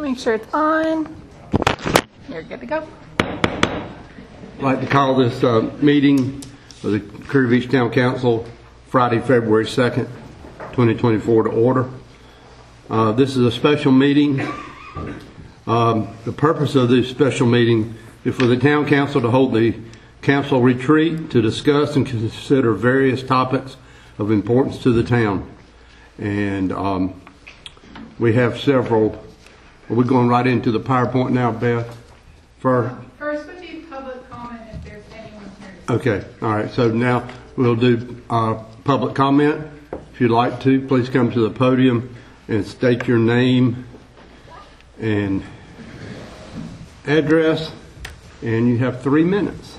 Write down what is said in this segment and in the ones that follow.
Make sure it's on. You're good to go. I'd like to call this meeting of the Curry Beach Town Council Friday, February 2nd, 2024 to order. This is a special meeting. The purpose of this special meeting is for the Town Council to hold the council retreat to discuss and consider various topics of importance to the town. And we have several. Are we going right into the PowerPoint now, Beth? First, would be public comment if there's anyone here. Okay, all right. So now we'll do public comment. If you'd like to, please come to the podium and state your name and address, and you have 3 minutes.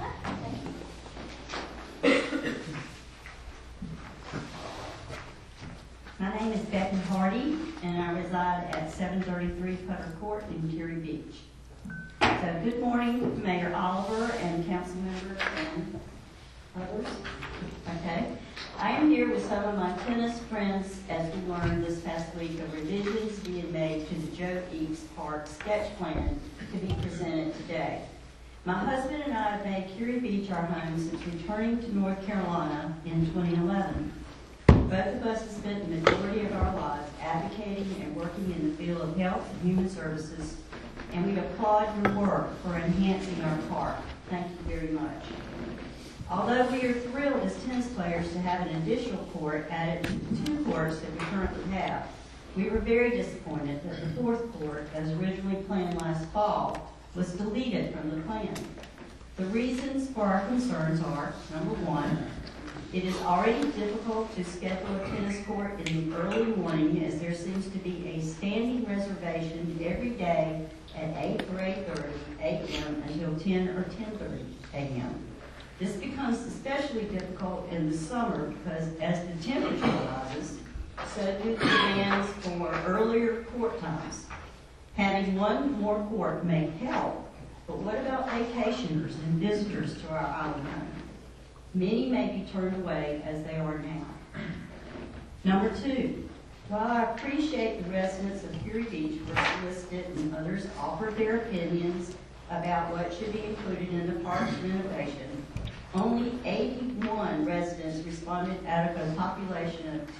My name is Becky Hardy, and I reside at 733 Putter Court in Curry Beach. So good morning, Mayor Oliver and council members and others. Okay. I am here with some of my tennis friends as we learned this past week of revisions being made to the Joe Eakes Park sketch plan to be presented today. My husband and I have made Curry Beach our home since returning to North Carolina in 2011. Both of us have spent the majority of our lives advocating and working in the field of health and human services, and we applaud your work for enhancing our park. Thank you very much. Although we are thrilled as tennis players to have an additional court added to the 2 courts that we currently have, we were very disappointed that the 4th court, as originally planned last fall, was deleted from the plan. The reasons for our concerns are, number 1, it is already difficult to schedule a tennis court in the early morning, as there seems to be a standing reservation every day at 8 or 8:30 a.m. until 10 or 10:30 a.m. This becomes especially difficult in the summer because as the temperature rises, so do the demands for earlier court times. Having one more court may help, but what about vacationers and visitors to our island home? Many may be turned away as they are now. Number 2, while I appreciate the residents of Curry Beach were solicited and others offered their opinions about what should be included in the park's renovation, only 81 residents responded out of a population of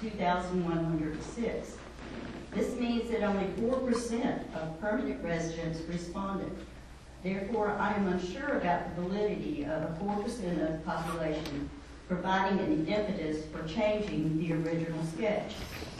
2,106. This means that only 4% of permanent residents responded. Therefore, I am unsure about the validity of a 4% of the population providing an impetus for changing the original sketch,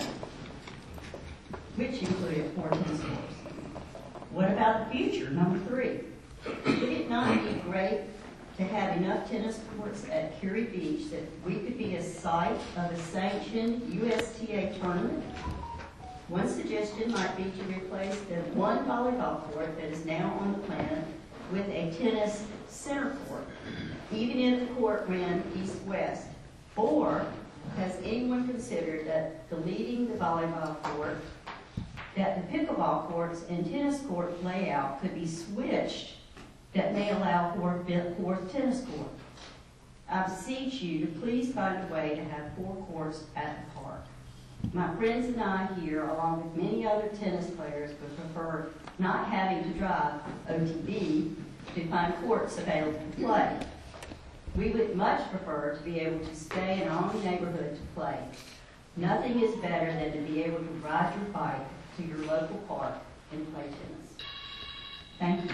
which included 4 tennis courts. What about the future? Number 3. Would it not be great to have enough tennis courts at Curry Beach that we could be a site of a sanctioned USTA tournament? One suggestion might be to replace the 1 volleyball court that is now on the plan with a tennis center court, even if the court ran east-west. Or has anyone considered that deleting the volleyball court, that the pickleball courts and tennis court layout could be switched that may allow for a 4th tennis court? I beseech you to please find a way to have 4 courts at the park. My friends and I here, along with many other tennis players, would prefer not having to drive OTB to find courts available to play. We would much prefer to be able to stay in our own neighborhood to play. Nothing is better than to be able to ride your bike to your local park and play tennis. Thank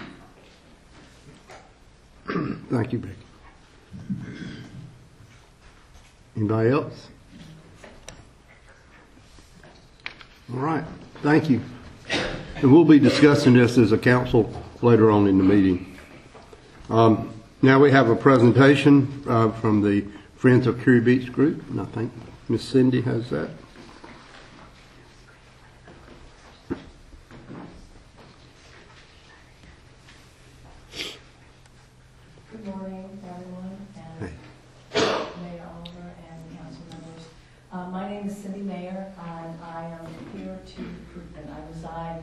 you. Thank you, Becky. Anybody else? All right, thank you. And we'll be discussing this as a council later on in the meeting. Now we have a presentation from the Friends of Curry Beach group, and I think Miss Cindy has that. Good morning, everyone, and Mayor Oliver and council members. My name is Cindy Mayer, and I am here and I reside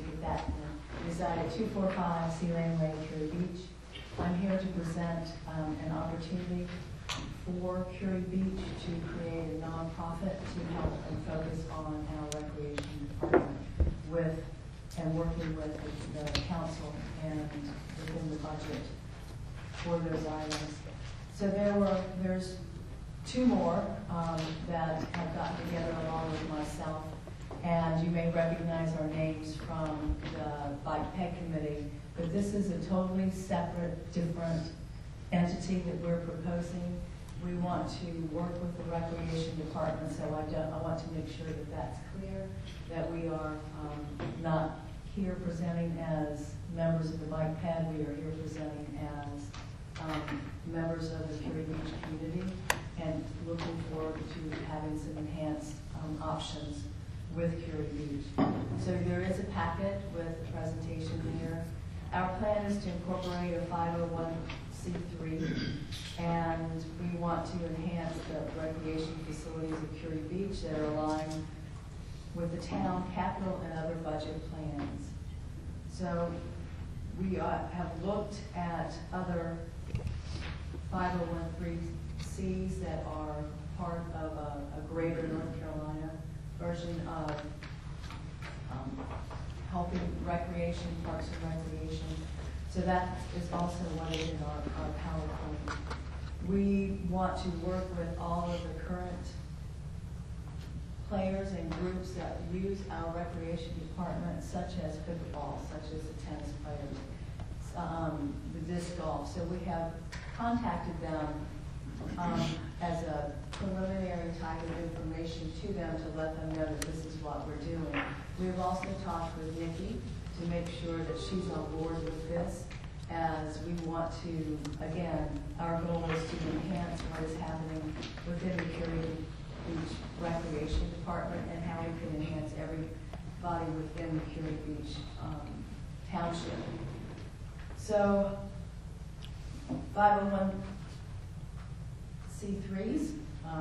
at 245 Sea Lane Way, Curry Beach. I'm here to present an opportunity for Curry Beach to create a nonprofit to help and focus on our recreation department with and working with the council and within the budget for those items. So there's two more that have gotten together along with myself, and you may recognize our names from the Bike Peg Committee, but this is a totally separate, different entity that we're proposing. We want to work with the Recreation Department, so I want to make sure that that's clear, that we are not here presenting as members of the Bike Ped, we are here presenting as members of the Curie Beach community, and looking forward to having some enhanced options with Curie Beach. So there is a packet with a presentation here. Our plan is to incorporate a 501c3, and we want to enhance the recreation facilities of Curie Beach that are aligned with the town capital and other budget plans. So we have looked at other 501(c)(3)s that are part of a greater North Carolina version of helping recreation, parks and recreation. So that is also what is in our PowerPoint. We want to work with all of the current players and groups that use our recreation department, such as pickleball, such as the tennis players, the disc golf. So we have contacted them as a preliminary type of information to them to let them know that this is what we're doing. We've also talked with Nikki to make sure that she's on board with this, as we want to, again, our goal is to enhance what is happening within the Curie Beach Recreation Department and how we can enhance everybody within the Curie Beach Township. So 501c3s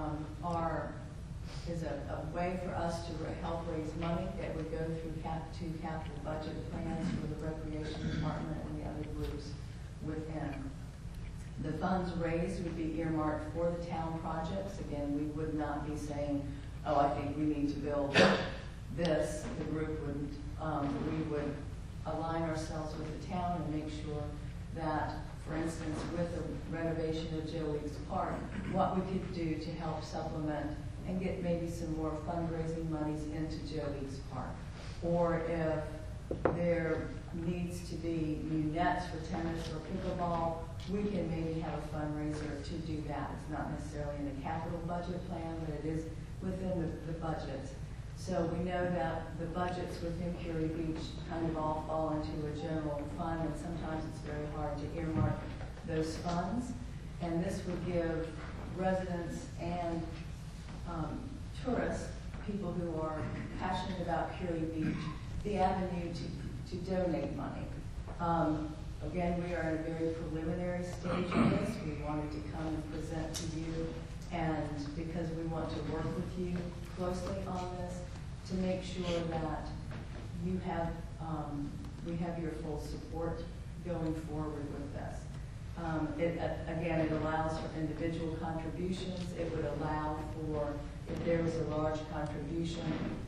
is a way for us to help raise money that would go through two capital budget plans for the Recreation Department and the other groups within. The funds raised would be earmarked for the town projects. Again, we would not be saying, oh, I think we need to build this. The group wouldn't. We would align ourselves with the town and make sure that, for instance, with the renovation of Joe Weeks Park, what we could do to help supplement and get maybe some more fundraising monies into Joe Weeks Park. Or if there needs to be new nets for tennis or pickleball, we can maybe have a fundraiser to do that. It's not necessarily in the capital budget plan, but it is within the budget. So we know that the budgets within Curie Beach kind of all fall into a general fund, and sometimes it's very hard to earmark those funds. And this would give residents and tourists, people who are passionate about Curie Beach, the avenue to donate money. Again, we are at a very preliminary stage of this. We wanted to come and present to you, and because we want to work with you closely on this to make sure that you have, we have your full support going forward with this. Again, it allows for individual contributions. It would allow for, if there was a large contribution,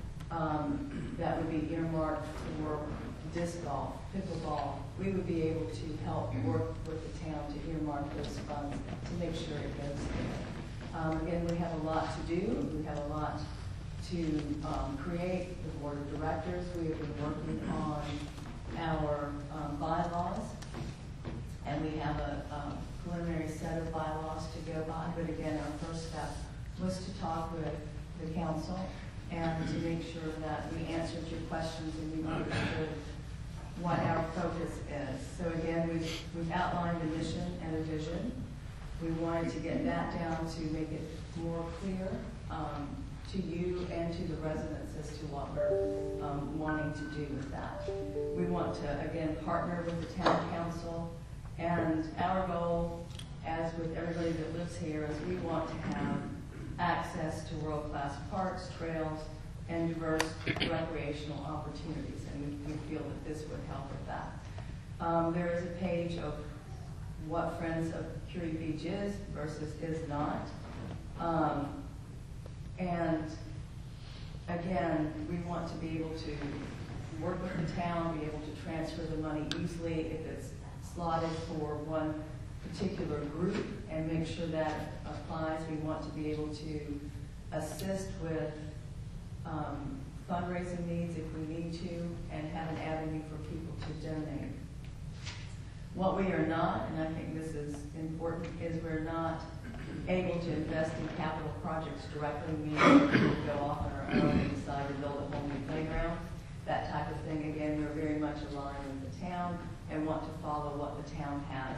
that would be earmarked for disc golf, pickleball, we would be able to help work with the town to earmark those funds to make sure it goes there. Again, we have a lot to do. We have a lot to create the board of directors. We have been working on our bylaws, and we have a preliminary set of bylaws to go by. But again, our first step was to talk with the council and to make sure that we answered your questions and we understood what our focus is. So again, we've outlined a mission and a vision. We wanted to get that down to make it more clear to you and to the residents as to what we're wanting to do with that. We want to, again, partner with the town council, and our goal, as with everybody that lives here, is we want to have access to world-class parks, trails, and diverse recreational opportunities, and we feel that this would help with that. There is a page of what Friends of Curie Beach is versus is not. And again, we want to be able to work with the town, be able to transfer the money easily if it's slotted for one particular group, and make sure that applies. We want to be able to assist with fundraising needs if we need to, and have an avenue for people to donate. What we are not, and I think this is important, is we're not able to invest in capital projects directly, meaning we will go off on our own and decide to build a whole new playground. That type of thing, again, we're very much aligned with the town and want to follow what the town has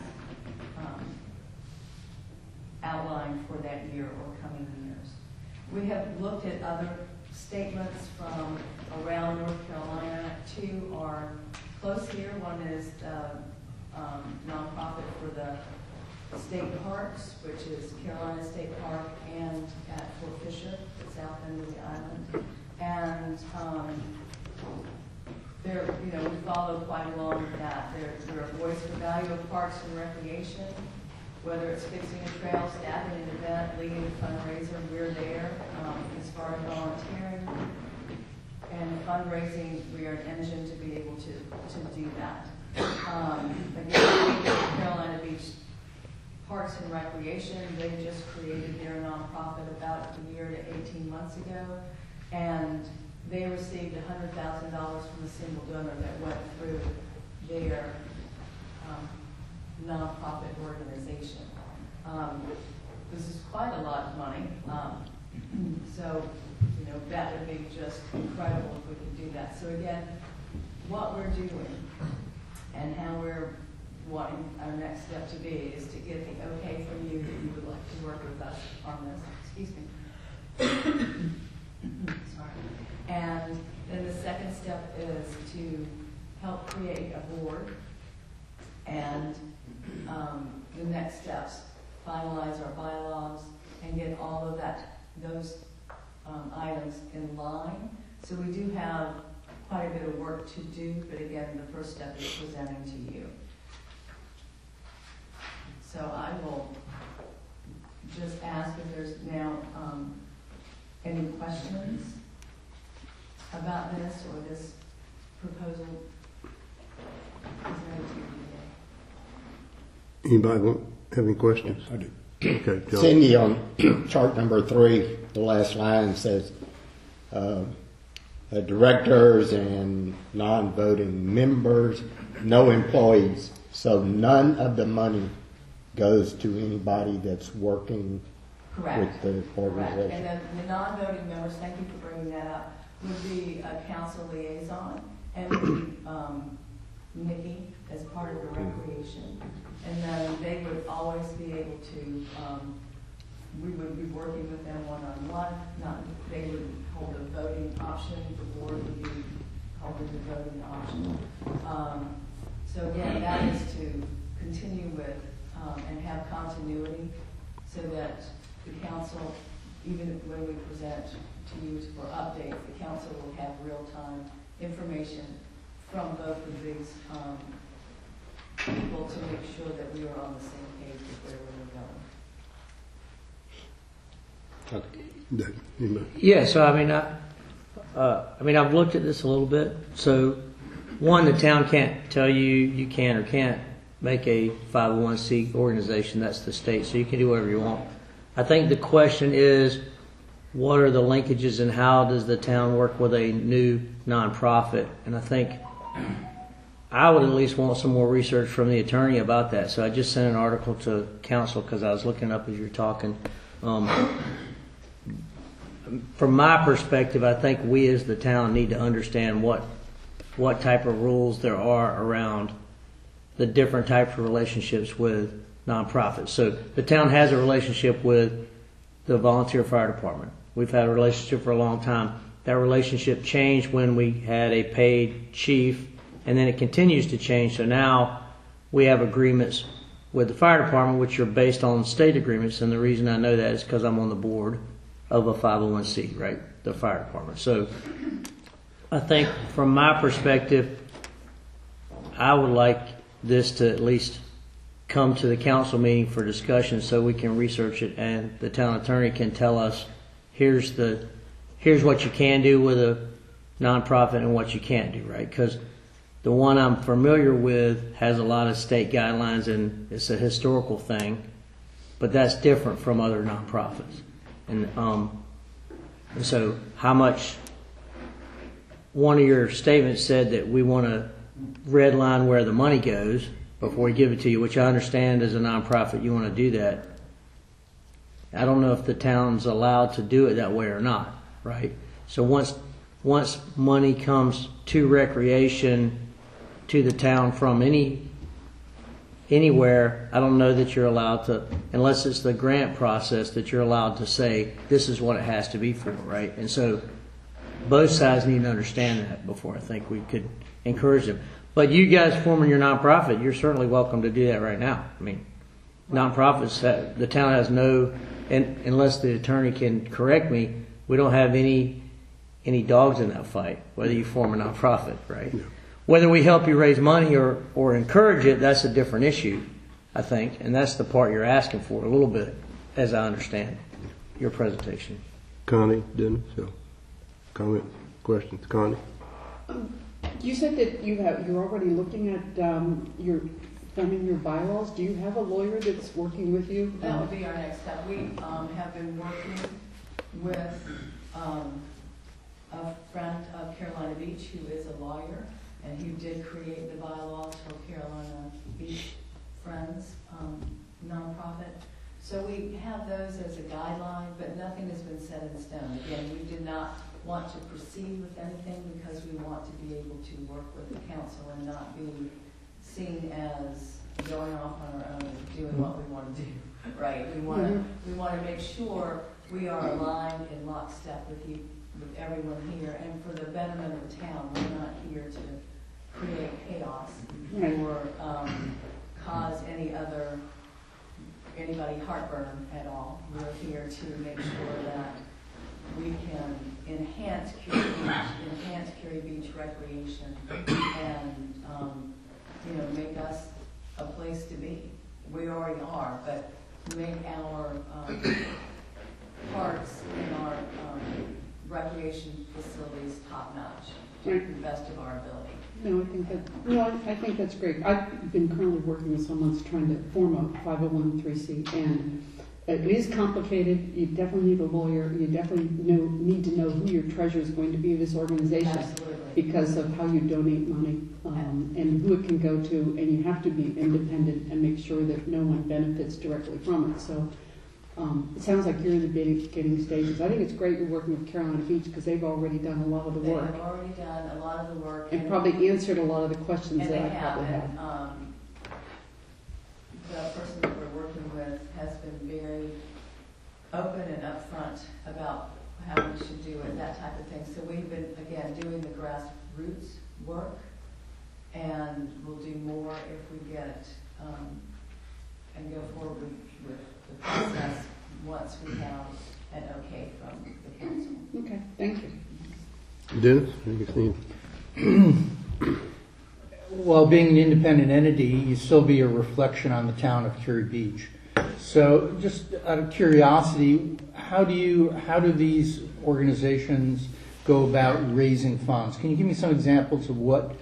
outlined for that year or coming years. We have looked at other statements from around North Carolina. Two are close here. One is the nonprofit for the state parks, which is Carolina State Park and at Fort Fisher, the south end of the island. And we follow quite along with that. They're a voice for value of parks and recreation, whether it's fixing a trail, staffing an event, leading a fundraiser, we're there. As far as volunteering and fundraising, we are an engine to be able to do that. Again, Carolina Beach Parks and Recreation, they just created their nonprofit about a year to 18 months ago, and they received $100,000 from a single donor that went through their nonprofit organization. This is quite a lot of money, so that would be just incredible if we could do that. So again, what we're doing and how we're wanting our next step to be is to get the okay from you that you would like to work with us on this. Excuse me. Sorry. And then the second step is to help create a board, and the next steps, finalize our bylaws and get all of those items in line. So we do have quite a bit of work to do, but again, the first step is presenting to you. So I will just ask if there's now any questions about this or this proposal. Anybody have any questions? I do. Okay, John. Cindy, on chart number 3, the last line says directors and non-voting members, no employees. So none of the money goes to anybody that's working Correct. with the organization. Correct. And then the non-voting members, thank you for bringing that up, would be a council liaison, and would be Nikki as part of the recreation. And then they would always be able to, we would be working with them one-on-one. They would hold a voting option. The board would be holding the voting option. So again, that is to continue with and have continuity so that the council, even when we present to you for updates, the council will have real-time information from both of these people to make sure that we are on the same page with where we're going. Okay. Anybody? Yeah, so I've looked at this a little bit. So, one, the town can't tell you can or can't make a 501c organization. That's the state, so you can do whatever you want. I think the question is, what are the linkages and how does the town work with a new nonprofit? And I think I would at least want some more research from the attorney about that. So I just sent an article to council because I was looking up as you're talking. From my perspective, I think we as the town need to understand what type of rules there are around the different types of relationships with nonprofits. So the town has a relationship with the volunteer fire department. We've had a relationship for a long time. That relationship changed when we had a paid chief, and then it continues to change. So now we have agreements with the fire department, which are based on state agreements. And the reason I know that is because I'm on the board of a 501c, right? The fire department. So I think from my perspective, I would like this to at least come to the council meeting for discussion so we can research it and the town attorney can tell us here's what you can do with a nonprofit and what you can't do, right? Because the one I'm familiar with has a lot of state guidelines and it's a historical thing, but that's different from other nonprofits. And so how much, one of your statements said that we want to redline where the money goes before we give it to you, which I understand as a nonprofit you want to do that. I don't know if the town's allowed to do it that way or not, right? So once money comes to recreation to the town from anywhere, I don't know that you're allowed to, unless it's the grant process, that you're allowed to say this is what it has to be for, right? And so both sides need to understand that before I think we could encourage them. But you guys forming your nonprofit, you're certainly welcome to do that right now. I mean, nonprofits, the town has no, and unless the attorney can correct me, we don't have any dogs in that fight, whether you form a nonprofit, right? Yeah. Whether we help you raise money or encourage it, that's a different issue, I think. And that's the part you're asking for a little bit, as I understand your presentation. Connie, Dennis, comment, questions? Connie? You said that you're already looking at your forming your bylaws. Do you have a lawyer that's working with you? That would be our next step. We have been working with a friend of Carolina Beach who is a lawyer and who did create the bylaws for Carolina Beach Friends nonprofit. So we have those as a guideline, but nothing has been set in stone. Again, we did not want to proceed with anything because we want to be able to work with the council and not be seen as going off on our own and doing what we want to do, right? We want to make sure we are aligned in lockstep with you, with everyone here, and for the betterment of the town. We're not here to create chaos or cause anybody heartburn at all. We're here to make sure that we can enhance Curie Beach recreation and make us a place to be. We already are, but make our parks and our recreation facilities top notch to the best of our ability. I think that's great. I've been currently working with someone that's trying to form a 501(c), and it is complicated. You definitely need a lawyer. You definitely need to know who your treasurer is going to be of this organization. Absolutely. Because of how you donate money and who it can go to, and you have to be independent and make sure that no one benefits directly from it. So it sounds like you're in the beginning stages. I think it's great you're working with Carolina Beach because they've already done a lot of the work. They have already done a lot of the work. And probably answered a lot of the questions that I probably have. The person that we're working with has been very open and upfront about how we should do it, that type of thing. So we've been, again, doing the grassroots work, and we'll do more if we get and go forward with the process once we have an okay from the council. Okay, thank you. Dennis, anything? Well, being an independent entity, you still be a reflection on the town of Curie Beach. So just out of curiosity, how do these organizations go about raising funds? Can you give me some examples of what,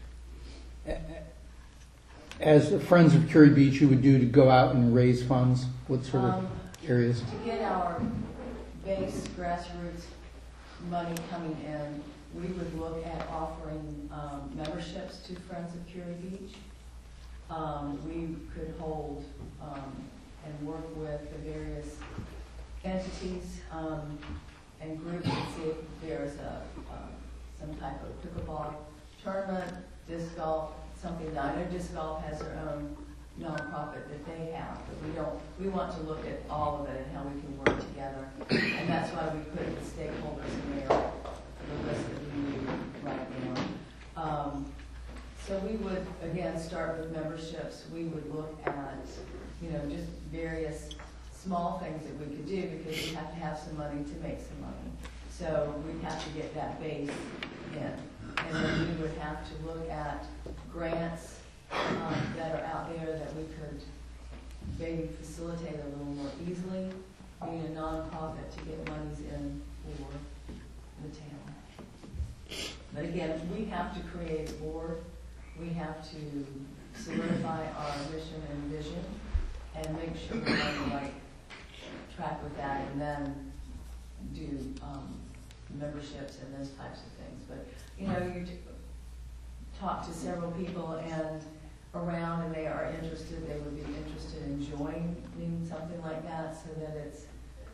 as Friends of Curie Beach, you would do to go out and raise funds? What sort of areas? To get our base grassroots money coming in, we would look at offering memberships to Friends of Curie Beach. We could hold and work with the various entities and groups and see if there's some type of pickleball tournament, disc golf, something. I know disc golf has their own nonprofit that they have, but we want to look at all of it and how we can work together. And that's why we put the stakeholders in there for the list that we need right now. So we would, again, start with memberships. We would look at, just various small things that we could do because we have to have some money to make some money. So we'd have to get that base in. And then we would have to look at grants that are out there that we could maybe facilitate a little more easily, being a nonprofit to get monies in for the town. But again, we have to create a board, we have to solidify our mission and vision, and make sure we're on the right track with that, and then do memberships and those types of things. But, you know, you talk to several people and around, and they are interested, they would be interested in joining something like that, so that it's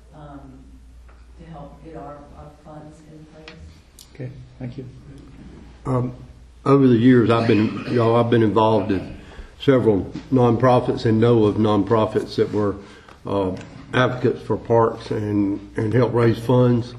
to help get our funds in place. Okay, thank you. Over the years, I've been involved in several nonprofits and know of nonprofits that were advocates for parks and help raise funds.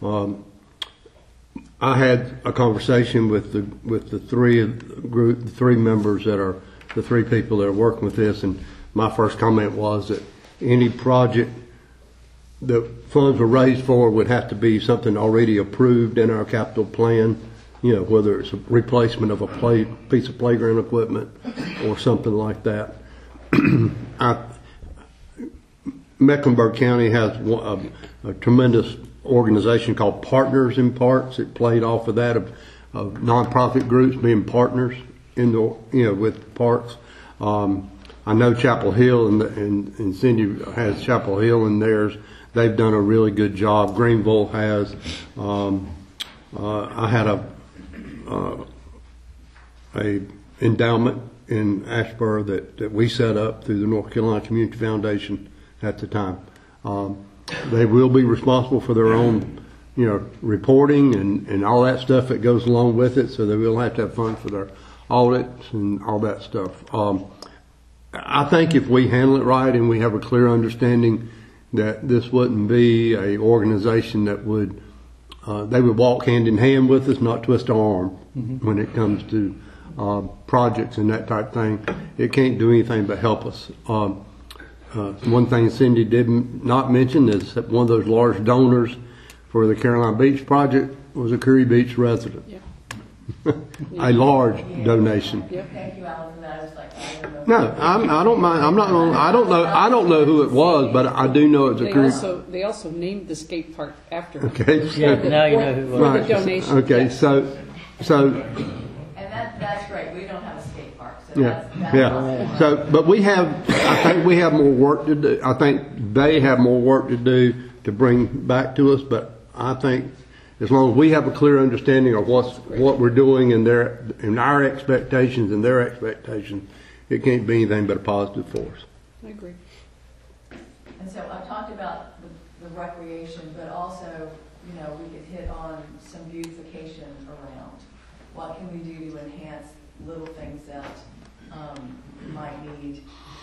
I had a conversation with the three members that are the three people that are working with this, and my first comment was that any project that funds were raised for would have to be something already approved in our capital plan. You know, whether it's a replacement of a piece of playground equipment or something like that. Mecklenburg County has a tremendous organization called Partners in Parks. It played off of that of nonprofit groups being partners in with parks. I know Chapel Hill and Cindy has Chapel Hill in theirs. They've done a really good job. Greenville has. I had a endowment in Asheboro that we set up through the North Carolina Community Foundation at the time. They will be responsible for their own, reporting and all that stuff that goes along with it. So they will have to have funds for their audits and all that stuff. I think if we handle it right and we have a clear understanding that this wouldn't be a organization that would they would walk hand in hand with us, not twist our arm when it comes to projects and that type of thing. It can't do anything but help us. One thing Cindy did not mention is that one of those large donors for the Carolina Beach project was a Curry Beach resident. Yeah. A large donation. Yeah. Thank you, Alan, for that. I was like, I don't know. No, I don't mind. I'm not gonna, I don't know who it was, but I do know it's a Curry. They also named the skate park after him. Okay. Yeah, now you know who it was. For the donation. Okay, yes. so And that's great. We don't have a skate park, so that's yeah. So, but I think we have more work to do. I think they have more work to do to bring back to us, but I think as long as we have a clear understanding of what we're doing and our expectations and their expectations, it can't be anything but a positive for us. I agree. And so I talked about the recreation, but also, we could hit on some beautification around. What can we do to enhance little things that might need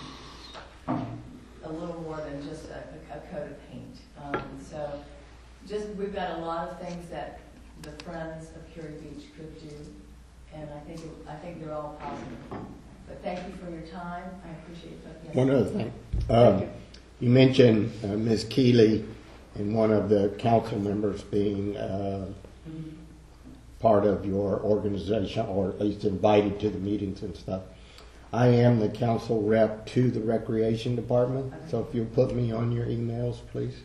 a little more than just a coat of paint. So we've got a lot of things that the Friends of Curry Beach could do, and I think they're all positive. But thank you for your time. I appreciate that. Yes. One other thing. You mentioned Ms. Keeley and one of the council members being part of your organization, or at least invited to the meetings and stuff. I am the council rep to the recreation department, so if you'll put me on your emails, please.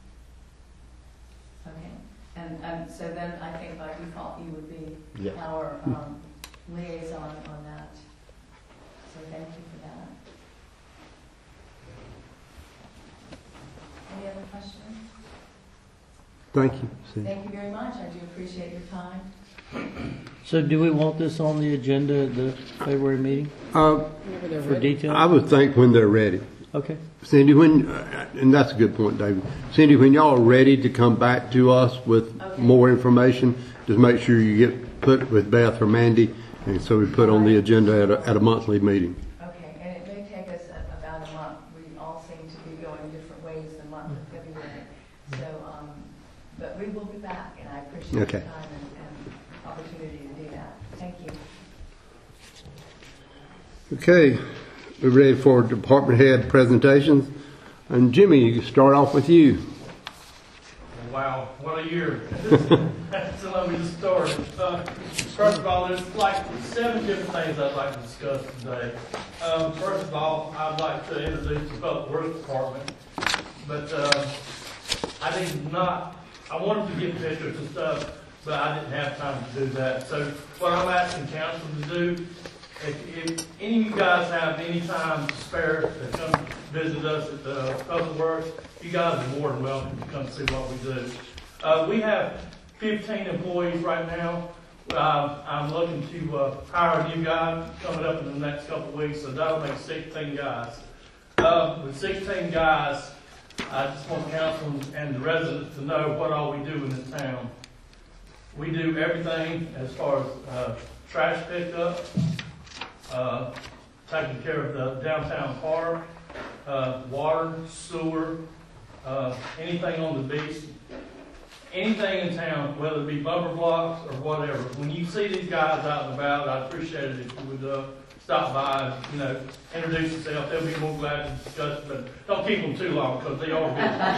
Okay. And so then I think by default you would be Yeah. our liaison on that. So thank you for that. Any other questions? Thank you. Cindy. Thank you very much. I do appreciate your time. So do we want this on the agenda at the February meeting Whenever they're for ready. detail? I would think when they're ready. Okay. Cindy, and that's a good point, David. Cindy, when y'all are ready to come back to us with more information, just make sure you get put with Beth or Mandy, and so we put on the agenda at a monthly meeting. Okay, and it may take us about a month. We all seem to be going different ways the month of February. So, but we will be back, and I appreciate your time and opportunity to do that. Thank you. Okay, we're ready for department head presentations. And Jimmy, you start off with you. Wow, what a year. So let me just start. First of all, there's like 7 different things I'd like to discuss today. First of all, I'd like to introduce the Public Works Department. But I wanted to get pictures and stuff but I didn't have time to do that. So what I'm asking council to do, if any of you guys have any time to spare to come visit us at the Public Works, you guys are more than welcome to come see what we do. We have 15 employees right now. I'm looking to hire a new guy coming up in the next couple of weeks, so that'll make 16 guys. With 16 guys, I just want council and the residents to know what all we do in the town. We do everything as far as trash pickup, taking care of the downtown park, water, sewer, anything on the beach, anything in town, whether it be bumper blocks or whatever. When you see these guys out and about, I'd appreciate it if you would stop by and, introduce yourself. They'll be more glad to discuss it, but don't keep them too long because they are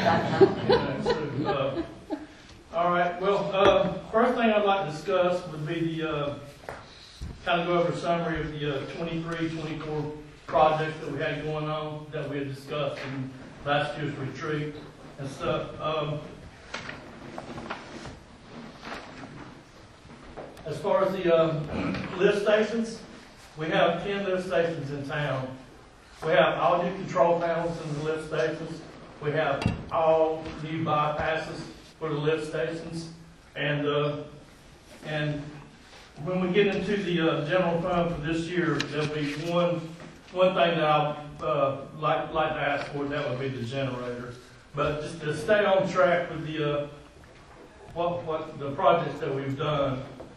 busy. All right. Well, first thing I'd like to discuss would be the kind of go over a summary of the 23-24 projects that we had going on that we had discussed in last year's retreat and stuff. As far as the lift stations, we have 10 lift stations in town. We have all new control panels in the lift stations. We have all new bypasses for the lift stations. And when we get into the general fund for this year, there'll be one thing that I'll like to ask for. That would be the generator. But just to stay on track with the what the projects that we've done.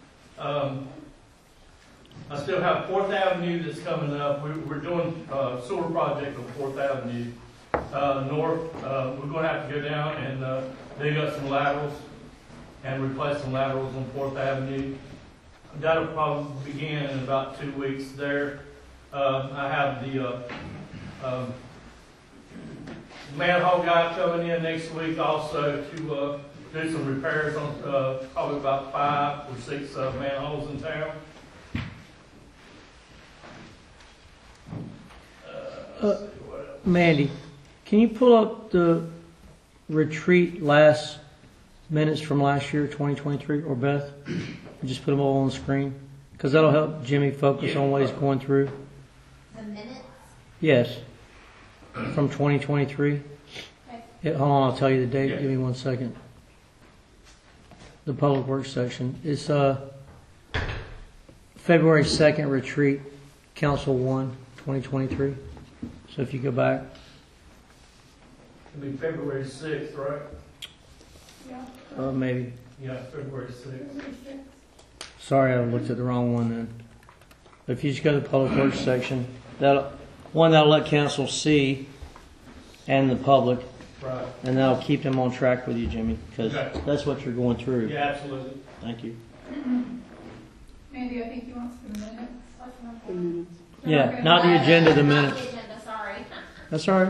I still have 4th Avenue that's coming up. We're doing a sewer project on 4th Avenue North. We're going to have to go down and dig up some laterals and replace some laterals on 4th Avenue. That'll probably begin in about 2 weeks there. I have the manhole guy coming in next week also to do some repairs on probably about 5 or 6 manholes in town. Mandy, can you pull up the retreat last minutes from last year, 2023, or Beth? Just put them all on the screen, because that'll help Jimmy focus on what he's going through. The minutes? Yes, from 2023. Okay. Hold on, I'll tell you the date. Yeah. Give me 1 second. The Public Works section. It's February 2nd retreat, Council 1, 2023. So if you go back. It'll be February 6th, right? Yeah. Maybe. Yeah, February 6th. Sorry, I looked at the wrong one then. But if you just go to the Public Works section, that'll let council see and the public, Right. and that'll keep them on track with you, Jimmy, because Okay. that's what you're going through. Yeah, absolutely. Thank you. Mandy, I think he wants the minutes. The minutes. Yeah, not the agenda, the Not minutes. the agenda, sorry. That's all right.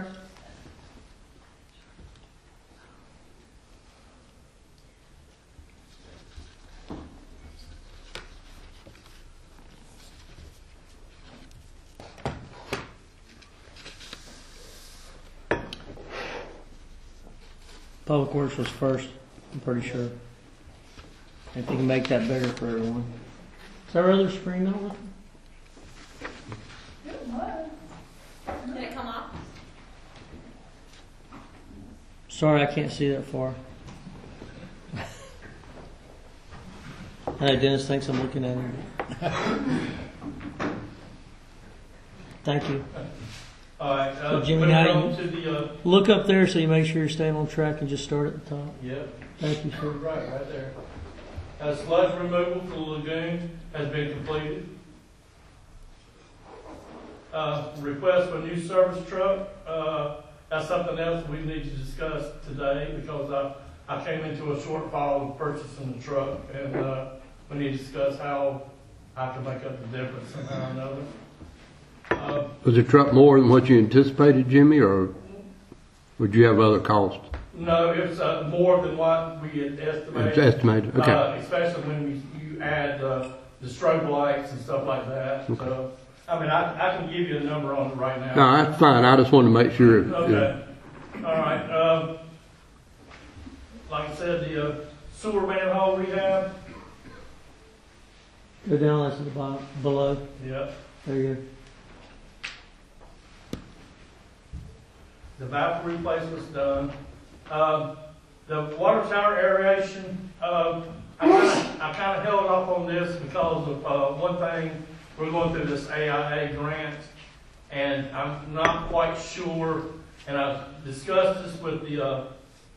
Public Works was first, I'm pretty sure. If you can make that bigger for everyone. Is our other screen not working? It was. Did it come off? Sorry, I can't see that far. Hey, Dennis thinks I'm looking at him. Thank you. All right. So, Jimmy, moving how on you- to the Look up there so you make sure you're staying on track and just start at the top. yep. Thank you, sir. Right there. Sludge removal for the lagoon has been completed. Request for a new service truck. That's something else we need to discuss today because I came into a shortfall of purchasing the truck, and we need to discuss how I can make up the difference somehow or another. Was the truck more than what you anticipated, Jimmy, or would you have other costs? No, it's more than what we had estimated. It's estimated, okay. Especially when you add the strobe lights and stuff like that. Okay. So, I mean, I can give you a number on it right now. No, that's fine. I just wanted to make sure. Okay. All right. Like I said, the sewer manhole rehab, Go down, that's at the bottom, below. Yep. There you The baffle replacement's done. The water tower aeration, I kind of held off on this because of one thing. We're going through this AIA grant, and I'm not quite sure, and I've discussed this with the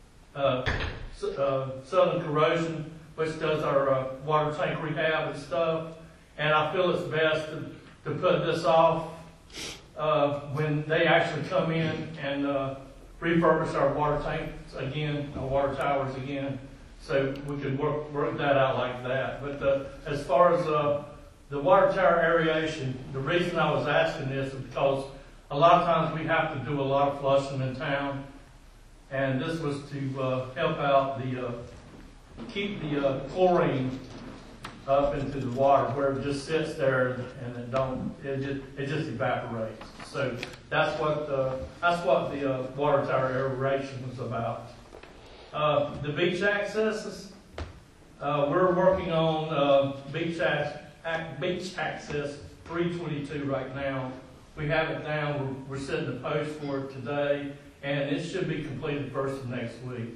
Southern Corrosion, which does our water tank rehab and stuff, and I feel it's best to put this off when they actually come in and refurbish our water tanks again, our water towers again, so we could work that out like that. But as far as the water tower aeration, the reason I was asking this is because a lot of times we have to do a lot of flushing in town, and this was to help out keep the chlorine up into the water where it just sits there and it just evaporates. So that's what the water tower aeration was about. The beach accesses, we're working on beach access 322 right now. We have it down. We're setting the post for it today, and it should be completed first of next week.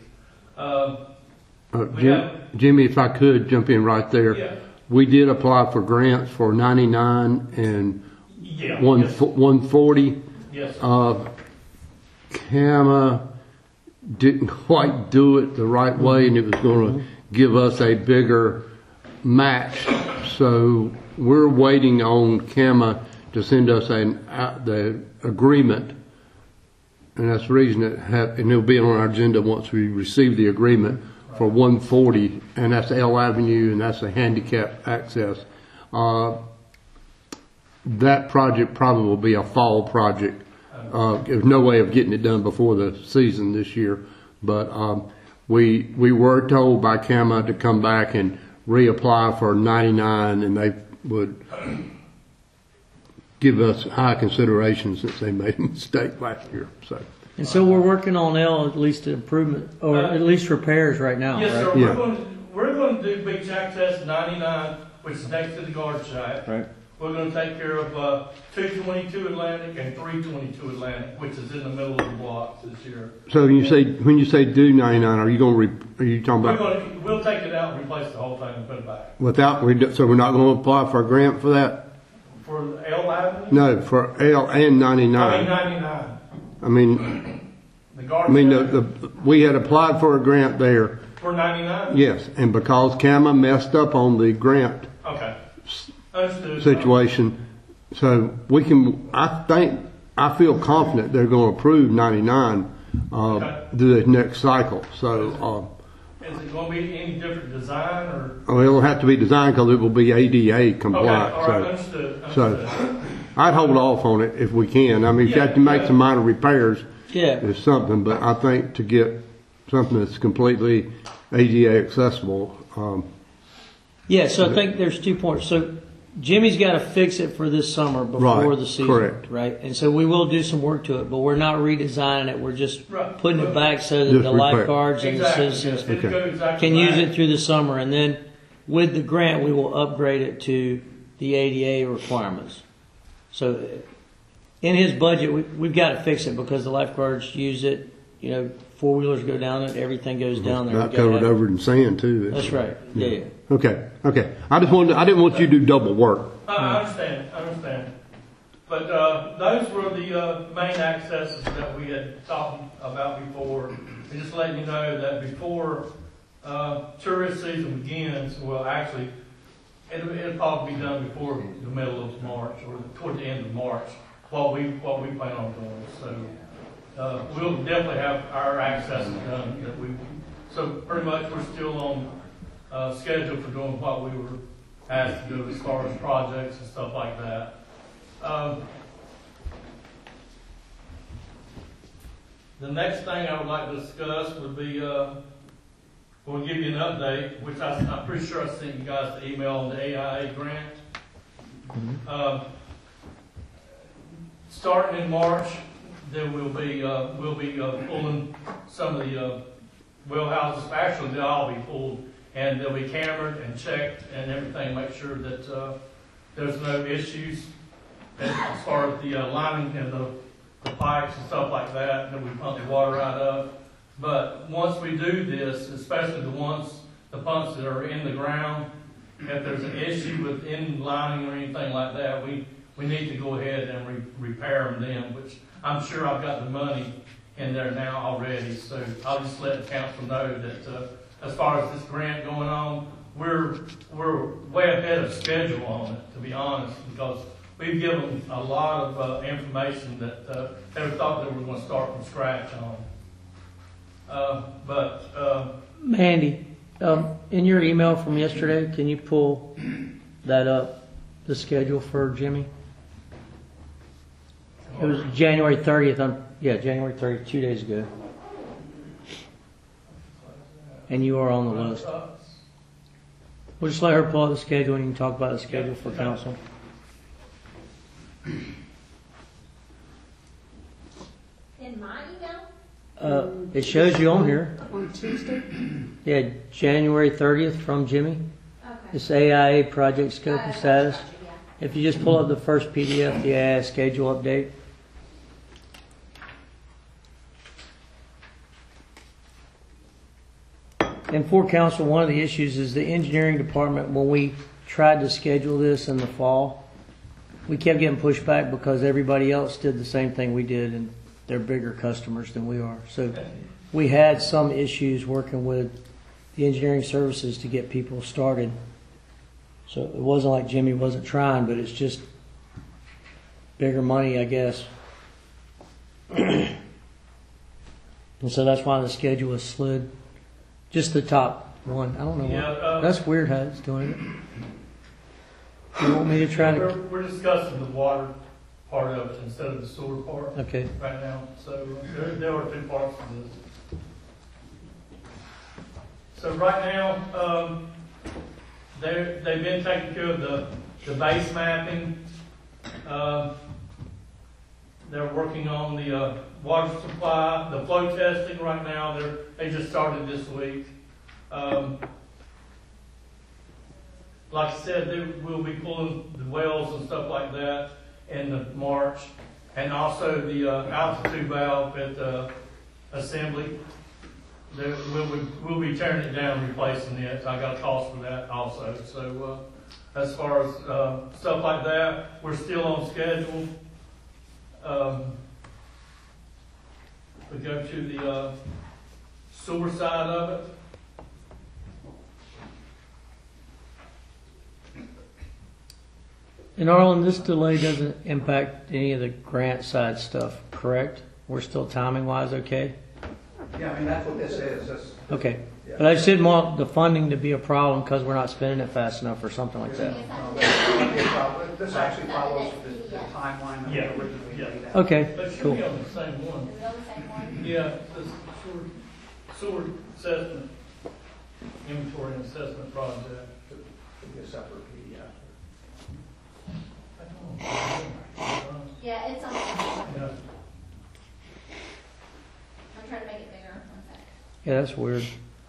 Jimmy, if I could jump in right there. Yeah. We did apply for grants for 99 and Yeah. 140. Yes. CAMA didn't quite do it the right way, and it was going to give us a bigger match. So we're waiting on CAMA to send us the agreement, and that's the reason and it'll be on our agenda once we receive the agreement for 140, and that's L Avenue, and that's a handicap access. That project probably will be a fall project. There's no way of getting it done before the season this year, but we were told by CAMA to come back and reapply for 99, and they would give us high consideration since they made a mistake last year. And so we're working on at least improvement, or at least repairs right now, Yes, right? sir. Yeah. We're going to do beach access 99, which is next to the guard shack. Right. We're going to take care of 222 Atlantic and 322 Atlantic, which is in the middle of the block this year. So when you say do 99, are you talking about We'll take it out and replace the whole thing and put it back. so we're not going to apply for a grant for that? For L Avenue? No, for L and 99. I mean 99. I mean, The guard we had applied for a grant there. For 99? Yes, and because CAMA messed up on the grant Okay. Understood. situation, so I feel confident they're going to approve 99 this next cycle. So, Is it going to be any different design or? it'll have to be designed because it will be ADA compliant. Okay, all right, understood. So, I'd hold off on it if we can. I mean, if you have to make some minor repairs, Yeah. it's something, but I think to get something that's completely ADA accessible, Yeah, so I think there's 2 points. So Jimmy's got to fix it for this summer before Right, the season. correct. Right? And so we will do some work to it, but we're not redesigning it. We're just Right. putting it back so that Just the repair. lifeguards and the Exactly. citizens Yes, it'll go exactly can use right. it through the summer. And then with the grant, we will upgrade it to the ADA requirements. So in his budget, we've got to fix it because the lifeguards use it. You know, four-wheelers go down it, everything goes down there. not We've gotta covered have- over in sand too. That's right. Yeah. Okay. I didn't want you to do double work. I understand. But those were the main accesses that we had talked about before. And just letting you know that before tourist season begins, well, actually, it'll probably be done before the middle of March or toward the end of March. What we plan on doing. So we'll definitely have our access done. So pretty much we're still on schedule for doing what we were asked to do as far as projects and stuff like that. The next thing I would like to discuss would be, we'll give you an update, which I'm pretty sure I sent you guys the email on the AIA grant. Starting in March, there will be, we'll be pulling some of the well houses. Actually, they'll all be pulled and they'll be cambered and checked and everything, make sure that there's no issues as far as the lining and the pipes and stuff like that we pump the water out of. But once we do this, especially the pumps that are in the ground, if there's an issue with inlining or anything like that, we need to go ahead and repair them, which I'm sure I've got the money in there now already. So I'll just let the council know that as far as this grant going on, we're way ahead of schedule on it, to be honest, because we've given a lot of information that they thought they were going to start from scratch on. Mandy, in your email from yesterday, can you pull that up, the schedule for Jimmy? It was January 30th. January 30th, 2 days ago. And you are on the list. We'll just let her pull up the schedule and you can talk about the schedule for council. In my email? It shows you on here. On Tuesday? Yeah, January 30th from Jimmy. Okay. It's AIA project scope and status. Gotcha, yeah. If you just pull up the first PDF, the AIA schedule update. And for council, one of the issues is the engineering department, when we tried to schedule this in the fall, we kept getting pushed back because everybody else did the same thing we did and they're bigger customers than we are. So we had some issues working with the engineering services to get people started. So it wasn't like Jimmy wasn't trying, but it's just bigger money, I guess. And so that's why the schedule is slid. Just the top one. I don't know why. That's weird how it's doing it. You want me to try to... We're discussing the water part of it instead of the sewer part Okay. right now. So there are two parts to this. So right now, they've been taking care of the base mapping. They're working on the water supply, the flow testing right now. They just started this week. Like I said, we'll be pulling the wells and stuff like that in the March, and also the altitude valve at the assembly. We'll be tearing it down, replacing it. I got a cost for that also. So as far as stuff like that, we're still on schedule. We go to the sewer side of it. And Arlen, this delay doesn't impact any of the grant side stuff, correct? We're still timing-wise okay? Yeah, I mean, that's what this is. Okay. But I just didn't want the funding to be a problem because we're not spending it fast enough or something like that. This actually follows the timeline that we originally laid out. Okay, But it should cool. be on the same one. Is it on the same one? Yeah, the sewer assessment, inventory and assessment project. Should be a separate PDF. I don't know. Yeah, it's on the same one. Yeah. I'm trying to make it bigger. One sec. Yeah, that's weird.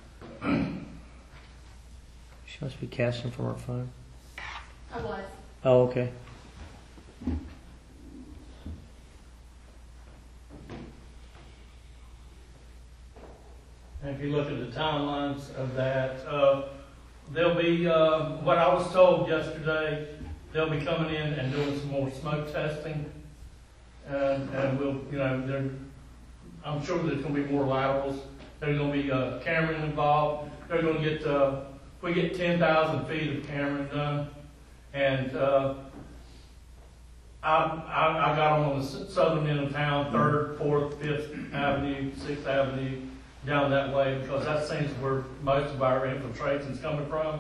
She must be casting from her phone. I was. Oh, okay. And if you look at the timelines of that, there'll be, what I was told yesterday, they'll be coming in and doing some more smoke testing. And we'll, I'm sure there's going to be more laterals. There's going to be Cameron involved. They're going to get, we get 10,000 feet of Cameron done. And I got them on the southern end of town, 3rd, 4th, 5th Avenue, 6th Avenue, down that way, because that seems where most of our infiltration's coming from.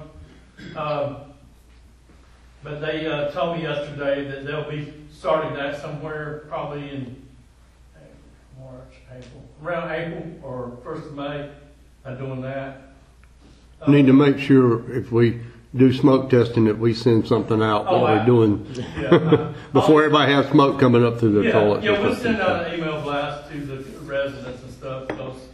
But they told me yesterday that they'll be starting that somewhere probably in March, April, around April or 1st of May, doing that. Need to make sure if we do smoke testing that we send something out while we're doing, before everybody has smoke coming up through their toilets. Yeah, we'll send out an email blast to the residents and stuff, because,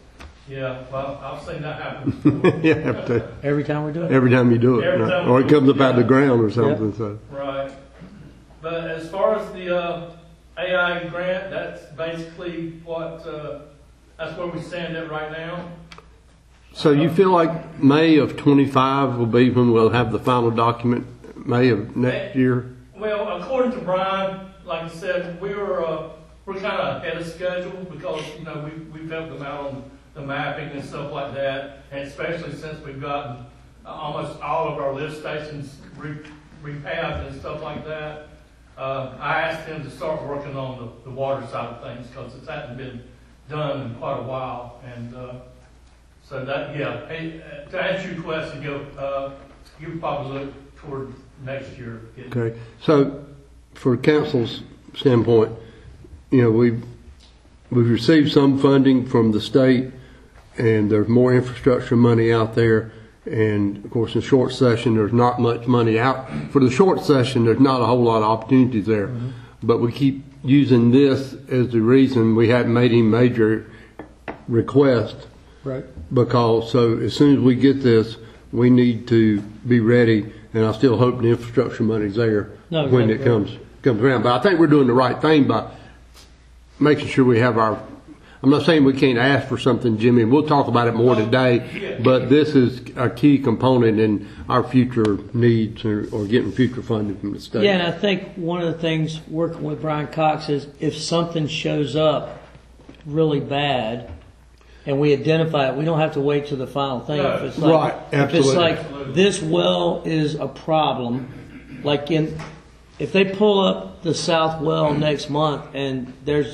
Yeah, well, I've seen that happen before. You have to, Every time we do it? every time you do it, Every right? time Or we it do comes it, up out of the yeah. ground or something, so. Right. But as far as the AI grant, that's basically what, that's where we stand at right now. So you feel like May of 25 will be when we'll have the final document, May of next year? Well, according to Brian, like I said, we're kind of ahead of schedule because, you know, we've helped them out on the mapping and stuff like that, and especially since we've gotten almost all of our lift stations repabbed and stuff like that. I asked him to start working on the water side of things because it hadn't been done in quite a while, and so that, yeah. Hey, to answer your question, you probably look toward next year. Okay, so for council's standpoint, you know, we've received some funding from the state, and there's more infrastructure money out there. And of course, in short session, there's not much money out. For the short session, there's not a whole lot of opportunities there. Mm-hmm. But we keep using this as the reason we hadn't made any major requests. Right. Because so as soon as we get this, we need to be ready. And I still hope the infrastructure money's there when it comes around. But I think we're doing the right thing by making sure we have our. I'm not saying we can't ask for something, Jimmy, and we'll talk about it more today, but this is a key component in our future needs or getting future funding from the state. Yeah, and I think one of the things working with Brian Cox is if something shows up really bad and we identify it, we don't have to wait till the final thing. No. If it's like, Right, absolutely. If it's like this well is a problem, like if they pull up the south well next month and there's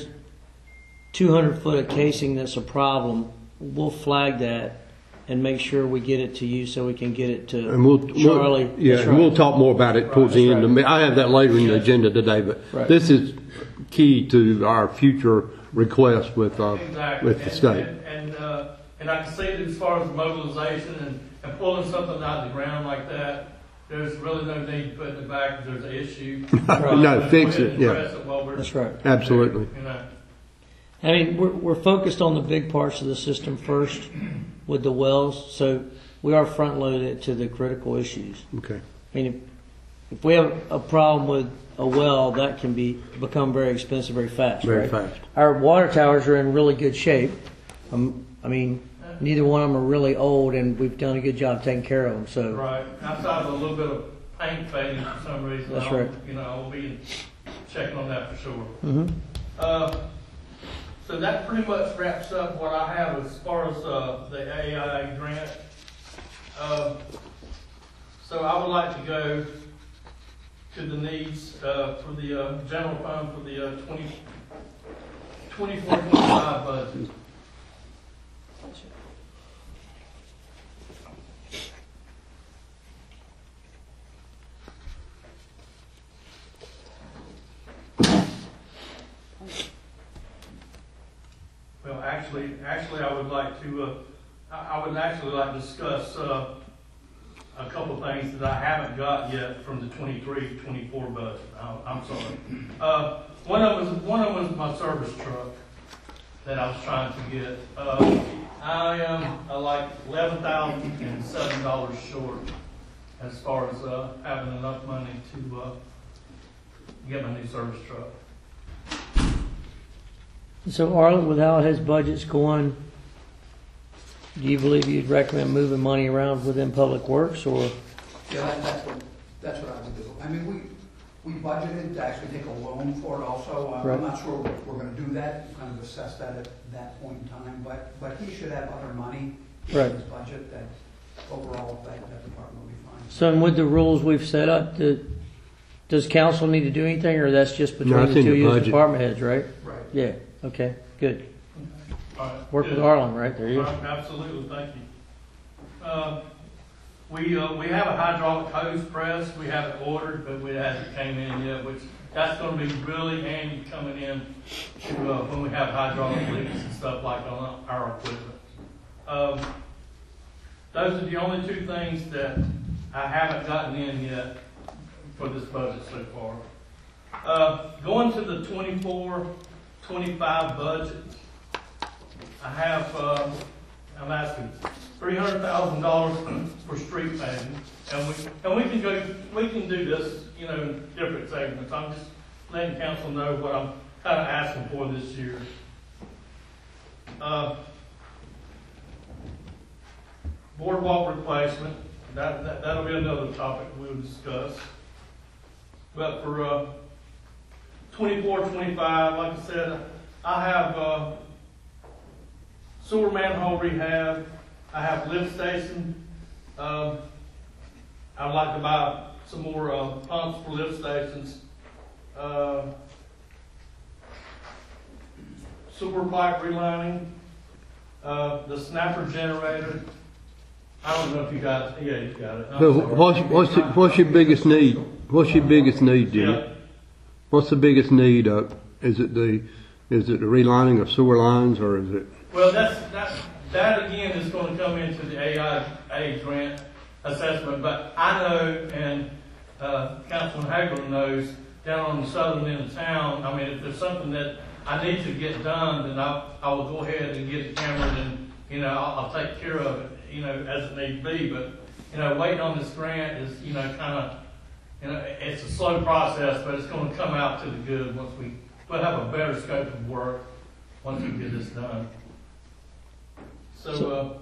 200 foot of casing that's a problem, we'll flag that and make sure we get it to you so we can get it to Charlie. And we'll talk more about it towards the end. I have that later in the agenda today, but this is key to our future requests with the state. And I can see that as far as mobilization and pulling something out of the ground like that, there's really no need to put it back if there's an issue. No, fix it. Yeah, that's right. Absolutely. You know. I mean, we're focused on the big parts of the system first with the wells, so we are front loaded to the critical issues. Okay. I mean, if we have a problem with a well, that can become very expensive very fast. Very fast. Our water towers are in really good shape. I mean, neither one of them are really old, and we've done a good job taking care of them. So right. Outside of a little bit of paint fading for some reason. That's right. You know, I'll be checking on that for sure. Mm-hmm. So that pretty much wraps up what I have as far as the AI grant. So I would like to go to the needs for the general fund for the 24-25 budget. Well, actually, I would like to. I would actually like to discuss a couple of things that I haven't got yet from the 23-24 budget. I'm sorry. One of them was my service truck that I was trying to get. I am like $11,007 short as far as having enough money to get my new service truck. So, Arlen, with how his budget's going, do you believe you'd recommend moving money around within Public Works, or? Yeah, that's what I would do. I mean, we budgeted to actually take a loan for it also. Right. I'm not sure we're going to do that, kind of assess that at that point in time, but he should have other money in his budget that overall that department will be fine. So, and with the rules we've set up, does council need to do anything, or that's just between the two of you department heads, right? Right. Yeah. Okay. Good. All right. Work with Arlen, right? There you go. Absolutely. Thank you. We have a hydraulic hose press. We have it ordered, but we hasn't came in yet, which that's going to be really handy coming in to when we have hydraulic leaks and stuff like on our equipment. Those are the only two things that I haven't gotten in yet for this budget so far. Going to the 24-25 budget, I have I'm asking $300,000 for street paving, and we can do this, in different segments. I'm just letting council know what I'm kind of asking for this year. Boardwalk replacement, that'll be another topic we'll discuss. But for 24, 25, like I said, I have sewer manhole rehab. I have lift station. I'd like to buy some more pumps for lift stations. Sewer pipe relining. The snapper generator. I don't know if you got it. Yeah, you got it. So what's your biggest need? What's your biggest need, Jimmy? Yeah. What's the biggest need? Is it the relining of sewer lines, or is it? Well, that again is going to come into the AIA grant assessment. But I know, and Councilman Hagler knows, down on the southern end of town, I mean, if there's something that I need to get done, then I will go ahead and get it cambered, and I'll take care of it, as it needs be. But waiting on this grant is kind of it's a slow process, but it's going to come out to the good once we'll have a better scope of work once we get this done. So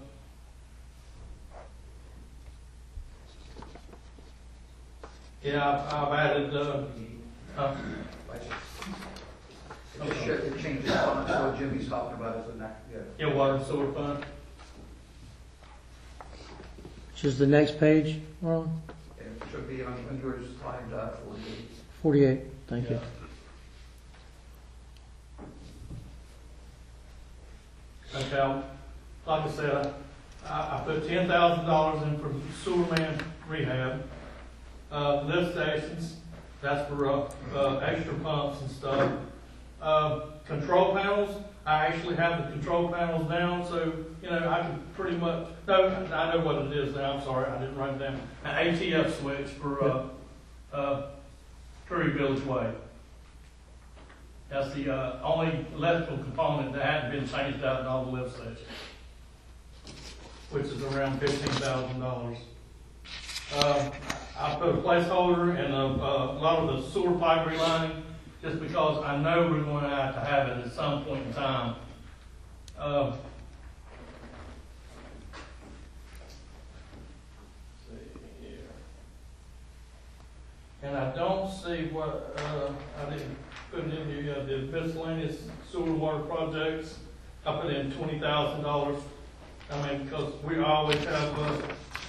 I've added. It changes on what Jimmy's talking about, isn't that? Yeah, water and sewer fund. Which is the next page, Marlon? It should be on yours, slide 48. 48, thank you. Okay, like I said, I put $10,000 in for sewer man rehab, lift stations. That's for extra pumps and stuff. Control panels. I actually have the control panels down, so I can pretty much. No, I know what it is now. I'm sorry, I didn't write it down. An ATF switch for Curry Village Way. That's the only electrical component that hadn't been changed out in all the lift stations, which is around $15,000. I put a placeholder in a lot of the sewer pipe relining, just because I know we're going to have it at some point in time. And I don't see what I didn't put in here. The miscellaneous sewer water projects, I put in $20,000. I mean, because we always have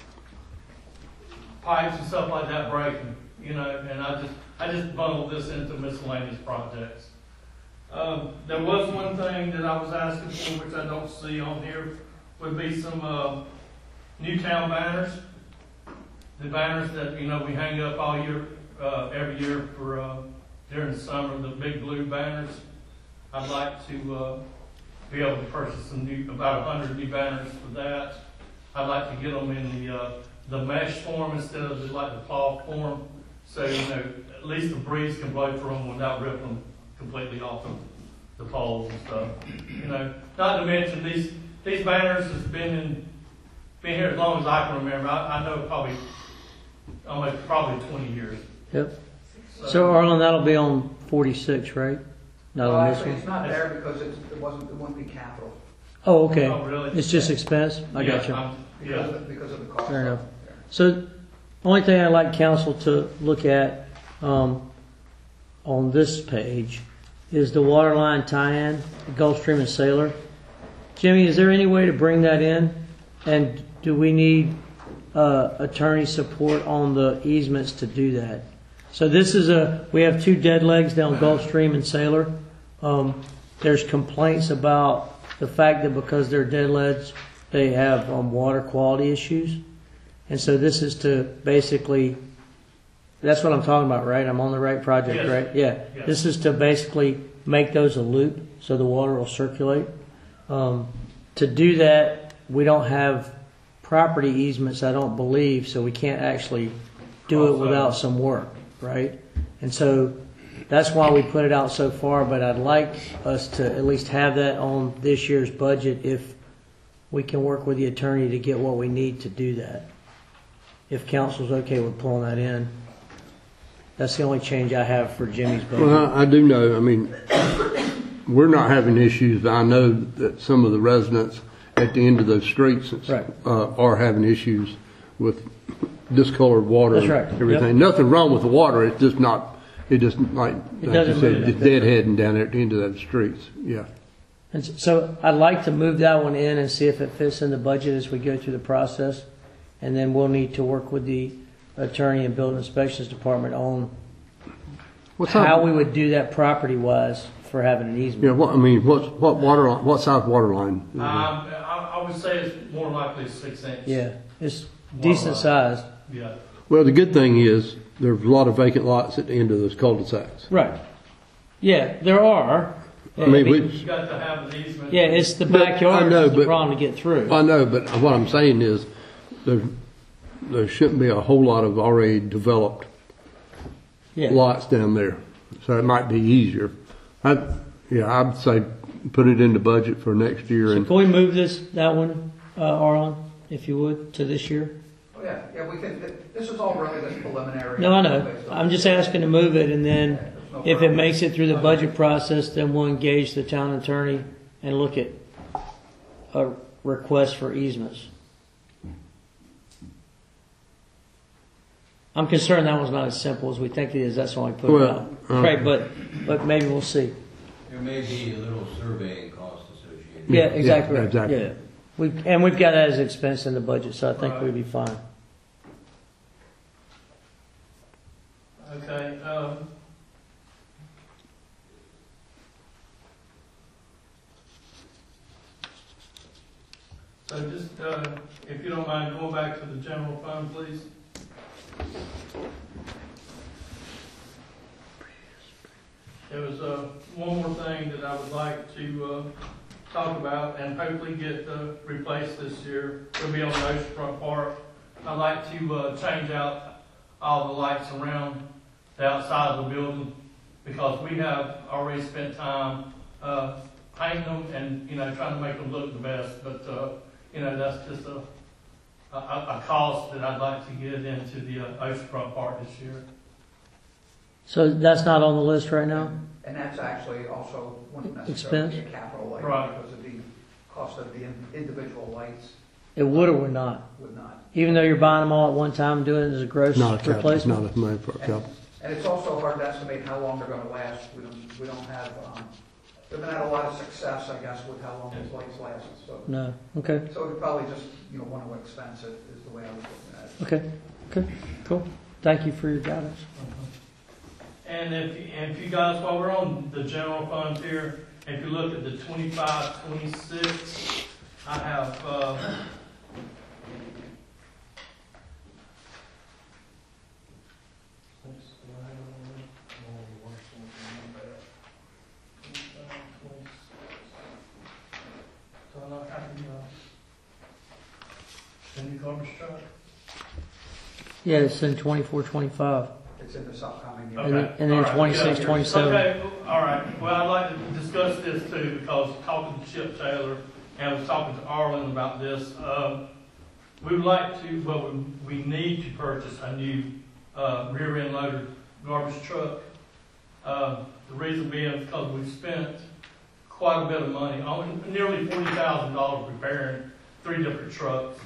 pipes and stuff like that breaking, and I just bundled this into miscellaneous projects. There was one thing that I was asking for, which I don't see on here, would be some Newtown banners. The banners that we hang up all year, every year for during the summer, the big blue banners. I'd like to be able to purchase about 100 new banners for that. I'd like to get them in the mesh form instead of the cloth form, so at least the breeze can blow through them without ripping them completely off of the poles and stuff. Not to mention these banners has been here as long as I can remember. I know probably 20 years. Yep. So Arlen, that'll be on 46, right? Not on this Actually, one? it's not there because it won't be capital. Oh, okay. Oh, really? It's just expense? I got you. Because of the cost. Fair enough. So, the only thing I'd like council to look at on this page is the water line tie-in, Gulfstream and Sailor. Jimmy, is there any way to bring that in? And do we need attorney support on the easements to do that? So we have two dead legs down Gulfstream and Sailor. There's complaints about the fact that because they're dead legs, they have water quality issues. And so this is to basically, that's what I'm talking about, right? I'm on the right project, Yes. right? Yeah. Yes. This is to basically make those a loop so the water will circulate. To do that, we don't have property easements, I don't believe, so we can't actually do it without some work, right? And so that's why we put it out so far, but I'd like us to at least have that on this year's budget if we can work with the attorney to get what we need to do that. If council's okay with pulling that in. That's the only change I have for Jimmy's budget. Well, I do know, I mean, we're not having issues. I know that some of the residents at the end of those streets Right. are having issues with discolored water That's and right. everything. Nothing wrong with the water, it's just not, it just like you doesn't said, move. it's deadheading down there at the end of those streets, yeah. And so I'd like to move that one in and see if it fits in the budget as we go through the process. And then we'll need to work with the attorney and building inspections department on how we would do that property-wise for having an easement. Yeah, what, I mean, what water line, what size water line? is it? I would say it's more likely 6 inch. Yeah, it's decent sized. Yeah. Well, the good thing is, there's a lot of vacant lots at the end of those cul-de-sacs. Right. Yeah, there are. I mean, You got to have an easement. Yeah, it's the But backyard I know, that's the but- problem to get through. I know, but what I'm saying is, there shouldn't be a whole lot of already developed Yeah. lots down there, so it might be easier. I'd say put it in the budget for next year, So and can we move that one, Arlen, if you would, to this year? Oh, yeah, we can, this is all really just preliminary. No, I know. I'm just asking to move it, and then There's no if it problem. makes it through the budget process, then we'll engage the town attorney and look at a request for easements. I'm concerned that one's not as simple as we think it is. That's why I put it Well, out. Right, but maybe we'll see. There may be a little surveying cost associated. Yeah, exactly. Yeah, Right. exactly. Yeah, we've got that as expense in the budget, so I think we'd be fine. Okay, so just, if you don't mind going back to the general fund, please. There was, one more thing that I would like to, talk about and hopefully get, replaced this year. It'll be on the Oceanfront Park. I'd like to, change out all the lights around the outside of the building, because we have already spent time painting them and, trying to make them look the best. But, that's just a cost that I'd like to get into the Oceanfront Park this year. So that's not on the list right now? And that's actually also wouldn't necessarily be a capital light, Right. because of the cost of the individual lights It would or would not? would not. Even though you're buying them all at one time, doing it as a gross not a capital, replacement? not a money for a capital. And it's also hard to estimate how long they're gonna last. We don't have, we've had a lot of success, I guess, with how long these lights last, so. No. Okay. So it would probably just, want to expense it, is the way I was looking at it. Okay. Cool. Thank you for your guidance. And if you guys, while we're on the general fund here, if you look at the 25-26, I have, the new garbage truck. Yeah, it's in 24, 25. It's in this upcoming year. Okay. And then All right. 26, Yeah. 27. Okay, all right. Well, I'd like to discuss this too, because talking to Chip Taylor and I was talking to Arlen about this. We would like to, well, we need to purchase a new rear end loader garbage truck. The reason being because we've spent quite a bit of money, nearly $40,000 repairing 3 different trucks.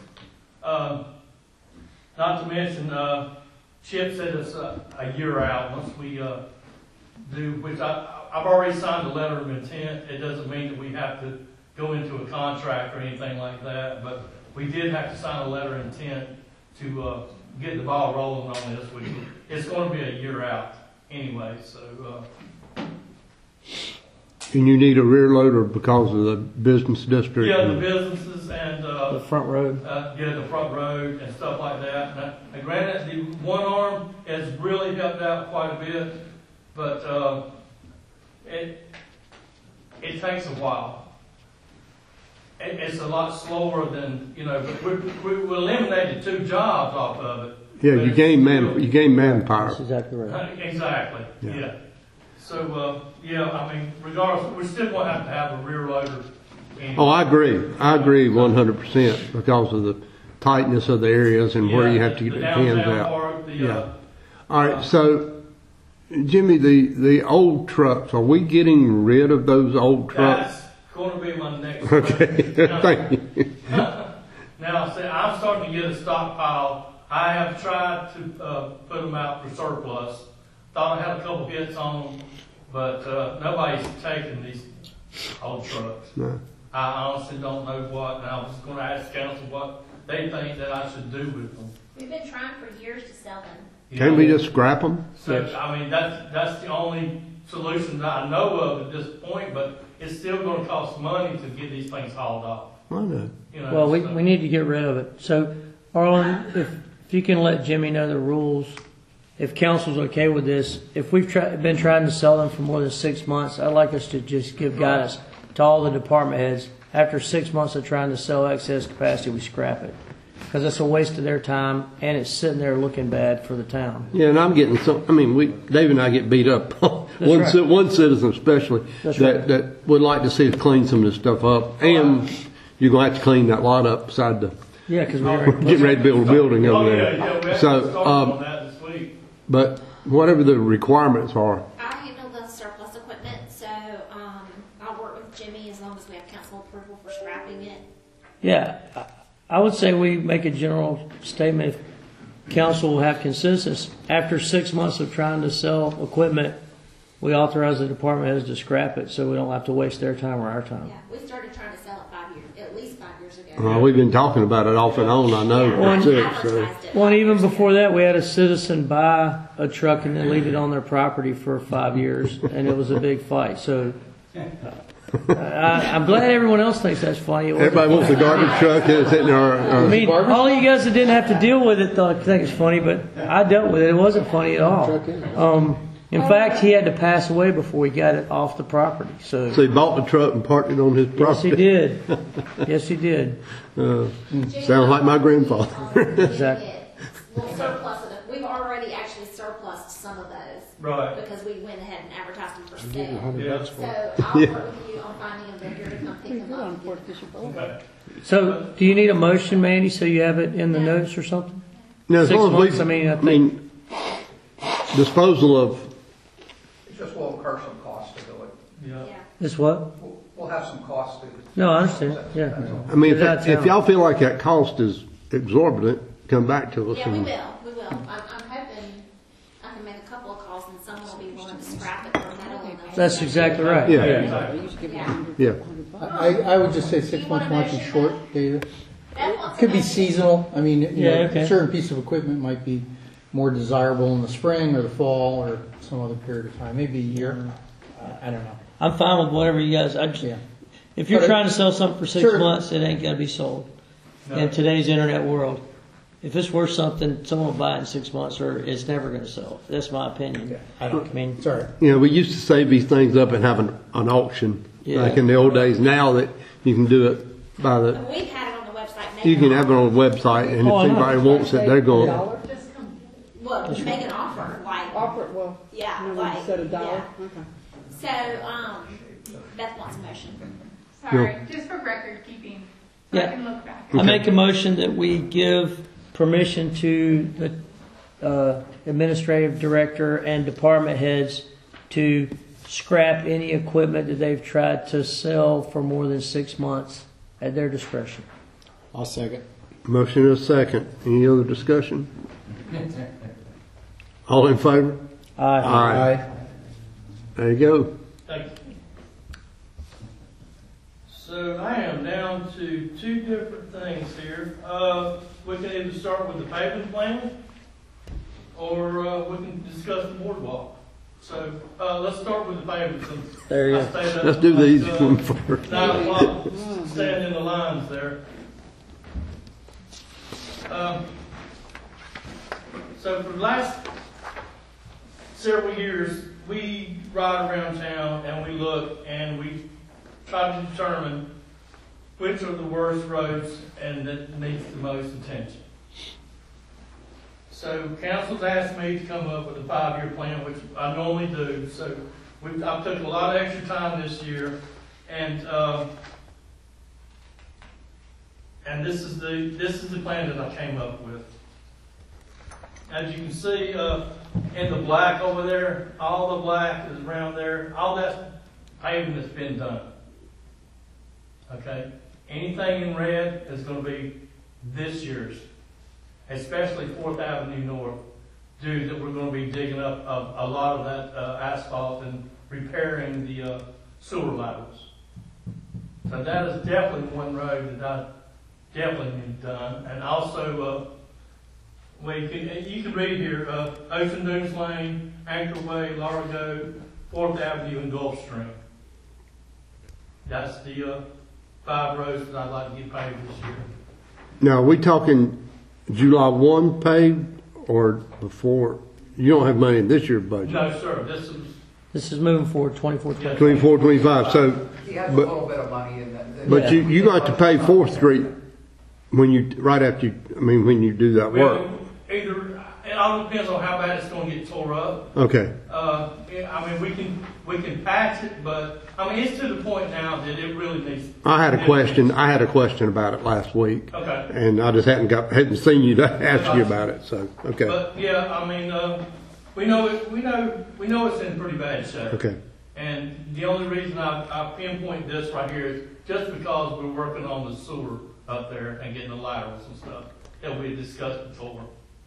Not to mention, Chip said it's a year out once we do, which I've already signed a letter of intent. It doesn't mean that we have to go into a contract or anything like that, but we did have to sign a letter of intent to get the ball rolling on this. It's going to be a year out anyway, so. And you need a rear loader because of the business district? Yeah, the businesses and, The front road. the front road and stuff like that. Now, granted, the one arm has really helped out quite a bit, but, it takes a while. It's a lot slower than, but we eliminated 2 jobs off of it. Yeah, But you it's gain manpower. That's exactly right. Exactly, Yeah. yeah. So, regardless, we're still going to have a rear loader Oh, I agree 100% because of the tightness of the areas and where you have to get your hands out. Part, All right, so Jimmy, the old trucks, are we getting rid of those old trucks? That's going to be my next Okay, question. thank you. Now, see, I'm starting to get a stockpile. I have tried to put them out for surplus. Thought I had a couple hits on them, but nobody's taking these old trucks. No. I honestly don't know what, and I was going to ask council what they think that I should do with them. We've been trying for years to sell them. You Can't know? we just scrap them? So, I mean, that's the only solution that I know of at this point, but it's still going to cost money to get these things hauled off. I know. You know, Well, so- we need to get rid of it. So, Arlen, if you can let Jimmy know the rules, if council's okay with this, if we've been trying to sell them for more than 6 months, I'd like us to just give guidance to all the department heads. After 6 months of trying to sell excess capacity, we scrap it. Because it's a waste of their time, and it's sitting there looking bad for the town. Yeah, and I'm getting some. I mean, Dave and I get beat up. That's right. One citizen especially That's that right. that would like to see us clean some of this stuff up, and you're gonna have to clean that lot up beside the Yeah, because we're getting ready to build a building Oh, over yeah, there. yeah, we have to So, start on that this week. but whatever the requirements are, I handle the surplus equipment, so I'll work with Jimmy as long as we have council approval for scrapping it. Yeah, I would say we make a general statement. If council will have consensus, after 6 months of trying to sell equipment, we authorize the department heads to scrap it so we don't have to waste their time or our time. Yeah, we started trying to sell it at least 5 years ago. we've been talking about it off and on. I know. Yeah, That's I it, so. advertised it Well, and 5 even years before ago. that, we had a citizen buy a truck and then leave it on their property for 5 years, and it was a big fight. So I'm glad everyone else thinks that's funny. It wasn't Everybody wants a funny. garbage truck that's sitting there. I mean, all you guys that didn't have to deal with it thought think it's funny, but I dealt with it. It wasn't funny at all. In fact, he had to pass away before he got it off the property. So So he bought the truck and parked it on his yes, property. he did. Yes, he did. Sounds like my grandfather. Exactly. We'll surplus it. We've already actually surplused some of those. Right. Because we went ahead and advertised them for sale. Yeah. So I'll Yeah. work with you on finding a vendor to come pick Pretty them good up. on Fort Fisher Boulevard. Okay. So, do you need a motion, Mandy, so you have it in the notes or something? Now, as 6 long as months, we, I mean, I think- disposal of, It just will incur some cost to do it. Yeah. Yeah. This what? We'll have some cost to. No, I understand. Yeah. That's all. I mean, Get it out of if town. y'all feel like that cost is exorbitant, come back to us. Yeah, we and- will. We will. I'm hoping I can make a couple of calls and someone will be willing to scrap it for metal. and those. That's exactly right. Yeah. You should give it Yeah. 100. Yeah. I would just say 6 months might be short, David. That one's Could be enough. seasonal. I mean, Yeah, okay. a certain piece of equipment might be more desirable in the spring or the fall or some other period of time, maybe a year. I don't know. I'm fine with whatever you guys. Yeah. If you're But it- trying to sell something for 6 Sure. months, it ain't gonna be sold No. in today's internet world. If it's worth something, someone will buy it in 6 months, or it's never gonna sell. That's my opinion. I don't. I mean, Sorry. You know, we used to save these things up and have an auction Yeah. like in the old days. Now that you can do it by the, And we've had it on the website. you can have it on the website, and if Oh, I know. anybody wants it, they're going. $1? Well, make an offer, like, Offer, well, yeah, no like, one said $1. yeah. Okay. So, Beth wants a motion. Sorry, just for record keeping, so Yeah. I can look back. I make a motion that we give permission to the administrative director and department heads to scrap any equipment that they've tried to sell for more than 6 months at their discretion. I'll second. Motion is second. Any other discussion? All in favor? Aye. Aye. There you go. Thank you. So I am down to 2 different things here. We can either start with the pavement plan, or we can discuss the boardwalk. So let's start with the pavement. Since There you I go. stayed up Let's do the easy like, one first. 9 o'clock, standing in the lines there. So for the last several years, we ride around town and we look and we try to determine which are the worst roads and that needs the most attention. So council's asked me to come up with a 5-year plan, which I normally do. So I took a lot of extra time this year, and And this is the plan that I came up with. As you can see, in the black over there, all the black is around there. All that's paving that's been done. Okay? Anything in red is going to be this year's, especially 4th Avenue North, due that we're going to be digging up a lot of that asphalt and repairing the sewer laterals. So that is definitely one road that I definitely need done. And also, you can read here, Ocean Dunes Lane, Anchor Way, Largo, 4th Avenue, and Gulfstream. That's the 5 roads that I'd like to get paved this year. Now, are we talking July 1 paved or before? You don't have money in this year's budget. No, sir. This is moving forward 24, 25. 24, 25. So, He has a little bit of money in that. but you got to pay 4th Street when you do that work. Well, either it all depends on how bad it's going to get tore up. Okay. I mean, we can patch it, but I mean, it's to the point now that it really needs. I had a question about it last week. Okay. And I just hadn't seen you to ask you about it. So okay. But yeah, I mean, we know it's in pretty bad shape. Okay. And the only reason I pinpoint this right here is just because we're working on the sewer up there and getting the laterals and stuff that we discussed before.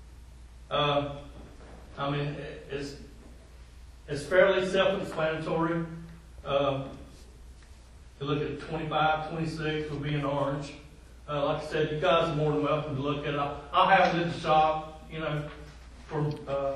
I mean, it's fairly self-explanatory. You look at 25, 26 will be in orange. Like I said, you guys are more than welcome to look at it. I'll have it in the shop, you know, for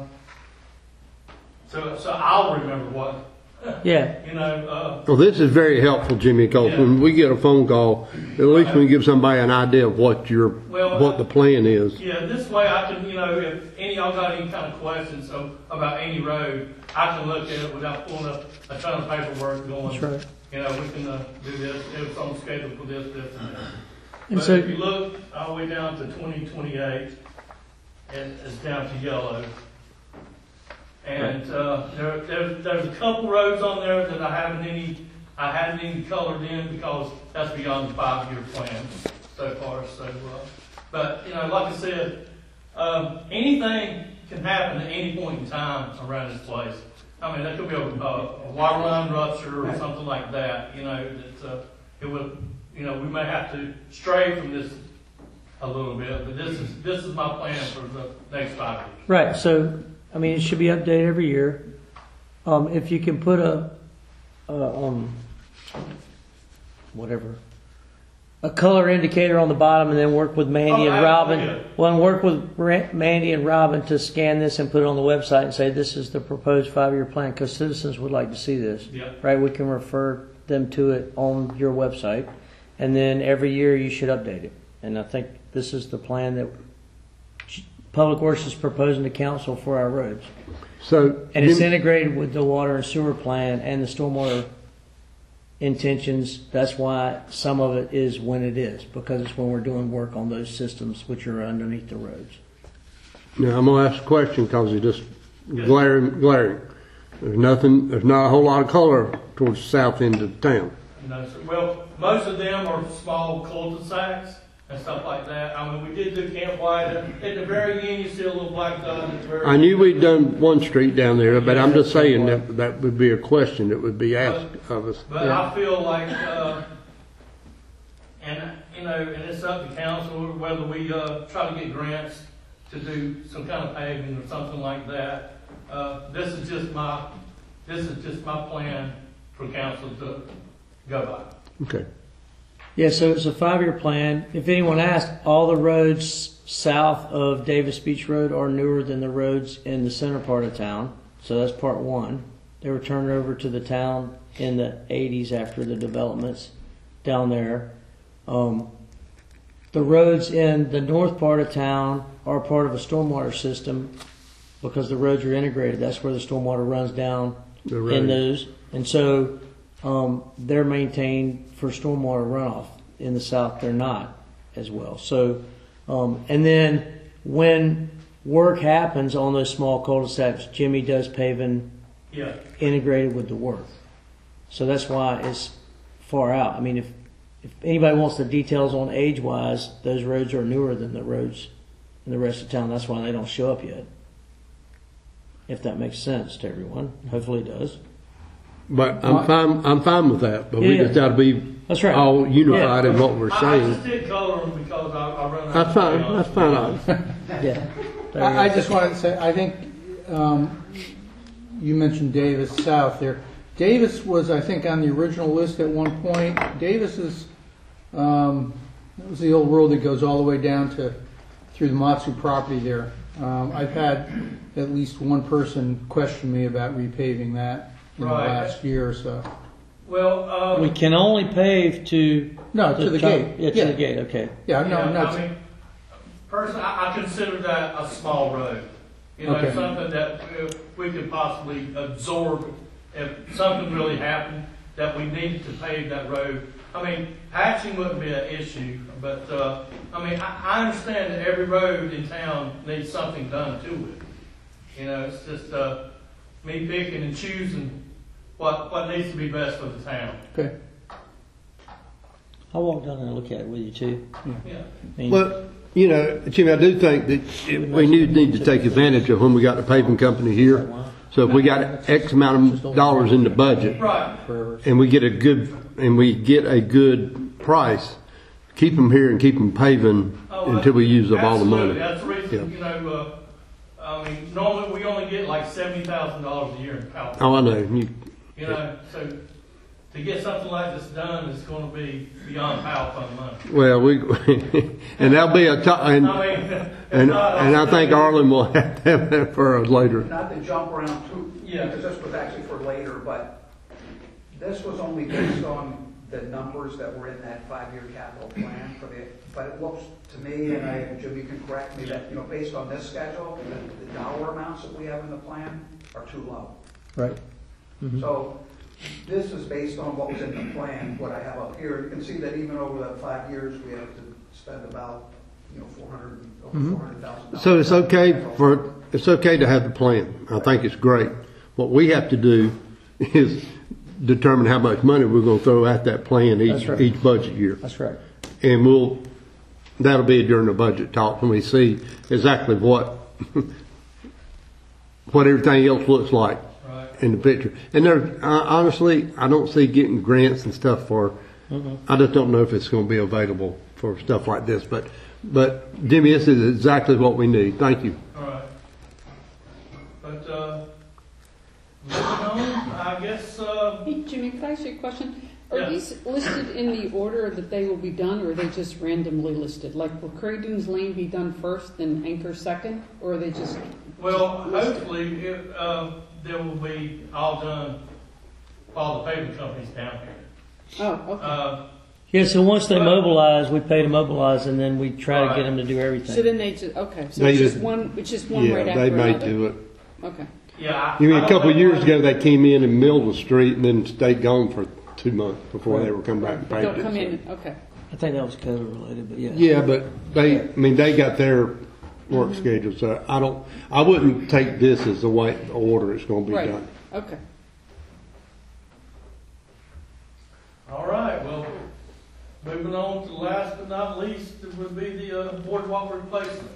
so I'll remember what. Yeah. You know. Well, this is very helpful, Jimmy, because when we get a phone call, at least we can give somebody an idea of what the plan is. Yeah, this way I can, you know, if any y'all got any kind of questions about any road, I can look at it without pulling up a ton of paperwork going. That's right. You know, we can do this. It's on schedule for this, and that. And But so, if you look all the way down to 2028, it's down to yellow. And there's a couple roads on there that I hadn't any colored in because that's beyond the 5-year plan so far. So, but you know, like I said, anything can happen at any point in time around this place. I mean, there could be a water line rupture or something like that. You know, that it would. You know, we may have to stray from this a little bit, but this is my plan for the next 5 years. right. So, I mean, it should be updated every year. If you can put a color indicator on the bottom, and then work with Mandy and Robin. Yeah. Well, and work with Mandy and Robin to scan this and put it on the website and say this is the proposed 5-year plan, because citizens would like to see this. Yeah. Right? We can refer them to it on your website, and then every year you should update it. And I think this is the plan that Public Works is proposing to council for our roads. So, And it's integrated with the water and sewer plan and the stormwater intentions. That's why some of it is when it is, because it's when we're doing work on those systems which are underneath the roads. now I'm gonna ask a question because it's just glaring. There's not a whole lot of color towards the south end of the town. No, sir. Well, most of them are small cul-de-sacs and stuff like that. I mean, we did do Camp White. At the very end, you see a little black dot at the very I knew we'd done one street down there, but I'm just saying that would be a question that would be asked of us. But I feel like, and you know, and it's up to council whether we try to get grants to do some kind of paving or something like that. This is just my plan for council to go by. Okay. Yeah, so it's a 5-year plan. If anyone asks, all the roads south of Davis Beach Road are newer than the roads in the center part of town. So that's part one. They were turned over to the town in the 80s after the developments down there. The roads in the north part of town are part of a stormwater system because the roads are integrated. That's where the stormwater runs down in those. And so they're maintained for stormwater runoff. In the south, they're not as well. So, and then when work happens on those small cul-de-sacs, Jimmy does paving integrated with the work. So that's why it's far out. I mean, if anybody wants the details on age-wise, those roads are newer than the roads in the rest of town. That's why they don't show up yet. If that makes sense to everyone. Hopefully it does. But I'm fine with that, but we Yeah. just gotta be That's right. all unified in what we're I saying. just did color them because I run out. That's of fine, crayons. that's fine. Yeah. There I you go. just wanted to say, I think you mentioned Davis South there. Davis was, I think, on the original list at one point. Davis is, that was the old road that goes all the way down to, through the Matsu property there. I've had at least one person question me about repaving that in the Right. last year or so. Well, We can only pave to No, to the top- gate. Yeah, to Yeah. the gate. Okay. Yeah, no, yeah, no, I mean, personally, I consider that a small road. You know, Okay. something that we could possibly absorb if something really happened that we needed to pave that road. I mean, patching wouldn't be an issue, but I mean, I understand that every road in town needs something done to it. You know, it's just me picking and choosing what needs to be best for the town. okay. I'll walk down there and look at it with you too. Yeah. I mean, Well, you know, Jimmy, I do think that we need to take advantage of when we got the paving company here. So if we got X amount of dollars in the budget Right. and we get a good price, keep them here and keep them paving until we use up all the money. Absolutely. That's the reason, Yeah. you know, I mean, normally we only get like $70,000 a year in power. Oh, I know. You know, so to get something like this done is going to be beyond power fund money. Well, and that'll be and I mean, if and not, I think Arlen will have to have that for us later. Not to jump around too, Yeah. because this was actually for later, but this was only based on the numbers that were in that 5-year capital plan for the, but it looks to me, and Jim, you can correct me, that, you know, based on this schedule, the dollar amounts that we have in the plan are too low. Right. So this is based on what was in the plan, what I have up here. You can see that even over the 5 years, we have to spend about, you know, $400,000. So it's okay to have the plan. I think it's great. What we have to do is determine how much money we're going to throw at that plan That's right. each budget year. that's right. And that'll be during the budget talk when we see exactly what everything else looks like right. in the picture. And honestly, I don't see getting grants and stuff for, I just don't know if it's going to be available for stuff like this. But Jimmy, this is exactly what we need. Thank you. All right. But moving on, I guess. Hey, Jimmy, could I ask you a question? Are Yeah. these listed in the order that they will be done, or are they just randomly listed? Like, will Craig Dunes Lane be done first, then Anchor second, or are they just? Well, hopefully, there will be all done while the paving company's down here. Oh, okay. Yeah, so once they mobilize, we pay to mobilize, and then we try to Right. get them to do So everything. then they just, okay, so They it's just just- one, it's just one right Yeah, after they may another? do it. Okay. Yeah. You mean I a couple don't of know years what- ago, they came in and milled the street and then stayed gone for 2 months before they ever come back and They'll paved it. come so. in, okay. I think that was COVID related, but yeah. Yeah, but they got their work schedule, so I wouldn't take this as the way, the order it's gonna be Right. done. Okay. All right, well, moving on to last but not least, it would be the boardwalk replacement.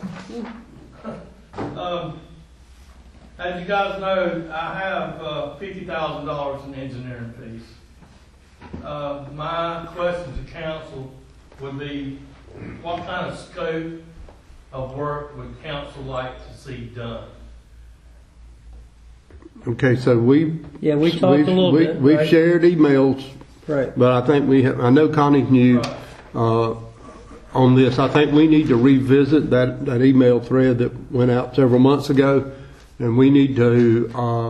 As you guys know, I have $50,000 in engineering fees. My question to council would be, what kind of scope of work would council like to see done? Okay, so we talked a little bit. We've right? shared emails, Right. but I think I know Connie's new, on this. I think we need to revisit that email thread that went out several months ago, and we need you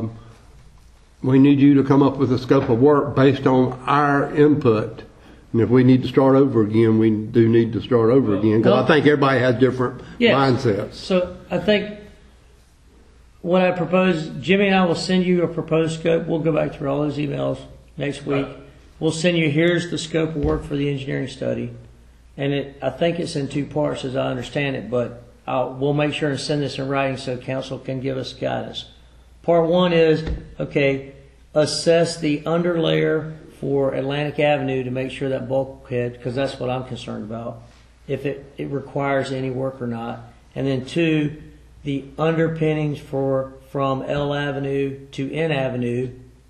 to come up with a scope of work based on our input. And if we need to start over again, we do need to start over again, because I think everybody has different Yes. mindsets. So I think what I propose, Jimmy and I will send you a proposed scope. We'll go back through all those emails next week. We'll send you, here's the scope of work for the engineering study. And I think it's in 2 parts as I understand it, but we'll make sure and send this in writing so council can give us guidance. Part 1 is, okay, assess the underlayer for Atlantic Avenue to make sure that bulkhead, because that's what I'm concerned about, if it requires any work or not. And then 2, the underpinnings from L Avenue to N Avenue.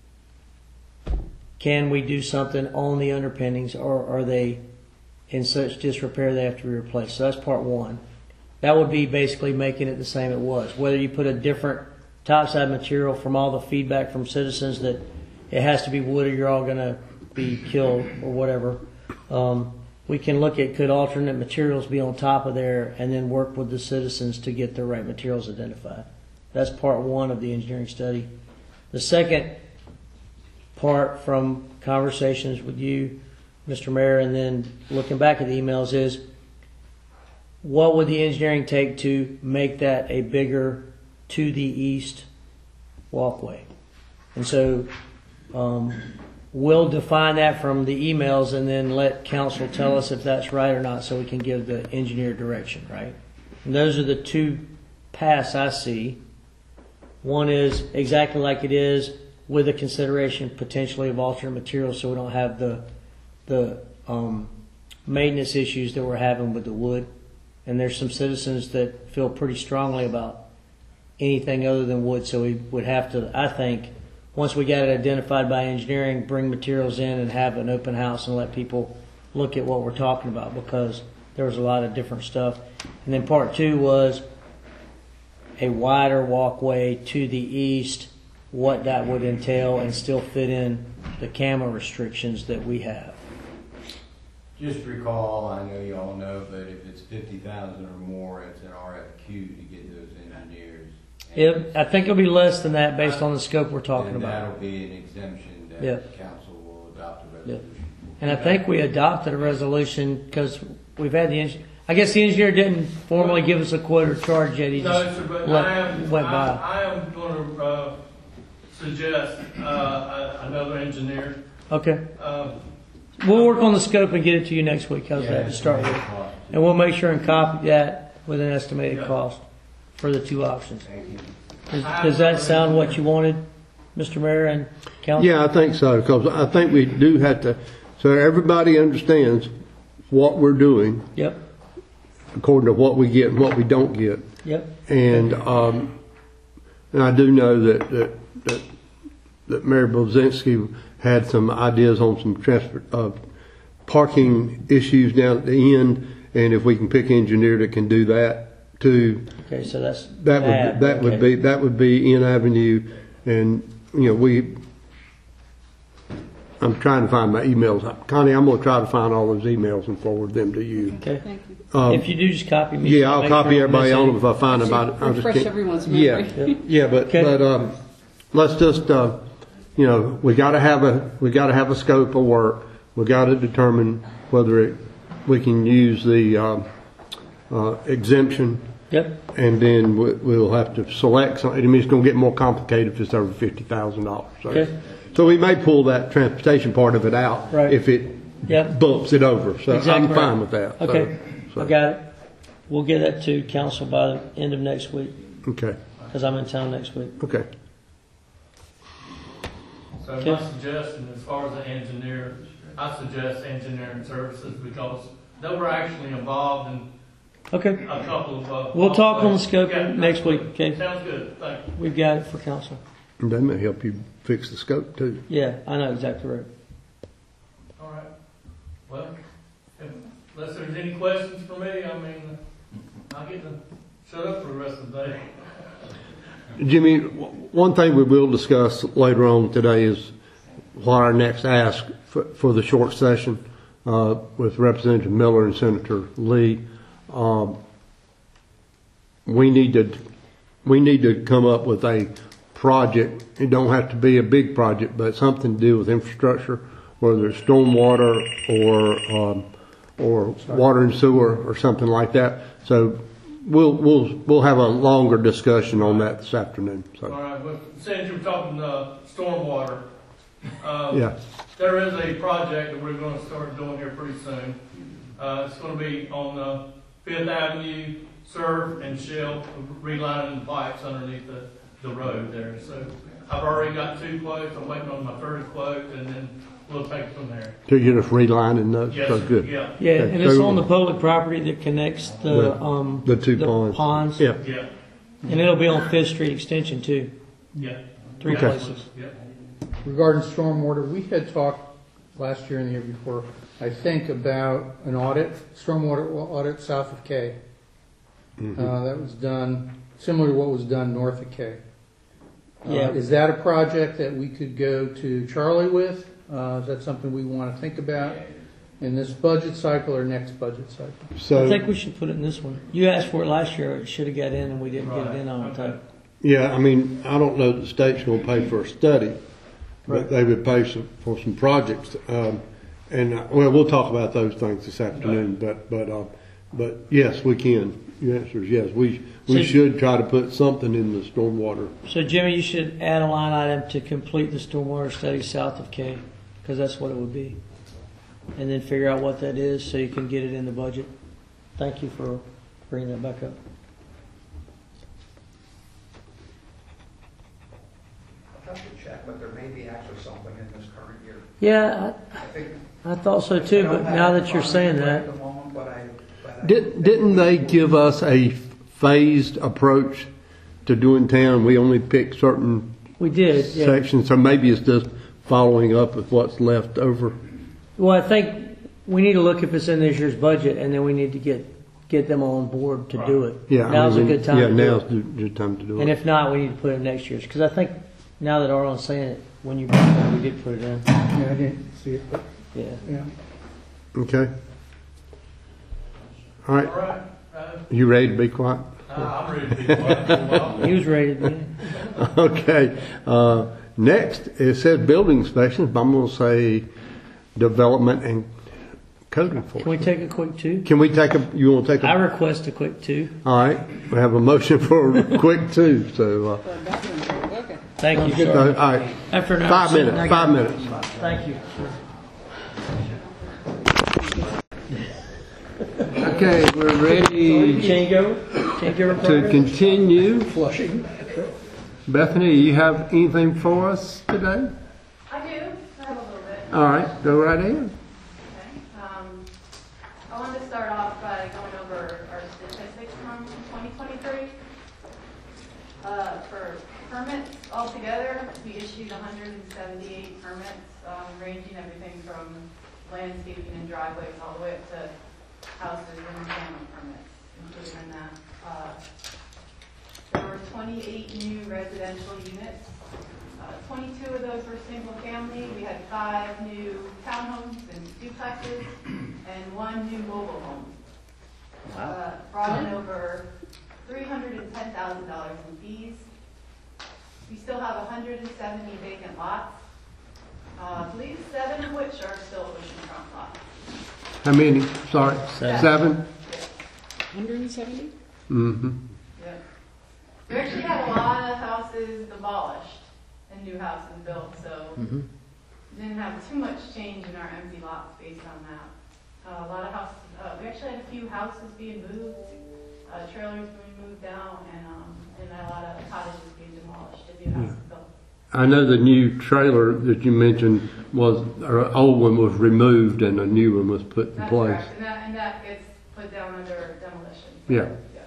Can we do something on the underpinnings, or are they in such disrepair they have to be replaced? So that's part 1. That would be basically making it the same it was. Whether you put a different topside material from all the feedback from citizens that it has to be wood or you're all going to be killed or whatever. We can look at could alternate materials be on top of there and then work with the citizens to get the right materials identified. That's part 1 of the engineering study. The second part from conversations with you, Mr. Mayor, and then looking back at the emails is, what would the engineering take to make that a bigger to the east walkway? And so we'll define that from the emails and then let council tell us if that's right or not so we can give the engineer direction, right? And those are the 2 paths I see. One is exactly like it is with a consideration potentially of alternate materials so we don't have the maintenance issues that we're having with the wood. And there's some citizens that feel pretty strongly about anything other than wood, so we would have to, I think, once we got it identified by engineering, bring materials in and have an open house and let people look at what we're talking about, because there was a lot of different stuff. And then part 2 was a wider walkway to the east, what that would entail and still fit in the camera restrictions that we have. Just recall, I know you all know, but if it's 50,000 or more, it's an RFQ to get those engineers. I think it'll be less than that based on the scope we're talking and about. that'll be an exemption that Yep. council will adopt a resolution. Yep. And I think we adopted a resolution because we've had I guess the engineer didn't formally give us a quote or charge yet. He No, just sir, but went by. I am going to suggest another engineer. Okay. We'll work on the scope and get it to you next week. How's that to start with? And we'll make sure and copy that with an estimated cost for the 2 options. Does that sound what you wanted, Mr. Mayor and Council? Yeah, I think so, because I think we do have to, so everybody understands what we're doing. Yep. According to what we get and what we don't get. Yep. And I do know that Mayor Bozinski had some ideas on some parking issues down at the end, and if we can pick an engineer that can do that too. Okay, so that would be N Avenue, and I'm trying to find my emails. Connie, I'm going to try to find all those emails and forward them to you. Okay. Thank you. If you do, just copy me. Yeah, I'll copy everybody on them if I find them. Refresh everyone's memory. Yeah, but let's just we got to have a scope of work. We got to determine whether we can use the exemption. Yep. And then we'll have to select something. I mean, it's going to get more complicated if it's over $50,000. Okay. So we may pull that transportation part of it out if it bumps it over. So exactly I'm fine with that. Okay. I got it. We'll get that to council by the end of next week. Okay. Because I'm in town next week. Okay. So my suggestion, as far as the engineer, I suggest engineering services because they were actually involved in a couple of. We'll talk on the scope next week. Okay. Sounds good. Thank you. We've got it for council. And that may help you fix the scope too. Yeah, I know exactly right. All right. Well, unless there's any questions for me, I mean, I get to shut up for the rest of the day. Jimmy, one thing we will discuss later on today is what our next ask for the short session with Representative Miller and Senator Lee. We need to come up with a project. It don't have to be a big project, but something to do with infrastructure, whether it's stormwater or water and sewer or something like that. So we'll have a longer discussion on that this afternoon. So. All right. Well, since you're talking stormwater, yeah. There is a project that we're going to start doing here pretty soon. It's going to be on 5th Avenue, Surf and Shell, relining the pipes underneath the road there. So I've already got 2 quotes. I'm waiting on my 3rd quote, and then we'll take it from there. So you're just relining those? Yes, So sir. good. Yeah, Yeah, Okay, and it's so- on the public property that connects the two ponds. Yeah. yeah, And it'll be on Fifth Street Extension too. yeah. 3 Okay. places. Yeah. Regarding stormwater, we had talked last year and the year before, I think, about an audit, stormwater audit south of K. That was done, similar to what was done north of K. Yeah. Is that a project that we could go to Charlie with? Is that something we want to think about in this budget cycle or next budget cycle? So I think we should put it in this one. You asked for it last year. It should have got in, and we didn't get it in on time. yeah, I mean, I don't know that the state's going to pay for a study, but they would pay for some projects. We'll talk about those things this afternoon. But yes, we can. Your answer is yes. We should try to put something in the stormwater. So Jimmy, you should add a line item to complete the stormwater study south of K, because that's what it would be. And then figure out what that is so you can get it in the budget. Thank you for bringing that back up. I'll have to check, but there may be actually something in this current year. Yeah, I think. I thought so too, but now that you're saying that, At the moment, but I Didn't they give us a phased approach to doing town? We only picked certain we did. Yeah. sections, so maybe it's just following up with what's left over. Well, I think we need to look if it's in this year's budget, and then we need to get them on board to do it. Yeah, Now's a good time to do now's it. the good time to do And it. if not, we need to put it in next year's. Because I think now that Arlen's saying it, when you brought it up, we did put it in. Yeah, I didn't see it, but, Yeah. yeah. Okay. All right. All right. You ready to be quiet? I'm ready to be quiet for a while. He was ready to be. Okay. Next, it says building inspections, but I'm going to say development and code Can we enforcement. take a quick two? Can we take a? You want to take I a? request a quick two. All right. We have a motion for a quick two. So, Okay. Thank you. all right. After an hour 5 sitting, minutes. I 5 got- minutes. Thank you. Okay, we're ready Change over to progress? continue. Flushing. Bethany, you have anything for us today? I do, I have a little bit. All right, go right ahead. Okay. I wanted to start off by going over our statistics from 2023. For permits altogether, we issued 178 permits, ranging everything from landscaping and driveways all the way up to houses and family permits, including in that. There were 28 new residential units. 22 of those were single family. We had 5 new townhomes and duplexes, and 1 new mobile home. Brought in over $310,000 in fees. We still have 170 vacant lots. I believe 7 of which are still oceanfront lots. How many? Sorry, 7? 170? Mm-hmm. Yep. We actually had a lot of houses demolished and new houses built, so didn't have too much change in our empty lots based on that. A lot of houses, we actually had a few houses being moved, trailers being moved out, and a lot of cottages being demolished and new houses built. I know the new trailer that you mentioned was, or old one was removed and a new one was put in That's place. correct, and that gets put down under demolition. Yeah.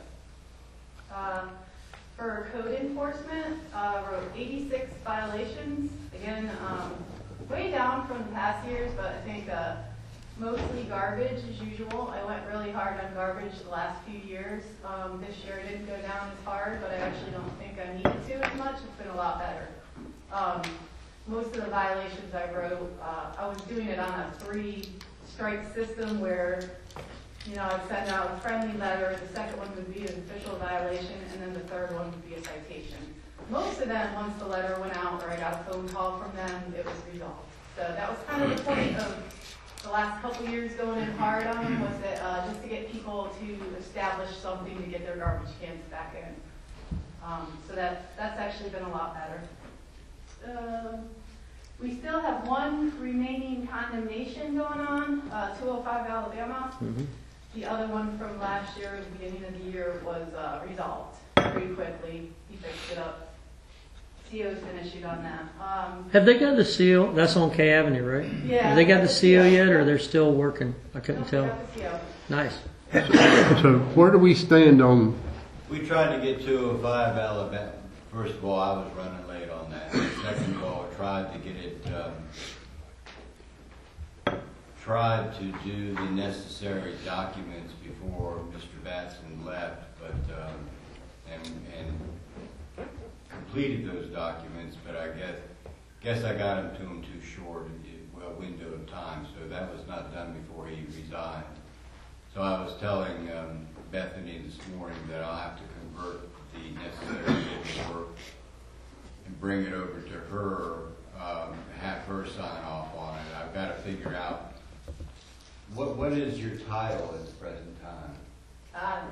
For code enforcement, wrote 86 violations. Again, way down from the past years, but I think mostly garbage as usual. I went really hard on garbage the last few years. This year I didn't go down as hard, but I actually don't think I needed to as much. It's been a lot better. Most of the violations I wrote, I was doing it on a 3-strike system where, I'd send out a friendly letter, the second one would be an official violation, and then the third one would be a citation. Most of them, once the letter went out or I got a phone call from them, it was resolved. So that was kind of the point of the last couple years going in hard on them, was that just to get people to establish something to get their garbage cans back in. So that's actually been a lot better. We still have 1 remaining condemnation going on, 205 Alabama. The other one from last year, at the beginning of the year, was resolved pretty quickly. He fixed it up. CO's been issued on that. Have they got the seal? That's on K Avenue, right? Yeah. Have they got the seal yet, or they're still working? I couldn't tell. Got the CO. Nice. So where do we stand on, We tried to get 205 Alabama. First of all, I was running late on that. Second of all, I tried to get it, tried to do the necessary documents before Mr. Batson left, but, and completed those documents, but I guess I got them to him too short a window of time, so that was not done before he resigned. So I was telling Bethany this morning that I'll have to convert the necessary paperwork and bring it over to her, have her sign off on it. I've got to figure out, what is your title at the present time?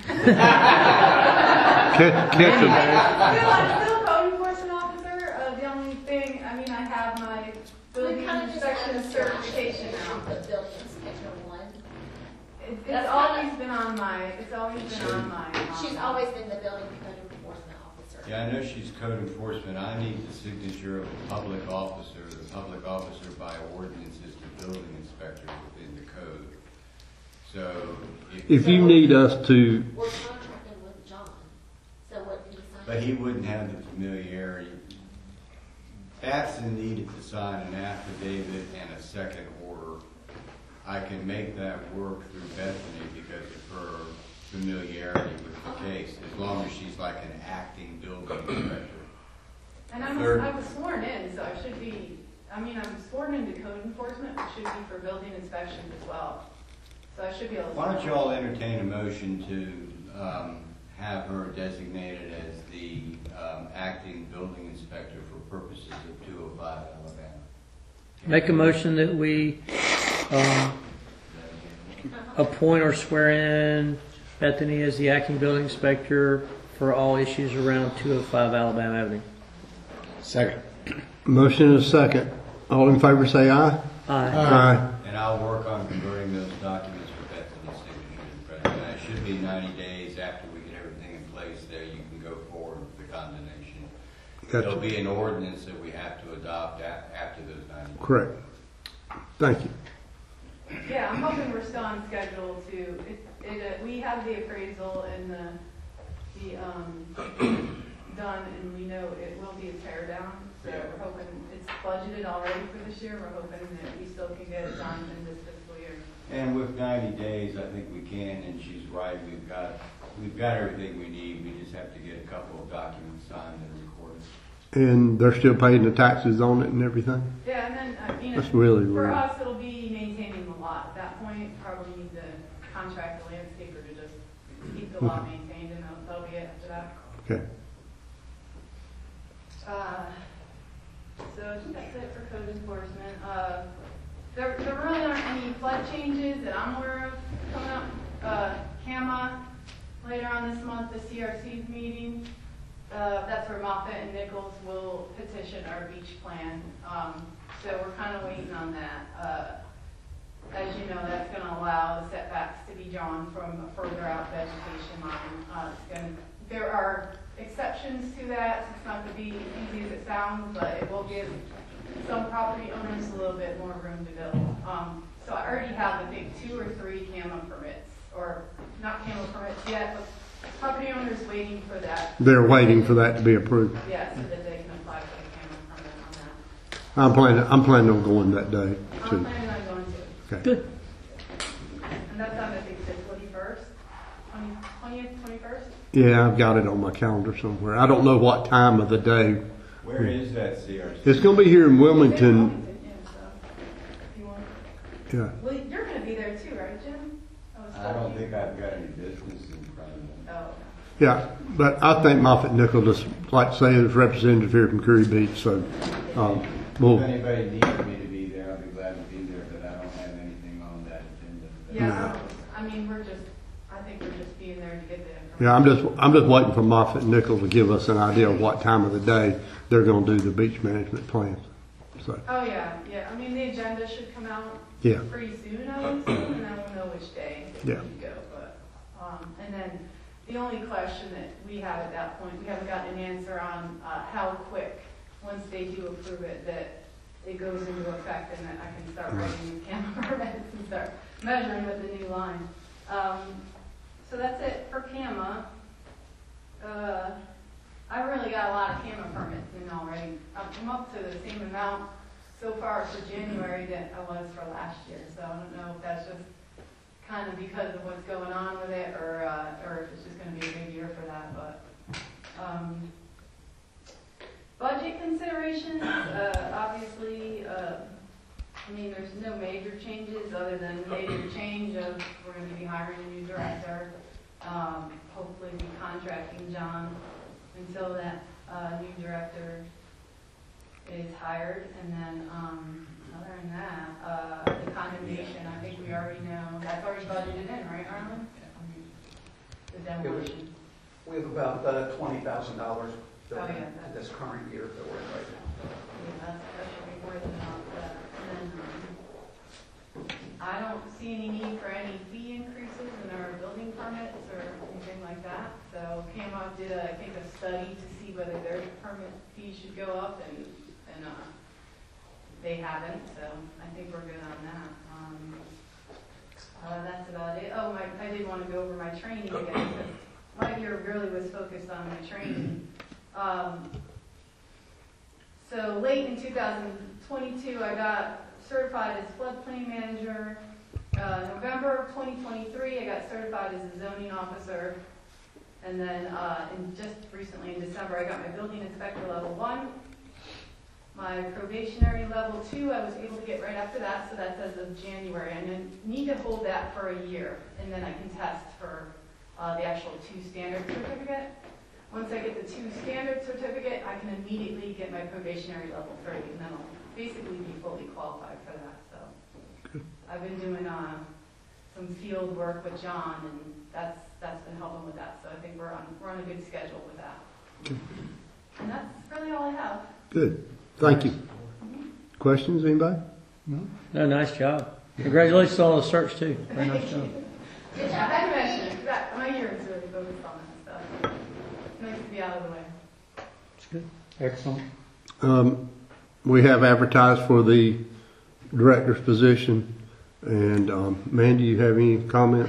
catch Still code enforcement officer. The only thing, I mean, I have my building inspection certification now. The building inspector one. It's always been on my, She's always been the building code enforcement officer. Yeah, I know she's code enforcement. I need the signature of a public officer. The public officer by ordinance is the building inspector within the code. So if you need us to, We're contracting with John, so what he signed. but he wouldn't have the familiarity. Batson needed to sign an affidavit and a second order. I can make that work through Bethany because of her familiarity with the case, as long as she's like an acting building inspector. And I was sworn in, so I should be, I mean, I'm sworn into code enforcement, but should be for building inspections as well. So I should be able to. Why don't you all entertain a motion to have her designated as the acting building inspector for purposes of 205 Alabama? Make a motion that we appoint or swear in Bethany as the acting building inspector for all issues around 205 Alabama Avenue. Second. motion and a second. All in favor say aye. Aye. And I'll work on converting those documents for Bethany's signature. President. It should be 90 days after we get everything in place there. You can go forward with the condemnation. Gotcha. There'll be an ordinance that we have to adopt after those 90 days. Correct. Thank you. Yeah, I'm hoping we're still on schedule to, we have the appraisal and the done, and we know it will be a tear down. So Yeah. we're hoping, it's budgeted already for this year. We're hoping that we still can get it done in this fiscal year. And with 90 days, I think we can, and she's right, we've got everything we need, we just have to get a couple of documents signed and recorded. And they're still paying the taxes on it and everything? Yeah, and then, That's really for weird. us, it'll be maintaining the lot. At that point, probably need to contract the landscaper to just keep the lot maintained, and that'll be it after that. Okay. So I think that's it for code enforcement. There really aren't any flood changes that I'm aware of coming up. CAMA, later on this month, the CRC meeting, that's where Moffett and Nichols will petition our beach plan. So we're kind of waiting on that. As you know, that's going to allow the setbacks to be drawn from a further out vegetation line. There are exceptions to that. It's not going to be easy as it sounds, but it will give some property owners a little bit more room to build. So I already have, I think, 2 or 3 CAMA permits, or not CAMA permits yet, but property owners waiting for that. They're waiting for that to be approved. Yeah, so that they can apply for the CAMA permit on that. I'm planning on going that day I'm too. planning on going to. Okay. Good. And that's on, I think, the 21st, 20th, 21st? Yeah, I've got it on my calendar somewhere. I don't know what time of the day. Where is that CRC? It's going to be here in Wilmington. Yeah, so if you want. Yeah. Well, you're going to be there too, right, Jim? I don't think I've got any business in front of me. Oh. Yeah, but I think Moffett Nichols, like I say, is representative here from Curry Beach, so If we'll, anybody needs me to be there, I'll be glad to be there, but I don't have anything on that agenda. Yeah, I mean, I think we're just being there to get the information. yeah, I'm just waiting for Moffett Nichols to give us an idea of what time of the day they're going to do the beach management plans. So, Oh, yeah. I mean, the agenda should come out yeah, pretty soon, I would assume, and then we'll know which day Yeah. we go. But, and then the only question that we have at that point, we haven't gotten an answer on how quick, once they do approve it, that it goes into effect and that I can start writing the camera permits and start measuring with the new line. So that's it for CAMA. I really got a lot of CAMA permits in already. I'm up to the same amount so far for January that I was for last year. So I don't know if that's just kind of because of what's going on with it, or if it's just going to be a big year for that. But budget considerations, obviously, I mean, there's no major changes other than the major change of we're going to be hiring a new director. Hopefully be contracting John until that new director is hired. And then other than that, the condemnation, I think we already know. That's already budgeted in, right, Arlen? The demolition. We have about $20,000 Oh, yeah, this current year that we're in right now. Yeah, that should be more than enough. And then I don't see any need for any fee increases in our building permits or anything like that. So CAMA did, I think, a study to see whether their permit fees should go up, and they haven't. So I think we're good on that. That's about it. Oh, I did want to go over my training again. My year really was focused on my training. So late in 2022, I got certified as floodplain manager. November of 2023, I got certified as a zoning officer. And then just recently in December, I got my building inspector level 1. My probationary level 2, I was able to get right after that, so that's as of January. And I need to hold that for a year, and then I can test for the actual 2 standard certificate. Once I get the 2 standard certificate, I can immediately get my probationary level 3, and then I'll basically be fully qualified for that. So I've been doing some field work with John, and that's been helping with that. So I think we're on a good schedule with that. And that's really all I have. Good. Thank you. Questions, anybody? No, nice job. Congratulations on the search too. Very nice job. Good job. I mentioned that my year is really focused on that stuff. It's nice to be out of the way. That's good. Excellent. We have advertised for the director's position. And Mandy, you have any comment?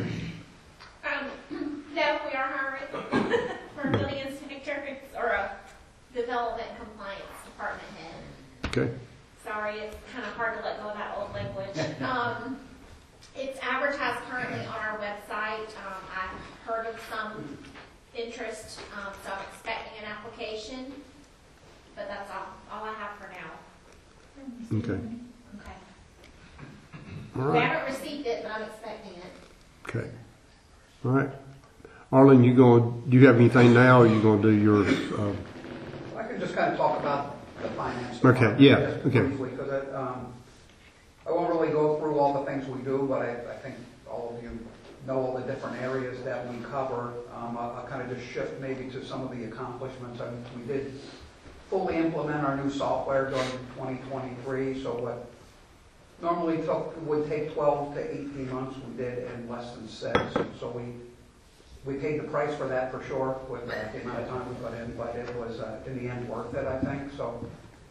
No, we are hiring for a building inspector or a development compliance department head. Okay. Sorry, it's kind of hard to let go of that old language. It's advertised currently on our website. I've heard of some interest, so I'm expecting an application. But that's all I have for now. Okay. Okay. All We right. haven't received it, but I'm expecting it. Okay. All right. Arlen, do you have anything now, or are you going to do yours? I can just kind of talk about the finance Okay, department. yeah, just okay. briefly, because I won't really go through all the things we do, but I think all of you know all the different areas that we cover. I'll kind of just shift maybe to some of the accomplishments. We did fully implement our new software during 2023, so what normally would take 12 to 18 months, we did in less than 6. So we paid the price for that for sure with the amount of time we put in, but it was in the end worth it, I think. So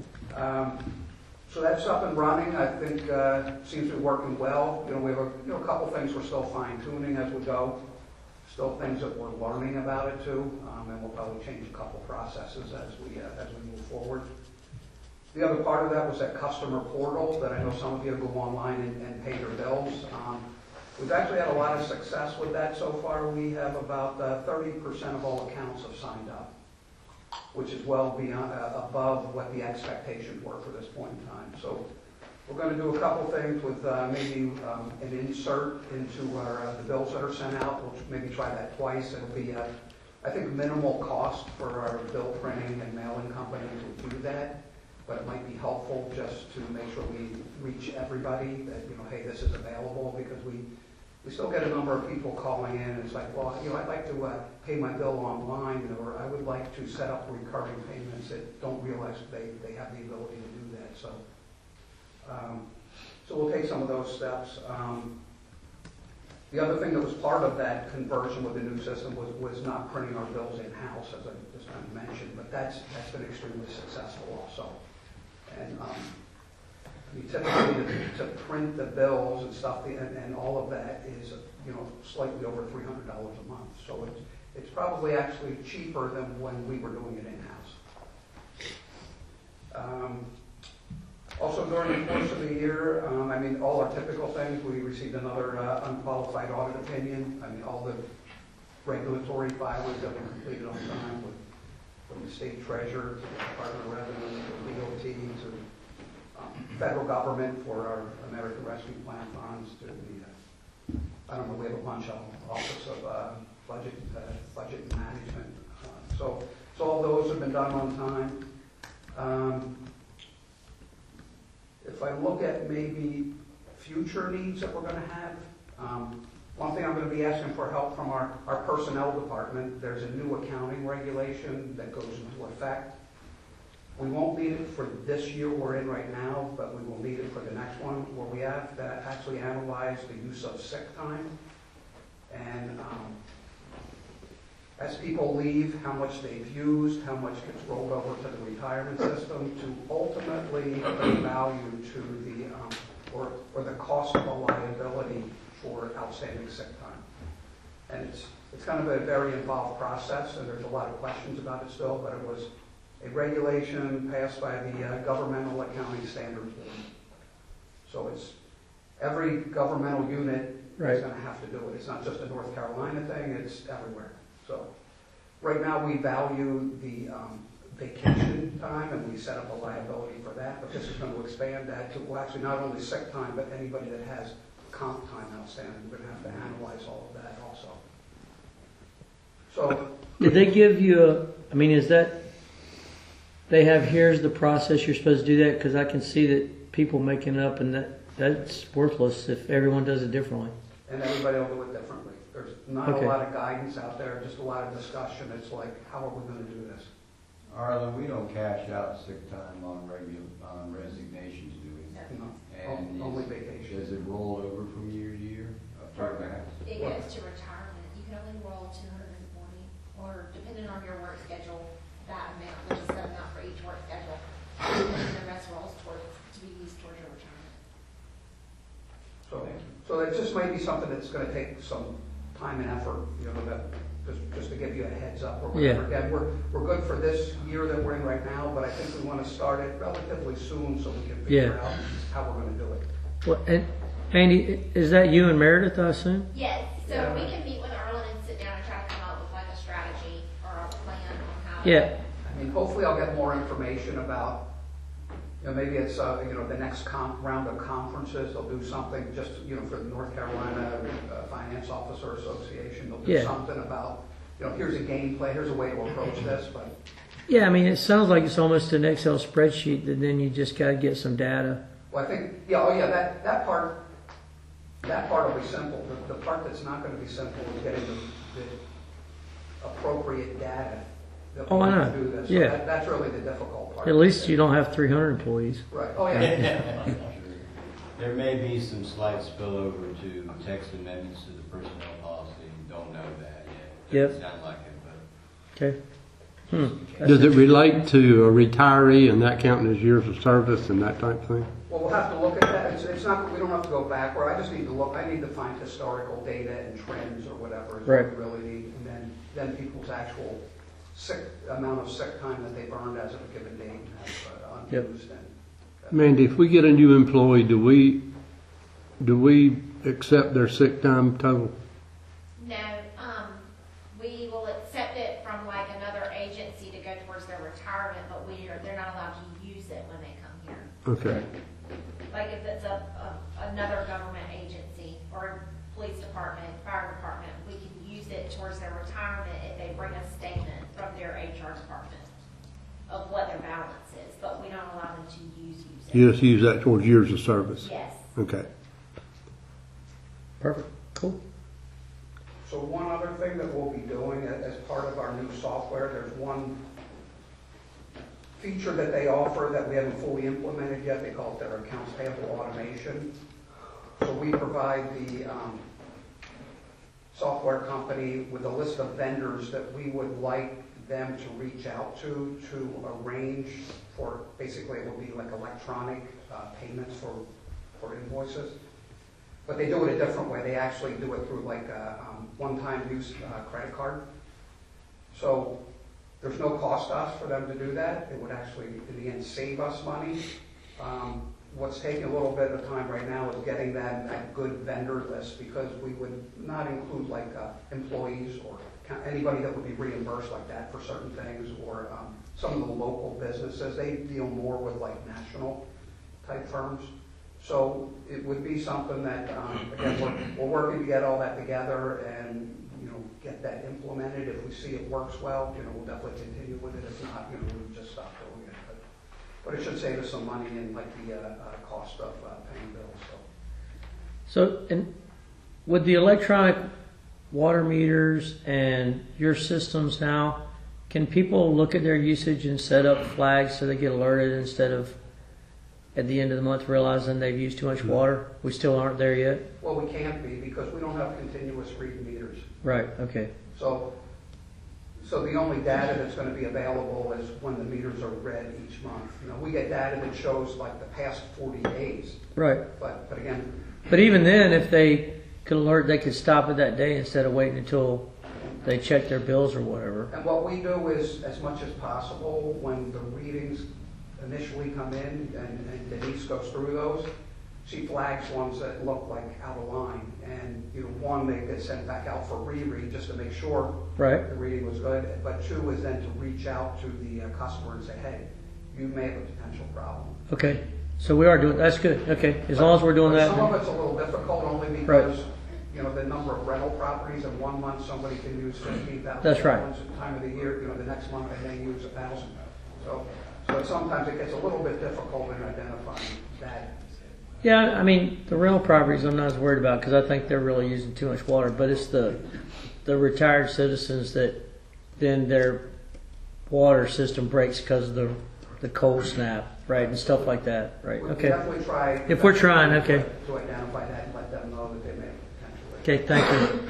that's up and running. I think seems to be working well. We have a couple things we're still fine tuning as we go. Still things that we're learning about it too, and we'll probably change a couple processes as we move forward. The other part of that was that customer portal that I know some of you go online and pay your bills. We've actually had a lot of success with that so far. We have about 30% of all accounts have signed up, which is well beyond, above what the expectations were for this point in time. So we're going to do a couple things with maybe an insert into the bills that are sent out. We'll maybe try that twice. It'll be, I think, minimal cost for our bill printing and mailing company to do that. But it might be helpful just to make sure we reach everybody that, hey, this is available, because we still get a number of people calling in, and it's like, well, I'd like to pay my bill online, or I would like to set up recurring payments that don't realize they have the ability to do that. So we'll take some of those steps. The other thing that was part of that conversion with the new system was not printing our bills in-house, as I just kind of mentioned, but that's been extremely successful also. And typically to print the bills and stuff, and all of that is, slightly over $300 a month. So it's probably actually cheaper than when we were doing it in-house. Also, during the course of the year, all our typical things, we received another unqualified audit opinion. All the regulatory filings have been completed on time from the state treasurer to the Department of Revenue, to DOT, to federal government for our American Rescue Plan funds, to the, we have a bunch of Office of Budget and Management. So all those have been done on time. If I look at maybe future needs that we're going to have, one thing I'm going to be asking for help from our personnel department. There's a new accounting regulation that goes into effect. We won't need it for this year we're in right now, but we will need it for the next one, where we have to actually analyze the use of sick time. And as people leave, how much they've used, how much gets rolled over to the retirement system, to ultimately the value to the, or the cost of a liability for outstanding sick time. And it's kind of a very involved process, and there's a lot of questions about it still, but it was a regulation passed by the Governmental Accounting Standards Board. So it's every governmental unit is going to have to do it. It's not just a North Carolina thing, it's everywhere. So right now we value the vacation time, and we set up a liability for that, but this is going to expand that to, well, actually not only sick time, but anybody that has comp time outstanding. We're going to have to analyze all of that also. So did they give you is that they have, here's the process, you're supposed to do that? Because I can see that people making up, and that's worthless if everyone does it differently. And everybody will do it differently. There's not a lot of guidance out there, just a lot of discussion. It's like, how are we going to do this? Arlen, we don't cash out sick time on resignations, do we? No. And Only vacation. Does it roll over from year to year? It goes to retirement. You can only roll 240, or depending on your work schedule, that amount, which is set up for each work schedule. And then the rest rolls to be used towards your retirement. So it just might be something that's going to take some time and effort, that just to give you a heads up or whatever. Yeah. Again, we're good for this year that we're in right now, but I think we want to start it relatively soon so we can figure out how we're going to do it. Well, and Andy, is that you and Meredith, I assume? Yes. So we can meet with Arlen and sit down and try to come up with like a strategy or a plan on how. Yeah. Hopefully I'll get more information about, maybe it's, the next round of conferences. They'll do something just, for the North Carolina Finance Officer Association. They'll do something about, here's a game plan, here's a way to approach this. But yeah, it sounds like it's almost an Excel spreadsheet that then you just got to get some data. Well, I think, that part will be simple. The part that's not going to be simple is getting the appropriate data. I know. Do this. Yeah. So that's really the difficult part. At least you don't have 300 employees. Right. Oh, yeah. There may be some slight spillover to text amendments to the personnel policy. Don't know that yet. Doesn't sound like it, but. Okay. Does it relate to a retiree and that counting as years of service and that type of thing? Well, we'll have to look at that. It's not, we don't have to go backward. I just need to look. I need to find historical data and trends or whatever is what we really need, and then people's actual amount of sick time that they've earned as of a given date and unused. Mandy, if we get a new employee, do we accept their sick time total? No, we will accept it from like another agency to go towards their retirement, but they're not allowed to use it when they come here. Okay. Like if it's another government agency or police department, fire department, we can use it towards their retirement if they bring a statement from their HR department of what their balance is, but we don't allow them to use it. You just use that towards years of service? Yes. Okay. Perfect. Cool. So one other thing that we'll be doing as part of our new software, there's one feature that they offer that we haven't fully implemented yet. They call it their accounts payable automation. So we provide software company with a list of vendors that we would like them to reach out to arrange for, basically it will be like electronic payments for invoices. But they do it a different way. They actually do it through like a one-time use credit card. So there's no cost to us for them to do that. It would actually, in the end, save us money. What's taking a little bit of time right now is getting that good vendor list, because we would not include like employees or anybody that would be reimbursed like that for certain things, or some of the local businesses. They deal more with like national type firms. So it would be something that, again, we're working to get all that together and, get that implemented. If we see it works well, we'll definitely continue with it. If not, we'll just stop doing it. But it should save us some money in like the cost of paying bills. So, and with the electronic water meters and your systems now, can people look at their usage and set up flags so they get alerted instead of at the end of the month realizing they've used too much water? We still aren't there yet? Well, we can't be, because we don't have continuous read meters. Right, okay. So the only data that's going to be available is when the meters are read each month. We get data that shows like the past 40 days. Right. But again. But even then, if they could alert, they could stop it that day instead of waiting until they check their bills or whatever. And what we do is, as much as possible, when the readings initially come in and Denise goes through those, she flags ones that look like out of line. And one, they get sent back out for reread just to make sure right. the reading was good. But two is then to reach out to the customer and say, hey, you may have a potential problem. Okay. So we are doing, that's good. Okay. As long as we're doing that. Some of it's a little difficult only because, the number of rental properties in 1 month, somebody can use 15,000. That's right. Time of the year, the next month they may use 1,000. So sometimes it gets a little bit difficult in identifying that. Yeah, I mean, the rental properties I'm not as worried about because I think they're really using too much water, but it's the retired citizens that then their water system breaks because of the cold snap, right, and stuff like that, right? We Okay. definitely try. If we're trying, okay. To identify that and let them know that they may potentially. Okay, thank you.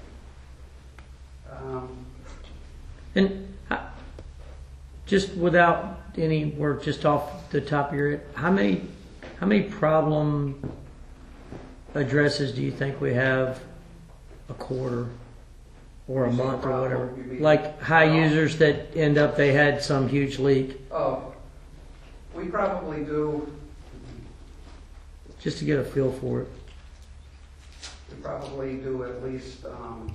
And just without any work, just off the top of your head, how many problem addresses do you think we have a quarter or a month or whatever? Like high users that end up they had some huge leak. Oh, we probably do. Just to get a feel for it. We probably do at least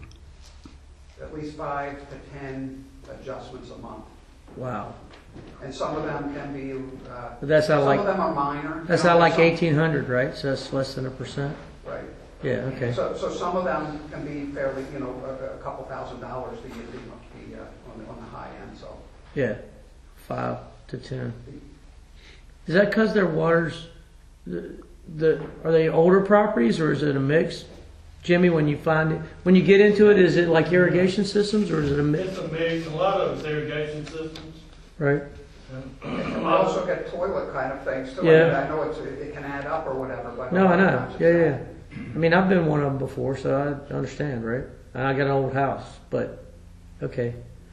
5 to 10 adjustments a month. Wow. And some of them can be. But that's not some of them are minor. That's not like 1,800, right? So that's less than 1%. Right. Yeah. Okay. So some of them can be fairly, a couple $1,000 to get on the high end. So. Yeah, 5 to 10. Is that because their waters? Are they older properties or is it a mix? Jimmy, when you get into it, is it like irrigation systems or is it a mix? It's a mix. A lot of it's irrigation systems. Right. And we also get toilet kind of things too. Yeah. I know it can add up or whatever, but no, I know. Yeah. I mean, I've been one of them before, so I understand, right? I got an old house, but okay.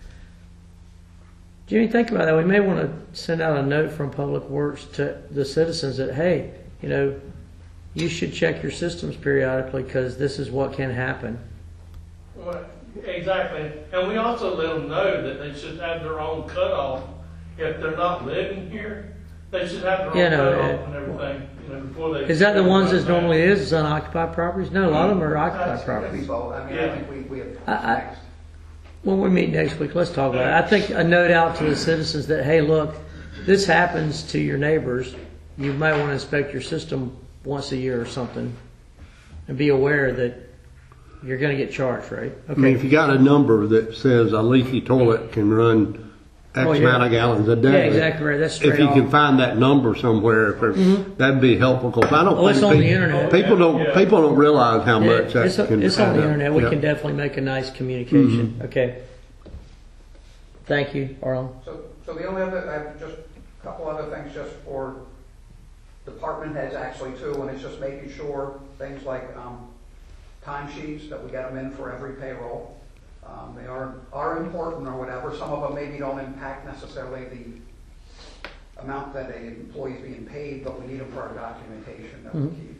Jimmy, think about that. We may want to send out a note from Public Works to the citizens that, hey, you should check your systems periodically because this is what can happen. Well, exactly. And we also let them know that they should have their own cutoff. If they're not living here, they should have their own cutoff and everything. Before they. Is that the ones that normally is unoccupied properties? No, a lot of them are occupied properties. I think we have. When we meet next week, let's talk about it. I think a note out to the citizens that, hey, look, this happens to your neighbors. You might want to inspect your system once a year or something and be aware that you're going to get charged, right? Okay. I mean, if you got a number that says a leaky toilet can run X amount of gallons a day. Yeah, exactly right. That's straight If you off. can find that number somewhere, that'd be helpful. Cause I don't think it's on the internet. People don't realize how much that can. It's on the internet. We Yeah. can definitely make a nice communication. Okay. Thank you, Arlen. So the only other, I have just a couple other things just for department heads actually too, and it's just making sure things like timesheets, that we get them in for every payroll. They are important or whatever. Some of them maybe don't impact necessarily the amount that an employee is being paid, but we need them for our documentation that we keep.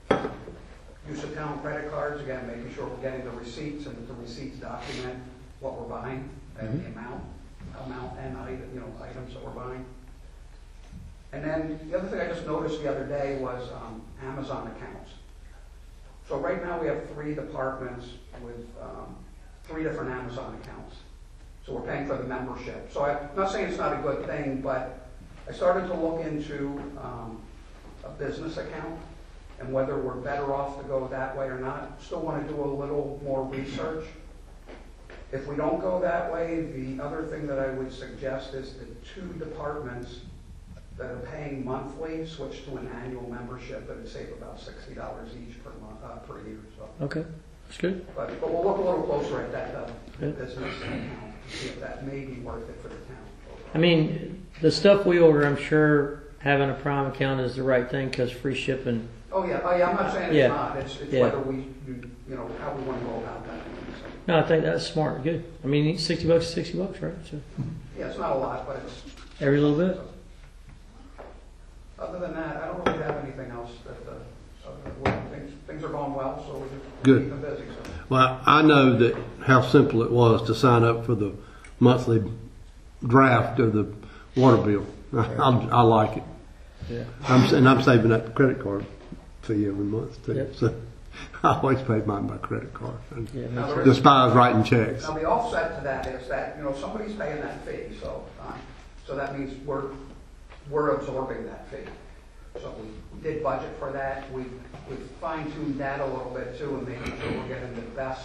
Use of town credit cards, again, making sure we're getting the receipts and that the receipts document what we're buying and the amount and items that we're buying. And then the other thing I just noticed the other day was Amazon accounts. So right now we have 3 departments with 3 different Amazon accounts. So we're paying for the membership. So I'm not saying it's not a good thing, but I started to look into a business account and whether we're better off to go that way or not. Still want to do a little more research. If we don't go that way, the other thing that I would suggest is the 2 departments that are paying monthly switch to an annual membership that would save about $60 each per month, per year. So. Okay, that's good. But we'll look a little closer at that business account to see if that may be worth it for the town. I mean, the stuff we order, I'm sure having a Prime account is the right thing because free shipping. Oh yeah, I'm not saying it's not. It's whether we, how we want to go about that. So. No, I think that's smart. Good. I mean, $60 is $60, right? So. Yeah, it's not a lot, but it's every little bit. Other than that, I don't really have anything else. Things are going well, so we're just keeping busy. So. Well, I know that how simple it was to sign up for the monthly draft of the water bill. I like it. Yeah. I'm saving up the credit card fee every month too. Yep. So I always pay mine by credit card. Yeah, despise writing checks. Now the offset to that is that somebody's paying that fee, so that means we're absorbing that fee. So we did budget for that. We've fine-tuned that a little bit too, and making sure we're getting the best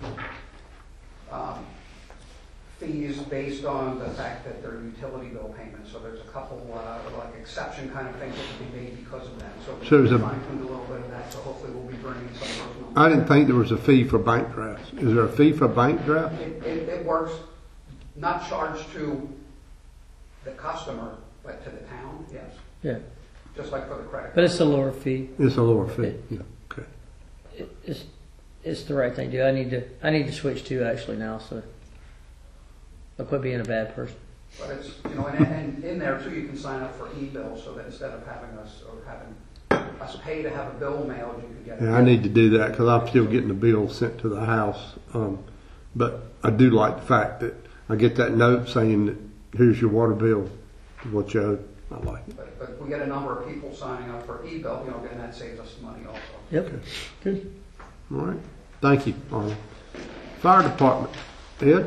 fees based on the fact that they're utility bill payments. So there's a couple like exception kind of things that can be made because of that. So we fine-tuned a little bit of that. So hopefully we'll be bringing some of those numbers. I didn't think there was a fee for bank drafts. Is there a fee for bank drafts? It works, not charged to the customer, but to the town, yes. Yeah. Just like for the credit card. But it's a lower fee. It's a lower fee. Yeah. Okay. It's the right thing to do. I need to switch to actually now, so I'll quit being a bad person. But it's and in there too, you can sign up for e-bill so that instead of having us pay to have a bill mailed, you can get it. Yeah, I need to do that because I'm still getting the bill sent to the house. But I do like the fact that I get that note saying that here's your water bill, what you owe. I like it. But we get a number of people signing up for e-bill, and that saves us money also. Yep. Okay. Good. All right. Thank you, Arnold. Fire department. Ed?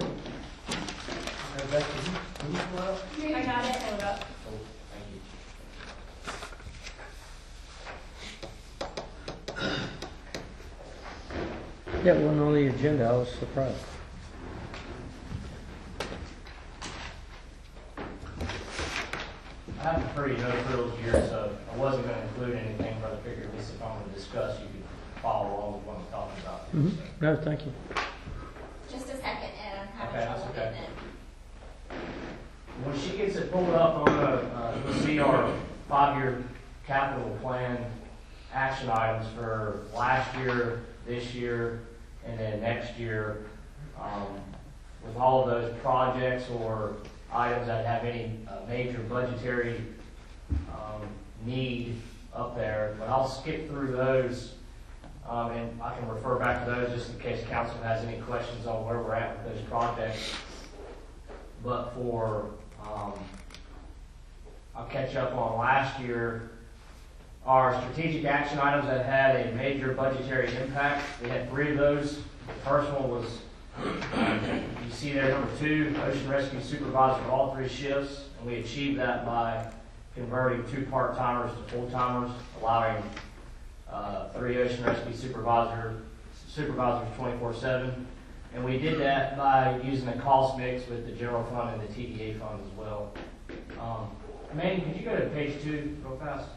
I got it. Hold up. Yeah, it wasn't on the agenda. I was surprised. I have a pretty no-frills year, so I wasn't going to include anything, but I figured at least if I'm going to discuss, you could follow along with what I'm talking about. Mm-hmm. No, thank you. Just a second, Ed, I'm having Okay, trouble that's okay. getting it. When she gets it pulled up on you'll see our 5-year capital plan action items for last year, this year, and then next year. With all of those projects or items that have any major budgetary need up there, but I'll skip through those and I can refer back to those just in case council has any questions on where we're at with those projects. But for I'll catch up on last year. Our strategic action items that had a major budgetary impact, we had 3 of those. The first one was, you see there, number 2, ocean rescue supervisor for all 3 shifts. And we achieved that by converting 2 part-timers to full-timers, allowing 3 ocean rescue supervisors 24/7. And we did that by using a cost mix with the general fund and the TDA fund as well. Manny, could you go to page 2 real fast?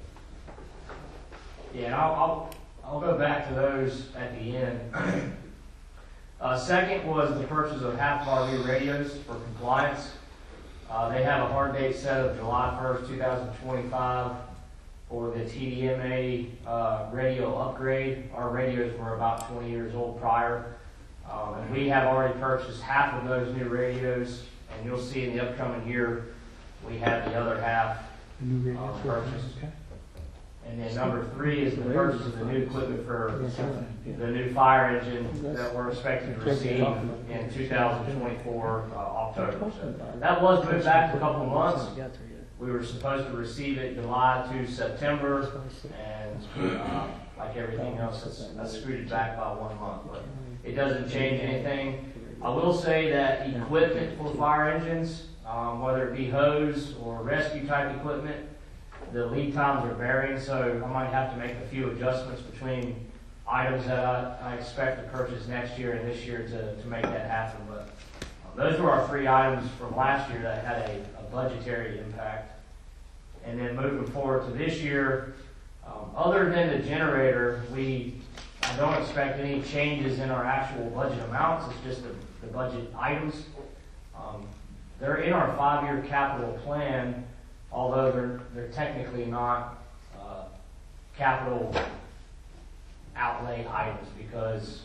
Yeah, and I'll go back to those at the end. Second was the purchase of half of our new radios for compliance. They have a hard date set of July 1st, 2025. for the TDMA radio upgrade. Our radios were about 20 years old prior. And we have already purchased half of those new radios, and you'll see in the upcoming year, we have the other half purchased. And then number 3 is the purchase of the new equipment for the new fire engine that we're expecting to receive in 2024 October. So that was moved back a couple of months. We were supposed to receive it July to September, and like everything else, that's scooted back by 1 month. But it doesn't change anything. I will say that equipment for fire engines, whether it be hose or rescue type equipment, the lead times are varying, so I might have to make a few adjustments between items that I expect to purchase next year and this year to make that happen. But those were our 3 items from last year that had a budgetary impact. And then moving forward to this year, other than the generator, I don't expect any changes in our actual budget amounts. It's just the budget items. They're in our 5-year capital plan, although they're technically not capital outlay items because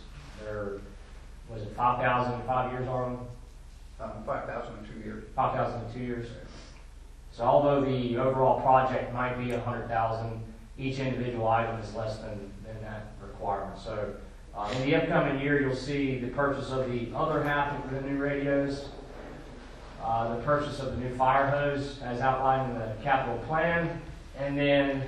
was it 5,000 in 5 years, Arlen? 5,000 in 2 years. 5,000 in 2 years. So although the overall project might be 100,000, each individual item is less than that requirement. So in the upcoming year, you'll see the purchase of the other half of the new radios, the purchase of the new fire hose as outlined in the capital plan, and then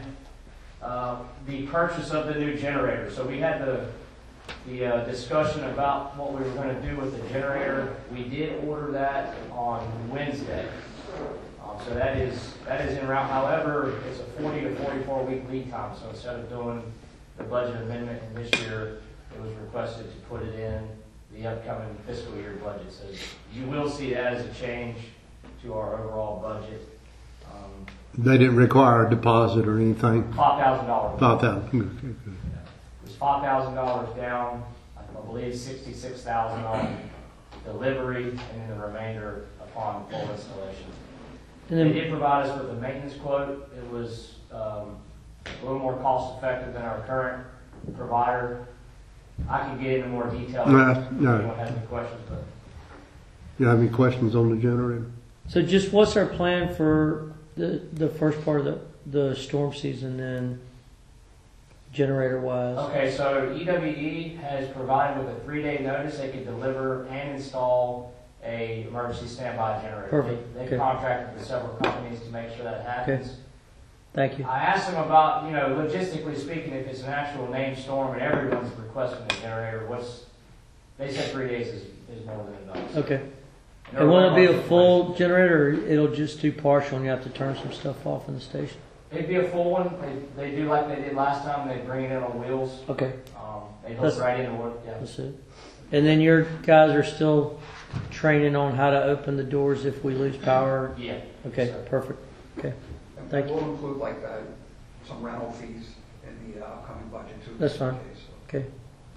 the purchase of the new generator. So we had the discussion about what we were going to do with the generator. We did order that on Wednesday. So that is en route. However, it's a 40 to 44 week lead time. So instead of doing the budget amendment in this year, it was requested to put it in the upcoming fiscal year budget. So you will see that as a change to our overall budget. They didn't require a deposit or anything? $5,000. $5,000. It was $5,000 down, I believe $66,000 on delivery, and then the remainder upon full installation. And then, They did provide us with a maintenance quote. It was a little more cost effective than our current provider. I can get into more detail if anyone has any questions. But You have any questions on the generator? so just what's our plan for the first part of the storm season then, generator wise? okay, so EWE has provided with a 3-day notice they could deliver and install a emergency standby generator. Perfect. They Okay. contracted with several companies to make sure that happens. Okay. Thank you. I asked them about, logistically speaking, if it's an actual named storm and everyone's requesting a generator, they said 3 days is more than enough. Okay. And will it be a full generator, or it'll just do partial and you have to turn some stuff off in the station? It'd be a full one. They do like they did last time. They bring it in on wheels. Okay. They hook right into work. Yeah. That's it. And then your guys are still training on how to open the doors if we lose power? Yeah. Okay, Yes, sir. perfect. Okay. And Thank you. we'll include some rental fees in the upcoming budget too. That's fine. Okay.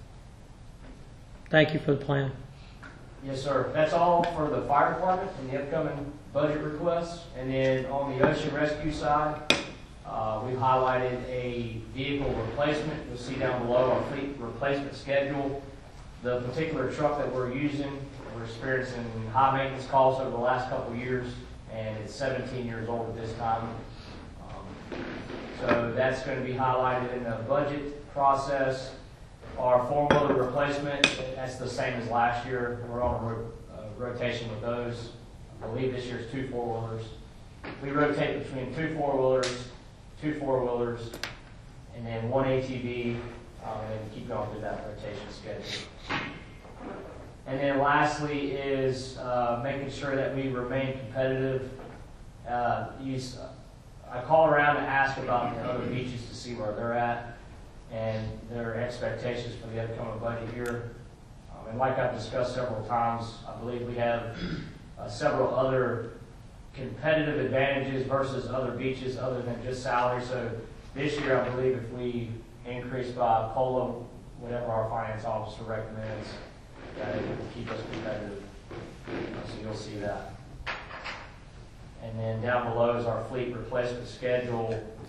Thank you for the plan. Yes, sir. That's all for the fire department and the upcoming budget requests. And then on the ocean rescue side, we've highlighted a vehicle replacement. You'll see down below our fleet replacement schedule. The particular truck that we're using, we're experiencing high maintenance costs over the last couple of years, and it's 17 years old at this time. So that's going to be highlighted in the budget process. Our four-wheeler replacement, that's the same as last year. We're on a rotation with those. I believe this year's 2 4-wheelers. We rotate between 2 4-wheelers, 2 4-wheelers, and then 1 ATV, and then keep going through that rotation schedule. And then lastly is making sure that we remain competitive. I call around to ask about the other beaches to see where they're at and their expectations for the upcoming budget year. And like I've discussed several times, I believe we have several other competitive advantages versus other beaches other than just salary. So this year, I believe if we increase by COLA, whatever our finance officer recommends, that it will keep us competitive. So you'll see that. And then down below is our fleet replacement schedule.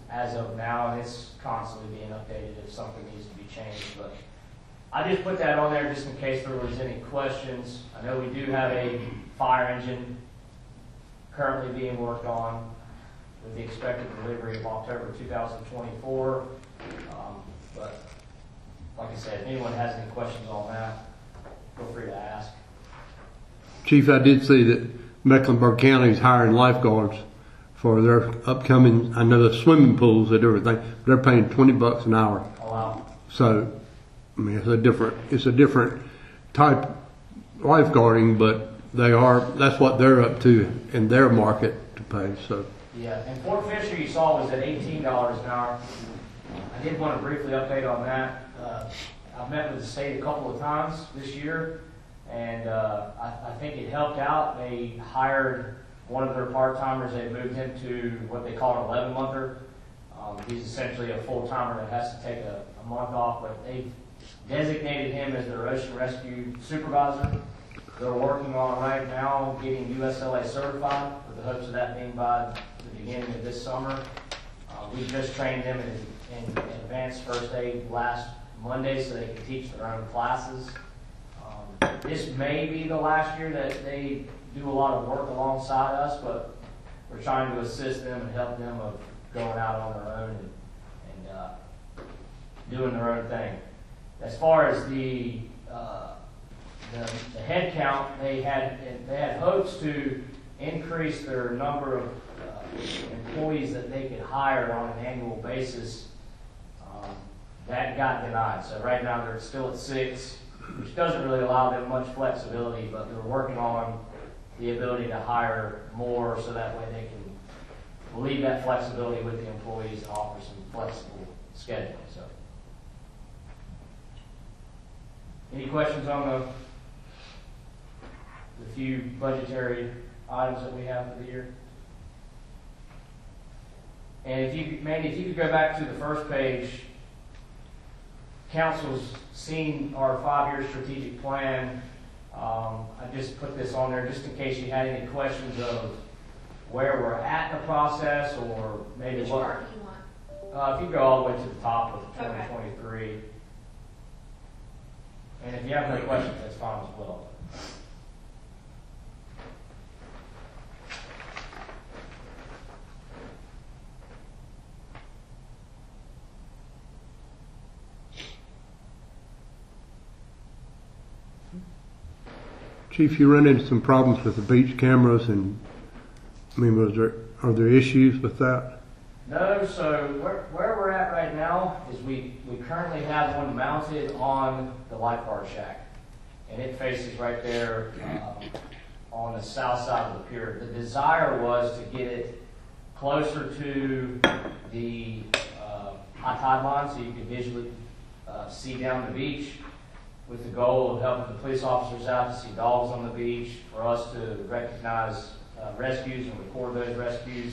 as of now, and it's constantly being updated if something needs to be changed. But I just put that on there just in case there was any questions. I know we do have a fire engine currently being worked on with the expected delivery of October 2024. But like I said, if anyone has any questions on that, feel free to ask. Chief, I did see that Mecklenburg County is hiring lifeguards for their upcoming, I know the swimming pools and everything, they're paying $20 an hour. Oh, wow. So, I mean, it's a different type lifeguarding, but that's what they're up to in their market to pay, so. Yeah, and Fort Fisher you saw was at $18 an hour. I did want to briefly update on that. I've met with the state a couple of times this year, and I think it helped out. They hired one of their part-timers. They moved him to what they call an 11-monther. He's essentially a full-timer that has to take a month off, but they've designated him as their ocean rescue supervisor. They're working on right now getting USLA certified with the hopes of that being by the beginning of this summer. We just trained them in advanced first aid last Monday so they can teach their own classes. This may be the last year that they do a lot of work alongside us, but we're trying to assist them and help them of going out on their own and doing their own thing. As far as the head count, they had hopes to increase their number of employees that they could hire on an annual basis. That got denied. So right now they're still at 6, which doesn't really allow them much flexibility, but they're working on the ability to hire more so that way they can leave that flexibility with the employees and offer some flexible scheduling. So, any questions on the few budgetary items that we have for the year? And if you could go back to the first page, Council's seen our 5-year strategic plan. I just put this on there just in case you had any questions of where we're at in the process, or maybe Which what. part do you want? If you go all the way to the top of Okay. 2023. And if you have no questions, that's fine as well. Chief, you run into some problems with the beach cameras, and I mean, are there issues with that? No, so where we're at right now is we currently have one mounted on the lifeguard shack, and it faces right there on the south side of the pier. The desire was to get it closer to the high tide line so you could visually see down the beach, with the goal of helping the police officers out to see dogs on the beach, for us to recognize rescues and record those rescues.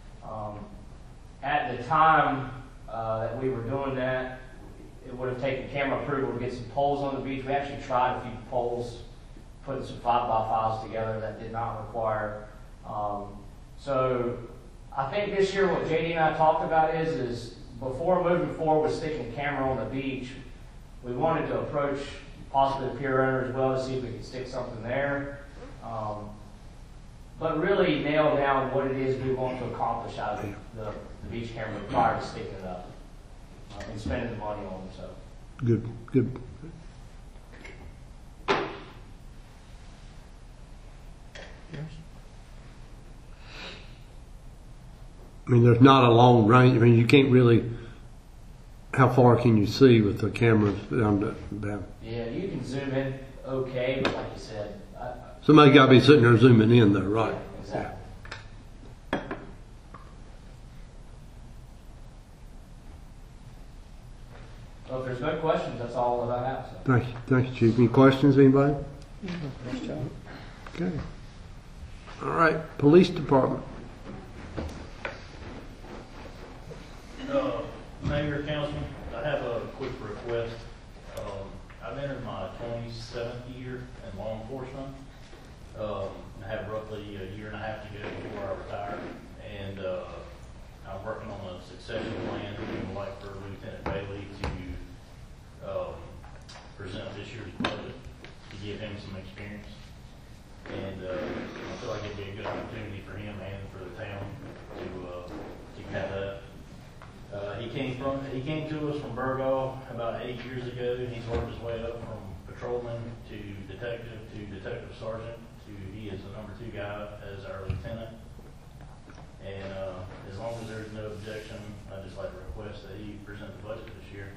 At the time that we were doing that, it would have taken camera approval to get some poles on the beach. We actually tried a few poles, putting some 5x5s together that did not require. So I think this year what JD and I talked about is before moving forward with sticking a camera on the beach, we wanted to approach possibly the pier owner as well to see if we could stick something there. But really nail down what it is we want to accomplish out of the beach camera prior to sticking it up and spending the money on them. So Good. I mean, there's not a long range. I mean, you can't really. How far can you see with the cameras down? Yeah, you can zoom in okay, but like you said, Somebody got to be sitting there zooming in, though, right? Yeah, exactly. Well, if there's no questions, that's all that I have. So. Thank you, Chief. Any questions, anybody? Okay. All right, Police Department. Mayor, Councilman, I have a quick request. I've entered my 27th year in law enforcement. I have roughly a year and a half to go before I retire. And I'm working on a succession plan, and would like for Lieutenant Bailey to present this year's budget to give him some experience. And I feel like it'd be a good opportunity for him and for the town to have that. He came to us from Burgaw about 8 years ago. He's worked his way up from patrolman to detective sergeant to he is the number 2 guy as our lieutenant. And as long as there's no objection, I'd just like to request that he present the budget this year.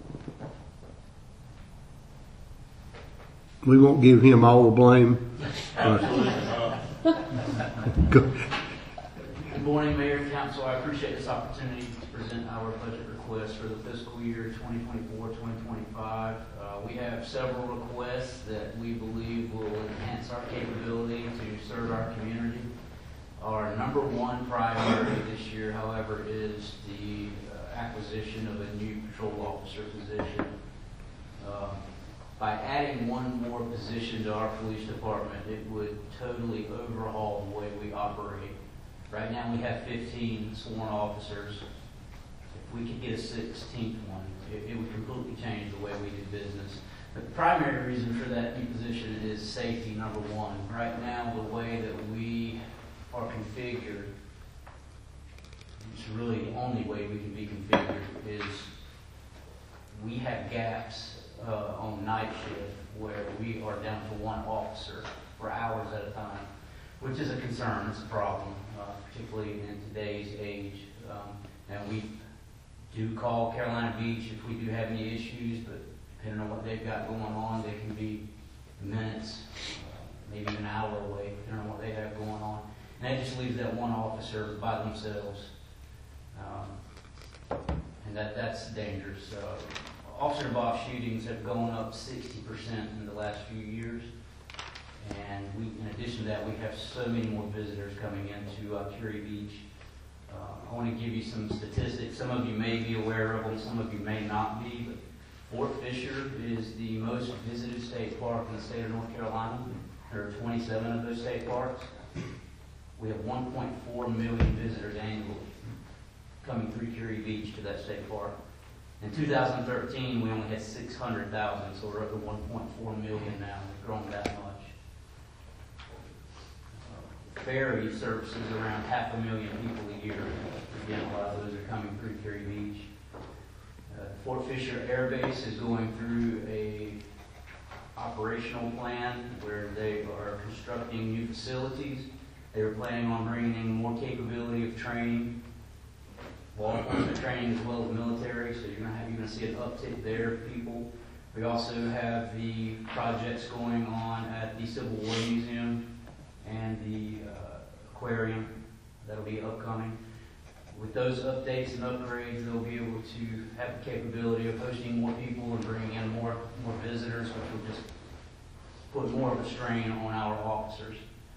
We won't give him all the blame. Good morning, Mayor and Council. I appreciate this opportunity to present our budget request for the fiscal year 2024-2025. We have several requests that we believe will enhance our capability to serve our community. Our number 1 priority this year, however, is the acquisition of a new patrol officer position. By adding one more position to our police department, it would totally overhaul the way we operate. Right now we have 15 sworn officers. If we could get a 16th one, it would completely change the way we do business. The primary reason for that new position is safety, number 1. Right now, the way that we are configured, it's really the only way we can be configured, is we have gaps on night shift where we are down to 1 officer for hours at a time, which is a concern. It's a problem, particularly in today's age. And we do call Carolina Beach if we do have any issues, but depending on what they've got going on, they can be minutes, maybe an hour away, depending on what they have going on. And that just leaves that 1 officer by themselves. And that's dangerous. Officer-involved shootings have gone up 60% in the last few years. And in addition to that, we have so many more visitors coming into Curie Beach. I want to give you some statistics. Some of you may be aware of them, some of you may not be. But Fort Fisher is the most visited state park in the state of North Carolina. There are 27 of those state parks. We have 1.4 million visitors annually coming through Curie Beach to that state park. In 2013, we only had 600,000, so we're up to 1.4 million now. We've grown that much. Ferry services around 500,000 people a year. Again, a lot of those are coming through Curie Beach. Fort Fisher Air Base is going through a operational plan where they are constructing new facilities. They are planning on bringing in more capability of training, law enforcement training as well as military, so you're going to see an uptick there of people. We also have the projects going on at the Civil War Museum and the aquarium that'll be upcoming. With those updates and upgrades, they'll be able to have the capability of hosting more people and bringing in more visitors, which will just put more of a strain on our officers.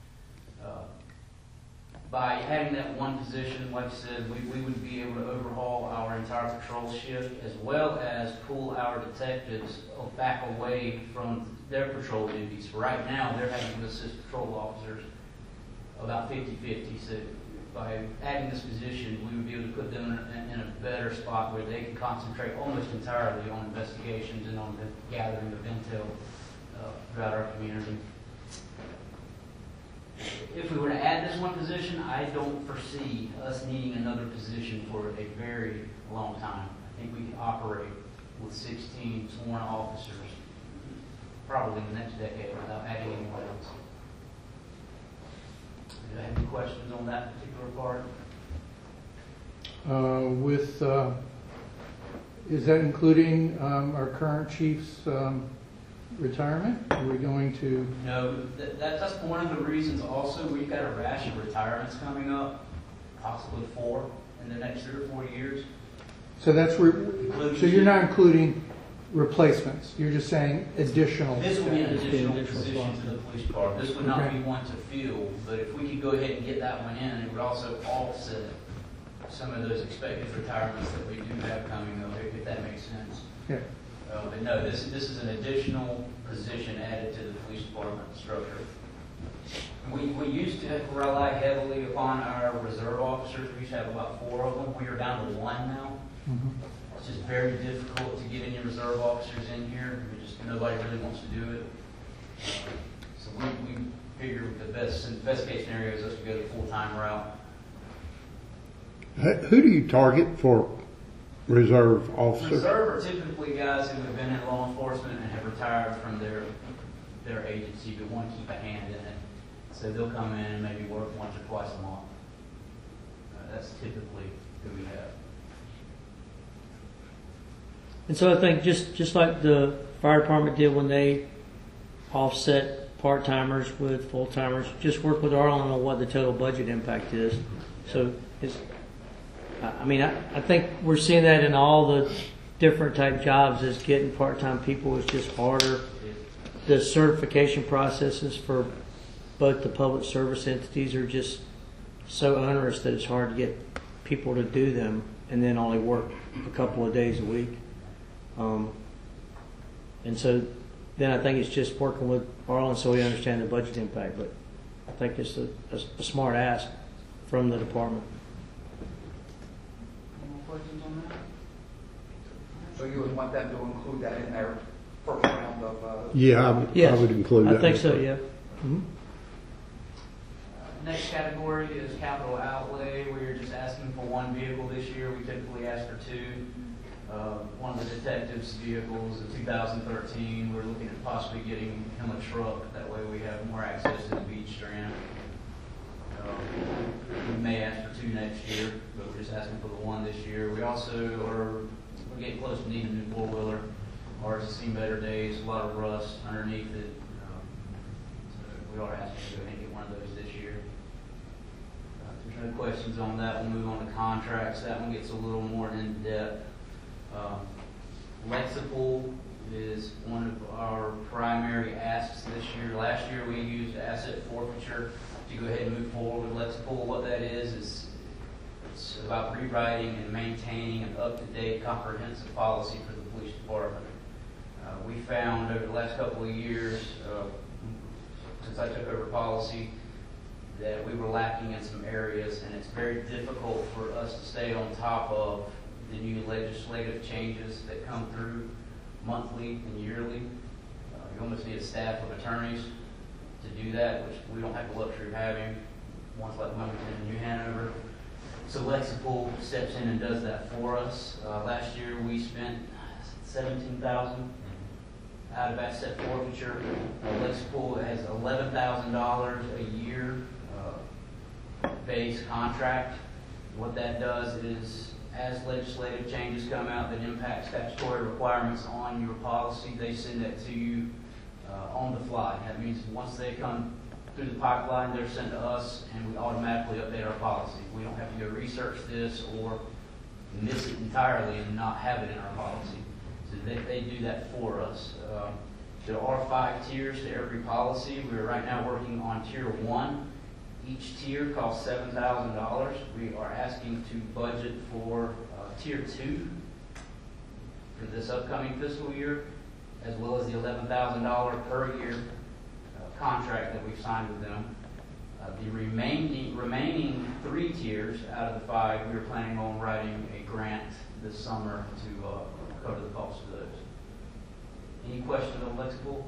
By having that 1 position, like I said, we would be able to overhaul our entire patrol shift as well as pull our detectives back away from their patrol duties. Right now, they're having to assist patrol officers about 50-50. So by adding this position, we would be able to put them in a better spot where they can concentrate almost entirely on investigations and on the gathering of intel throughout our community. If we were to add this 1 position, I don't foresee us needing another position for a very long time. I think we can operate with 16 sworn officers probably in the next decade without adding anyone else. Do I have any questions on that particular part? Is that including our current chief's retirement? Are we going to? No, that's one of the reasons also we've got a rash of retirements coming up, possibly 4 in the next 3 or 4 years. So so you're not including replacements. You're just saying additional. This would be an additional position to the police department. This would not be one to fill, but if we could go ahead and get that one in, it would also offset some of those expected retirements that we do have coming up, if that makes sense. Yeah. But no, this is an additional position added to the police department structure. We used to rely heavily upon our reserve officers. We used to have about 4 of them. We are down to 1 now. It's just very difficult to get any reserve officers in here. Nobody really wants to do it. So we figure the best case scenario is us to go the full-time route. Who do you target for reserve officers? Reserve are typically guys who have been in law enforcement and have retired from their agency but want to keep a hand in it. So they'll come in and maybe work once or twice a month. That's typically who we have. And so I think just like the fire department did when they offset part-timers with full-timers, just work with Arlen on what the total budget impact is. So I think we're seeing that in all the different type jobs, is getting part-time people is just harder. The certification processes for both the public service entities are just so onerous that it's hard to get people to do them and then only work a couple of days a week. And so then I think it's just working with Arlen so we understand the budget impact. But I think it's a smart ask from the department. Any more questions on that? So you would want them to include that in their first round of? Yeah, I would include that. I think so, yeah. Mm-hmm. Next category is capital outlay. We're just asking for 1 vehicle this year. We typically ask for 2. One of the detectives' vehicles, a 2013. We're looking at possibly getting him a truck. That way we have more access to the beach strand. We may ask for 2 next year, but we're just asking for the 1 this year. We also we're getting close to needing a new 4-wheeler. Ours has seen better days, a lot of rust underneath it. So we are asking to go ahead and get one of those this year. If there's no questions on that, we'll move on to contracts. That one gets a little more in depth. Lexipol is one of our primary asks this year. Last year we used asset forfeiture to go ahead and move forward with Lexipol. What that is it's about rewriting and maintaining an up-to-date comprehensive policy for the police department. We found over the last couple of years, since I took over policy, that we were lacking in some areas, and it's very difficult for us to stay on top of the new legislative changes that come through monthly and yearly. You almost need a staff of attorneys to do that, which we don't have the luxury of having, ones like Wilmington and New Hanover. So Lexipol steps in and does that for us. Last year we spent $17,000 out of asset forfeiture. Lexipol has $11,000 a year base contract. What that does is, as legislative changes come out that impact statutory requirements on your policy, they send that to you on the fly. That means once they come through the pipeline, they're sent to us, and we automatically update our policy. We don't have to go research this or miss it entirely and not have it in our policy. So they do that for us. There are 5 tiers to every policy. We're right now working on tier 1. Each tier costs $7,000. We are asking to budget for tier 2 for this upcoming fiscal year, as well as the $11,000 per year contract that we've signed with them. The remaining 3 tiers out of the 5, we are planning on writing a grant this summer to cover the cost of those. Any questions on Lexipol?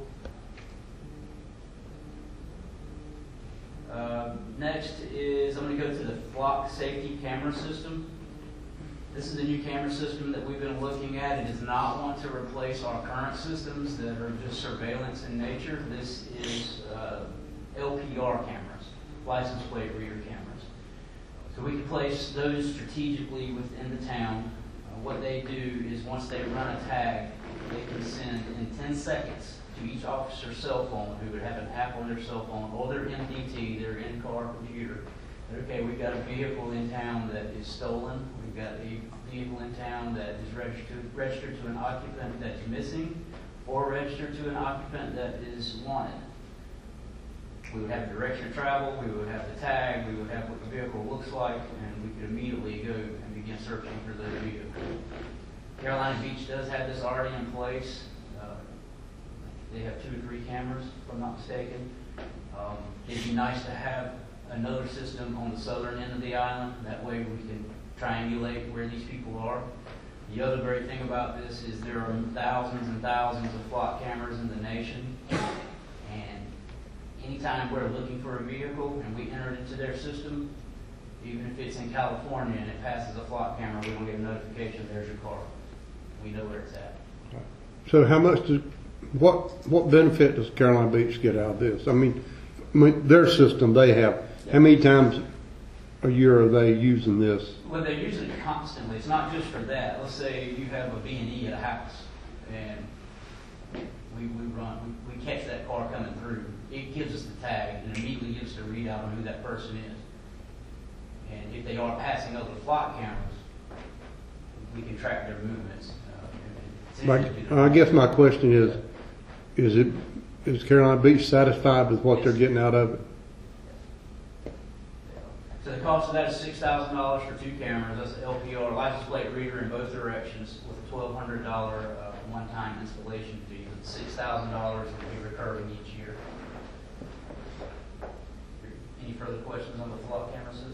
Next is, I'm going to go to the Flock safety camera system. This is the new camera system that we've been looking at. It does not want to replace our current systems that are just surveillance in nature. This is LPR cameras, license plate reader cameras. So we can place those strategically within the town. What they do is once they run a tag, they can send in 10 seconds to each officer's cell phone, who would have an app on their cell phone or their MDT, their in-car computer. Okay, we've got a vehicle in town that is stolen. We've got a vehicle in town that is registered to an occupant that's missing, or registered to an occupant that is wanted. We would have the direction of travel, we would have the tag, we would have what the vehicle looks like, and we could immediately go and begin searching for the vehicle. Carolina Beach does have this already in place. They have 2 or 3 cameras, if I'm not mistaken. It'd be nice to have another system on the southern end of the island. That way we can triangulate where these people are. The other great thing about this is there are thousands and thousands of flock cameras in the nation. And anytime we're looking for a vehicle and we enter it into their system, even if it's in California and it passes a flock camera, we don't get a notification, there's your car. We know where it's at. So how much what benefit does Carolina Beach get out of this? I mean, their system they have, how many times a year are they using this? Well, they're using it constantly. It's not just for that. Let's say you have a B&E at a house, and we catch that car coming through. It gives us the tag and immediately gives us a readout on who that person is. And if they are passing over the flock cameras, we can track their movements. I guess my question is Carolina Beach satisfied with what they're getting out of it? So the cost of that is $6,000 for 2 cameras. That's an LPR license plate reader in both directions with a $1,200 one-time installation fee. $6,000 will be recurring each year. Any further questions on the flock camera systems?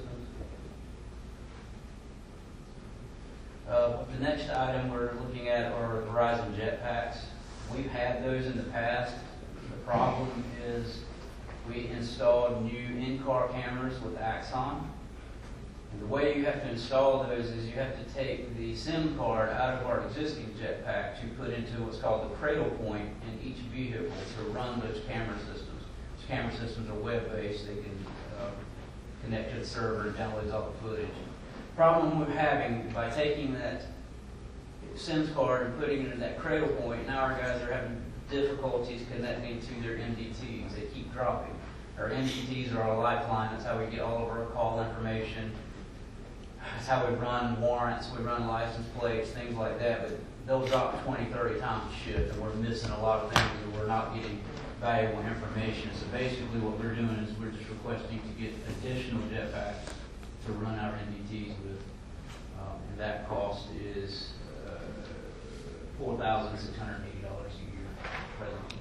The next item we're looking at are Verizon Jetpacks. We've had those in the past. The problem is we installed new in-car cameras with Axon. And the way you have to install those is you have to take the SIM card out of our existing Jetpack to put into what's called the cradle point in each vehicle to run those camera systems. Those camera systems are web-based. They can connect to the server and download all the footage. Problem we're having by taking that SIM card and putting it in that cradle point, now our guys are having difficulties connecting to their MDTs. They keep dropping. Our MDTs are our lifeline. That's how we get all of our call information. That's how we run warrants, we run license plates, things like that. But they'll drop 20, 30 times a shift, and we're missing a lot of things, and we're not getting valuable information. So basically what we're doing is we're just requesting to get additional Jetpacks to run our MDTs with. And that cost is $4,680 a year presently.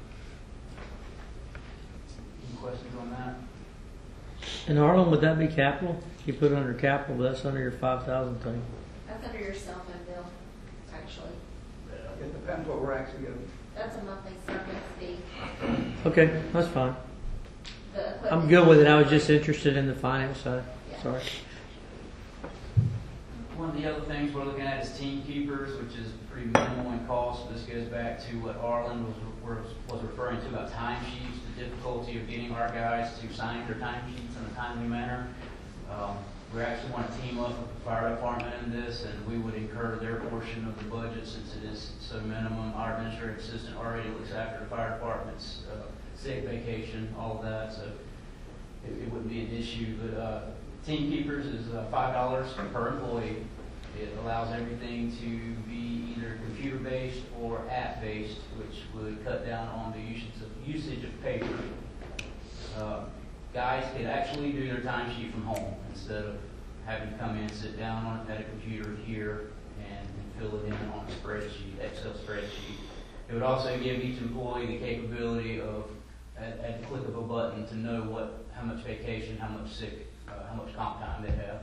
Any questions on that? And Harlan, would that be capital? You put it under capital, but that's under your 5,000 thing. That's under your cell phone bill, actually. It depends what we're actually getting. That's a monthly service fee. Okay, that's fine. The equipment- I'm good with it. I was just interested in the finance side. Yeah. Sorry. One of the other things we're looking at is team keepers, which is pretty minimal in cost. This goes back to what Arlen was referring to about timesheets, the difficulty of getting our guys to sign their timesheets in a timely manner. We actually want to team up with the fire department in this, and we would incur their portion of the budget since it is so minimum. Our administrative assistant already looks after the fire department's sick vacation, all of that, so it wouldn't be an issue. But Team Keepers is $5 per employee. It allows everything to be either computer-based or app-based, which would cut down on the usage of paper. Guys could actually do their timesheet from home instead of having to come in, sit down at a computer here, and fill it in on a spreadsheet, Excel spreadsheet. It would also give each employee the capability of, at the click of a button, to know how much vacation, how much sick, how much comp time they have.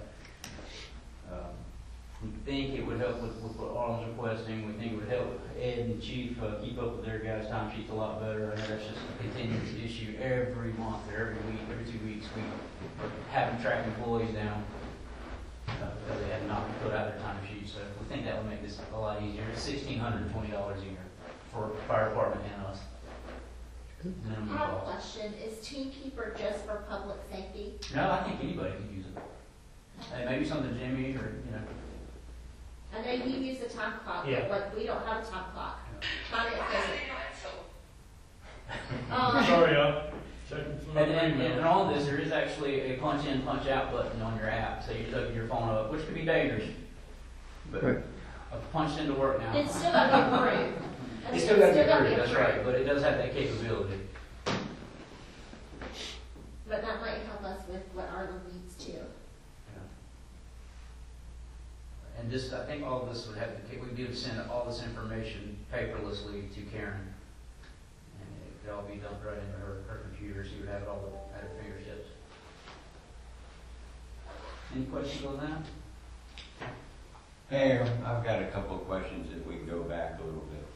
We think it would help with what Arlen's requesting. We think it would help Ed and Chief keep up with their guys' timesheets a lot better. I know that's just a continuous issue every month or every week, every 2 weeks. We have them track employees down because they have not put out their timesheets. So we think that would make this a lot easier. It's $1,620 a year for fire department and us. I have a question. Is Team Keeper just for public safety? No, I think anybody could use it. Hey, maybe something Jimmy or, I know you use a time clock, Yeah. but we don't have a time clock. Finance doesn't. Sorry, y'all. Checking some other And emails. on this, there is actually a punch in, punch out button on your app, so you just open your phone up, which could be dangerous. But Right. I've punched into work now. It's still got to be approved. It's still got to be approved, that's right, but it does have that capability. But that might help us with what Arlen needs too. And this, I think all of this would have, we'd be able to send all this information paperlessly to Karen. And it'd all be dumped right into her computer, so you would have it all at her fingertips. Any questions on that? Mayor, I've got a couple of questions if we can go back a little bit.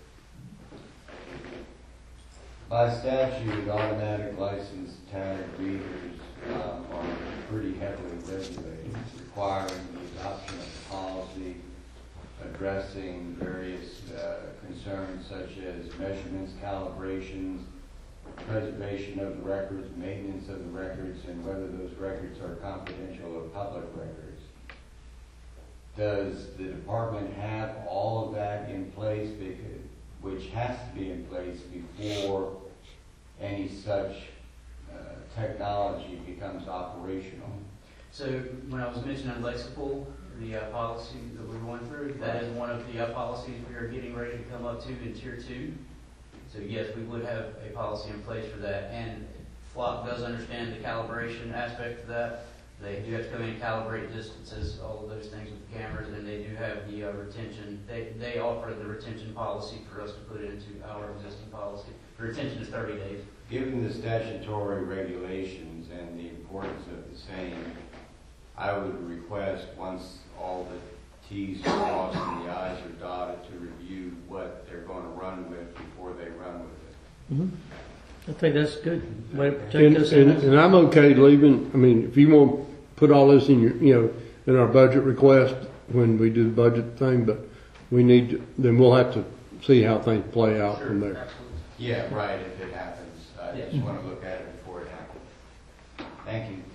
By statute, automatic license tag readers are pretty heavily regulated, requiring the adoption of policy addressing various concerns such as measurements, calibrations, preservation of the records, maintenance of the records, and whether those records are confidential or public records. Does the department have all of that in place, which has to be in place before any such technology becomes operational? So when I was mentioning Lexipool, the policy that we're going through, that is one of the policies we are getting ready to come up to in Tier 2. So yes, we would have a policy in place for that. And Flock does understand the calibration aspect of that. They do have to come in and calibrate distances, all of those things with the cameras, and they do have the retention. They offer the retention policy for us to put into our existing policy. The retention is 30 days. Given the statutory regulations and the importance of the same, I would request, once all the T's are crossed and the I's are dotted, to review what they're going to run with before they run with it. I think that's good. Way to protect those assets. And I'm okay leaving, I mean, if you want to put all this in your, in our budget request when we do the budget thing, but we need to, then we'll have to see how things play out from there. Absolutely. Yeah, right, if it happens. I just want to look at it before it happens. Thank you.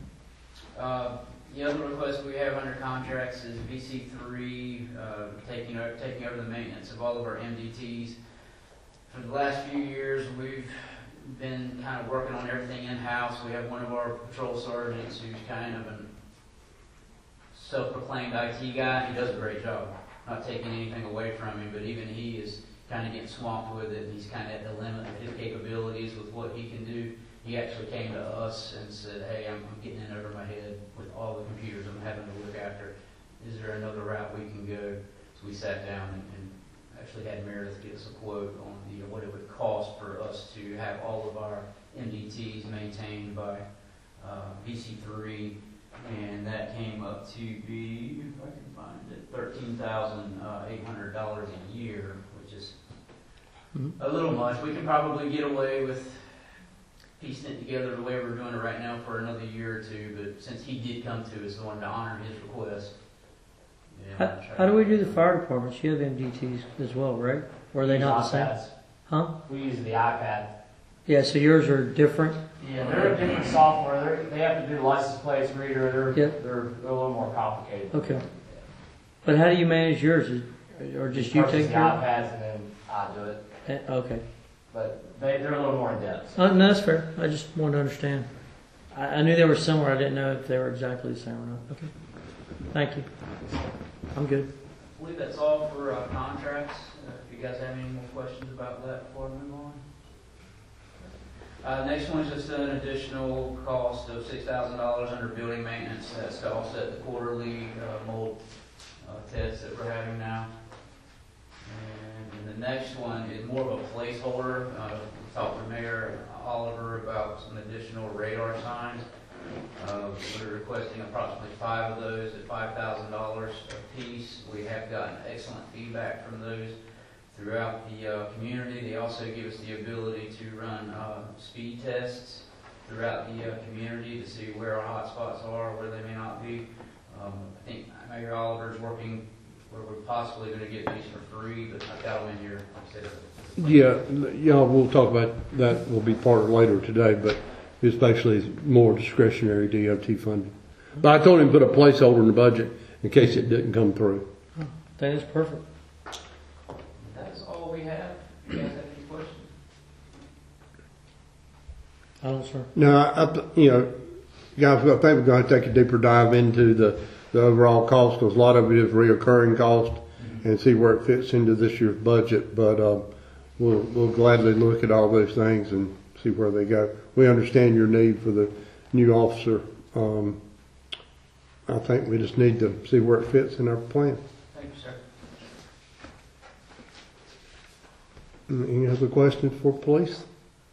The other request we have under contracts is VC3 taking over the maintenance of all of our MDTs. For the last few years, we've been kind of working on everything in-house. We have one of our patrol sergeants who's kind of a self-proclaimed IT guy. He does a great job. Not taking anything away from him, but even he is kind of getting swamped with it. He's kind of at the limit of his capabilities with what he can do. He actually came to us and said, hey, I'm getting in over my head with all the computers I'm having to look after. Is there another route we can go? So we sat down and actually had Meredith give us a quote on what it would cost for us to have all of our MDTs maintained by VC3, and that came up to be, if I can find it, $13,800 a year, which is a little much. We can probably get away with piecing it together the way we're doing it right now for another year or two, but since he did come to us, I wanted to honor his request. How do we do the fire departments? You have MDTs as well, right? Or are they not the same? Huh? We use the iPad. Yeah, so yours are different? Yeah, they're a different software. They have to do license plates reader. They're a little more complicated. Okay. But how do you manage yours? Or just you take care of the iPads and then I do it. Okay. But they're a little more in depth. No, that's fair. I just wanted to understand. I knew they were somewhere. I didn't know if they were exactly the same or not. Okay. Thank you. I'm good. I believe that's all for contracts. If you guys have any more questions about that before I move on. Next one is just an additional cost of $6,000 under building maintenance. That's to offset the quarterly mold tests that we're having now. And the next one is more of a placeholder. We talked to Mayor Oliver about some additional radar signs. We're requesting approximately 5 of those at $5,000 a piece. We have gotten excellent feedback from those throughout the community. They also give us the ability to run speed tests throughout the community to see where our hot spots are, where they may not be. I think Mayor Oliver is working where we're possibly going to get these for free, but I've got them in here. Yeah, we'll talk about that. Will be part of later today, but it's basically more discretionary DOT funding. But I told him to put a placeholder in the budget in case it didn't come through. That is perfect. That's all we have. If you guys have any questions? I don't, sir. No, guys, I think we're going to take a deeper dive into the overall cost, because a lot of it is reoccurring cost, and see where it fits into this year's budget. But we'll gladly look at all those things and see where they go. We understand your need for the new officer. I think we just need to see where it fits in our plan. Thank you, sir. Any other questions for police?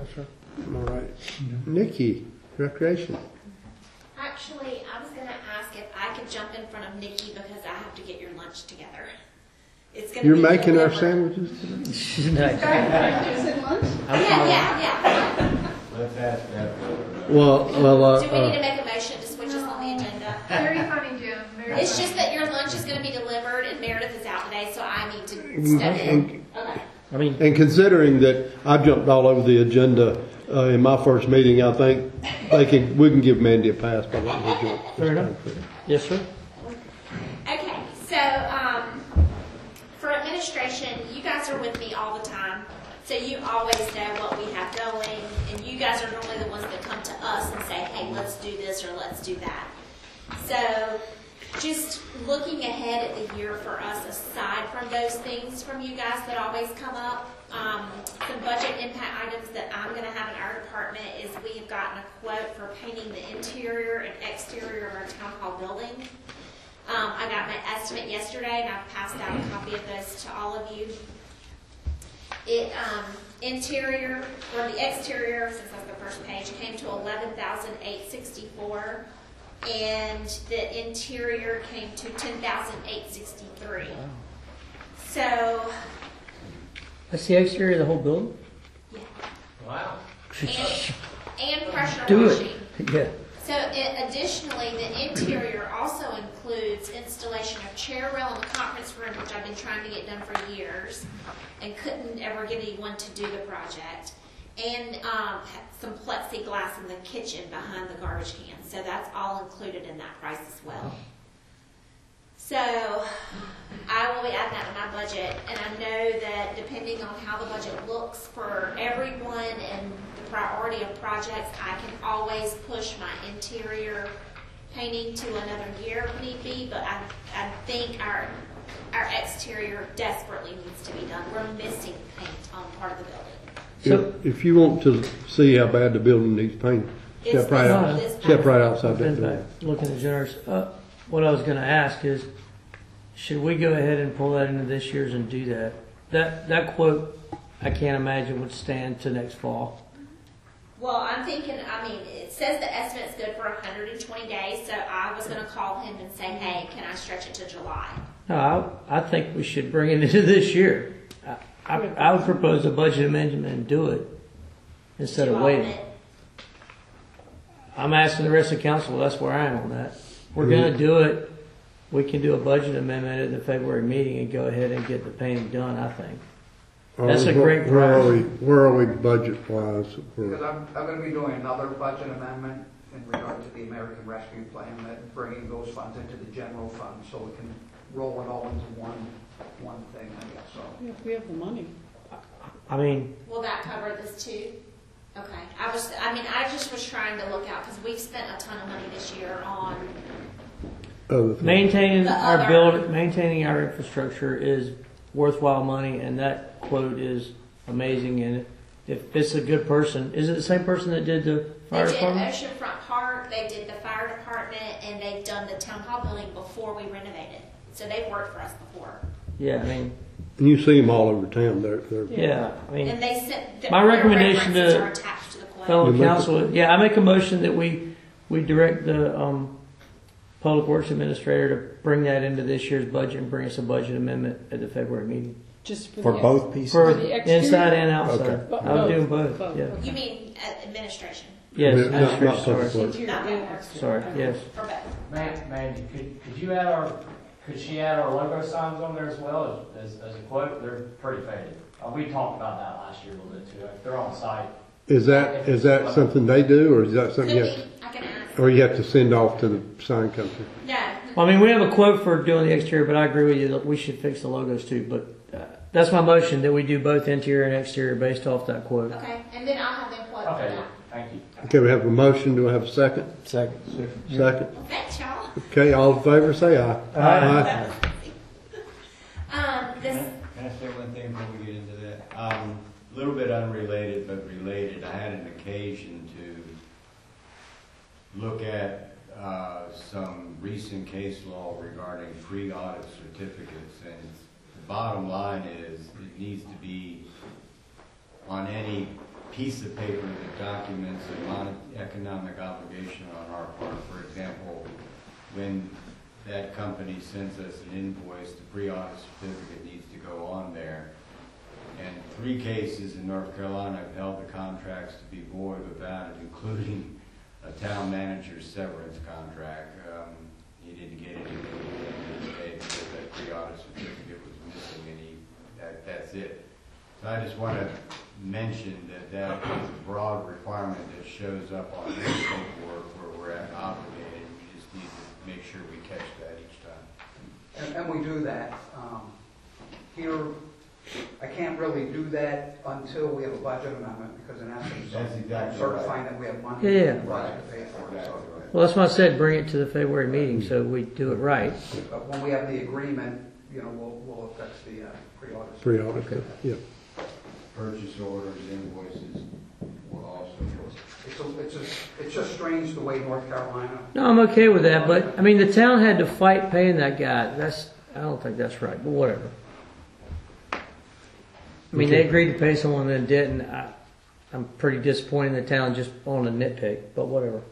sir. All right. Nikki, recreation. Actually, I was gonna ask if I could jump in front of Nikki because I have to get your lunch together. It's gonna You're be making our delivered. sandwiches She's nice. Is it lunch? Yeah. Let's ask that. Well, Do we need to make a motion to switch us on the agenda? Very funny, Jim. Very It's funny. just that your lunch is gonna be delivered and Meredith is out today, so I need to step in. Okay. I mean, and considering that I jumped all over the agenda in my first meeting, I think we can give Mandy a pass by letting her jump. fair enough. Yes, sir. Okay, so, for administration, you guys are with me all the time, so you always know what we have going, and you guys are normally the ones that come to us and say, hey, let's do this or let's do that. So, just looking ahead at the year for us, aside from those things from you guys that always come up, some budget impact items that I'm going to have in our department is we have gotten a quote for painting the interior and exterior of our town hall building. I got my estimate yesterday, and I've passed out a copy of those to all of you. Interior, or the exterior, since that's the first page, came to $11,864, and the interior came to $10,863. So, That's the exterior of the whole building? Wow. and pressure Do washing. it. Yeah. So additionally, the interior also includes installation of chair rail in the conference room, which I've been trying to get done for years and couldn't ever get anyone to do the project, and some plexiglass in the kitchen behind the garbage cans. So that's all included in that price as well. So I will be adding that to my budget, and I know that depending on how the budget looks for everyone and the priority of projects, I can always push my interior painting to another year if need be, but I think our exterior desperately needs to be done. We're missing paint on part of the building. If you want to see how bad the building needs paint, It's step right outside that Been door. back, looking at generous. What I was going to ask is, should we go ahead and pull that into this year's and do that? That quote, I can't imagine would stand to next fall. Well, I'm thinking, it says the estimate's good for 120 days, so I was going to call him and say, hey, can I stretch it to July? No, I think we should bring it into this year. I would propose a budget amendment and do it instead of waiting. I'm asking the rest of the council, that's where I am on that. We're going to do it. We can do a budget amendment at the February meeting and go ahead and get the painting done, I think. That's a great priority. Where are we budget-wise? Because I'm going to be doing another budget amendment in regard to the American Rescue Plan, that bringing those funds into the general fund so we can roll it all into one thing, I guess, so. Yeah, if we have the money. I mean, Will that cover this too? Okay. I just was trying to look out, because we've spent a ton of money this year on, maintaining The our other- maintaining our infrastructure is worthwhile money, and that quote is amazing. And if it's a good person, is it the same person that did the fire they did department? Oceanfront Park, they did the fire department, and they've done the town hall building before we renovated. So they've worked for us before. Yeah, I mean, And you see them all over town. They're yeah, I mean, And they sent, my recommendation references to are attached to the quote. fellow council, yeah, I make a motion that we direct the Public Works Administrator to bring that into this year's budget and bring us a budget amendment at the February meeting. Just For both pieces? For the exterior? inside and outside. Okay. I'm doing both, Both. yeah. You mean administration? Yes, Not administration, public sorry. works. Not that. Sorry, yes. For both. Mandy, could she add our logo signs on there as well as a quote? They're pretty faded. We talked about that last year a little bit too. If they're on site. Is that something they do, or is that something Could you have, be. I can ask. or you have to send off to the sign company? No. Well, I mean, we have a quote for doing the exterior, but I agree with you that we should fix the logos too. But that's my motion, that we do both interior and exterior based off that quote. Okay, and then I'll have them quote for Okay, that. thank you. Okay, we have a motion. Do I have a second? Second. Second. Well, thanks, y'all. Okay, all in favor, say aye. Aye. This, Can I say one thing before we get into that? A little bit unrelated, but related. I had an occasion to look at some recent case law regarding pre-audit certificates, and the bottom line is it needs to be on any piece of paper that documents a economic obligation on our part. For example, when that company sends us an invoice, the pre-audit certificate needs to go on there. And 3 cases in North Carolina have held the contracts to be void without it, including a town manager's severance contract. He didn't get anything at the end of the day because that pre-audit certificate was missing, and that's it. So I just want to mention that is a broad requirement that shows up on this paperwork where we're obligated. We just need to make sure we catch that each time. And we do that. Here, I can't really do that until we have a budget amendment, because in essence, That's exactly certifying right. that we have money Yeah. in the budget to pay for it. So, Well, that's why I said bring it to the February meeting so we do it right. but when we have the agreement, we'll affect the pre-audit. Pre-audit, Okay. yeah. Purchase orders, invoices will also It's just strange the way North Carolina. No, I'm okay with that, but I mean, the town had to fight paying that guy. I don't think that's right, but whatever. I mean, they agreed to pay someone and then didn't. I'm pretty disappointed in the town just on a nitpick, but whatever.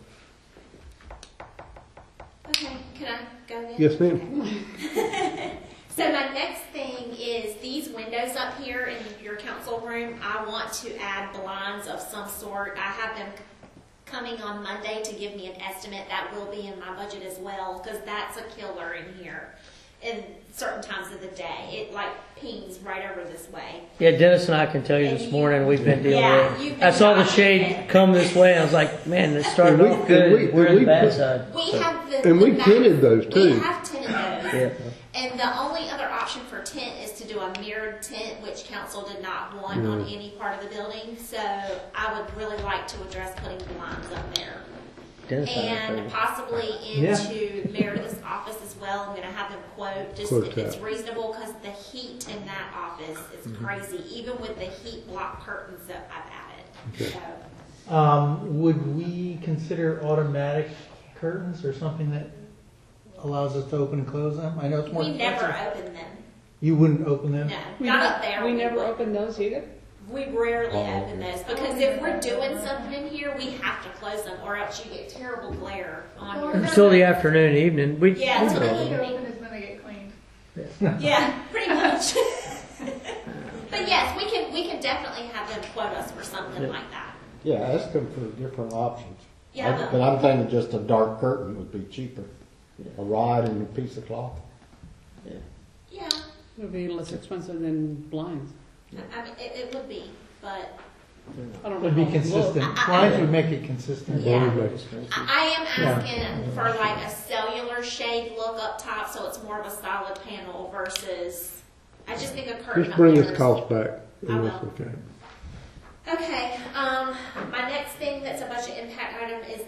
Okay, can I go then? Yes, ma'am. So my next thing is these windows up here in your council room. I want to add blinds of some sort. I have them coming on Monday to give me an estimate. That will be in my budget as well, because that's a killer in here. In certain times of the day, it like pings right over this way. Yeah, Dennis and I can tell you this morning we've been dealing with you've it. been I saw the dodging shade it. come this way. I was like, man, this started And we- off good. and we- We're and in we the bad put- side. We have the And we the tinted those too. We have tinted those. Yeah. And the only other option for tint is to do a mirrored tint, which council did not want on any part of the building. So I would really like to address putting blinds up there. Dennis and I are And favorite. possibly into Meredith's office as well. I'm going to have them quote just Quote if it's that. reasonable, because the heat in that office is crazy, even with the heat block curtains that I've added. Okay. So Would we consider automatic curtains or something that allows us to open and close them? I know it's more we never expensive. open them. You wouldn't open them? No, not up there. We never would. opened those either. We rarely open those because if we're doing something in here, we have to close them, or else you get terrible glare on your. Until the afternoon, evening. Yeah, we until go. the evening. is when they get cleaned. Yeah, pretty much. But yes, we can definitely have them quote us for something like that. Yeah, ask them for different options. Yeah, But I'm thinking just a dark curtain would be cheaper. A rod and a piece of cloth. yeah. It would be less expensive than blinds. I mean, it would be, but I don't Would know be how it looks. consistent. Blinds would make it consistent. yeah. I am asking for like a cellular shade look up top, so it's more of a solid panel versus. I just think a curtain. Just bring up this there is- cost back. I and that's will. okay. Okay, my next thing that's a budget impact item is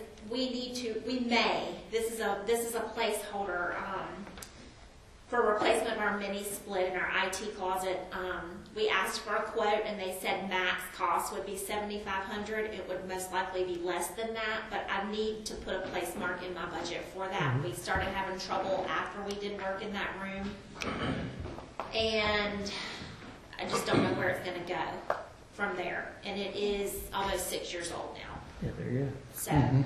this is a placeholder, for replacement of our mini split in our IT closet. We asked for a quote and they said max cost would be $7,500. It would most likely be less than that, but I need to put a place mark in my budget for that. We started having trouble after we did work in that room. And I just don't know where it's gonna go from there. And it is almost 6 years old now. Yeah, there you go. So,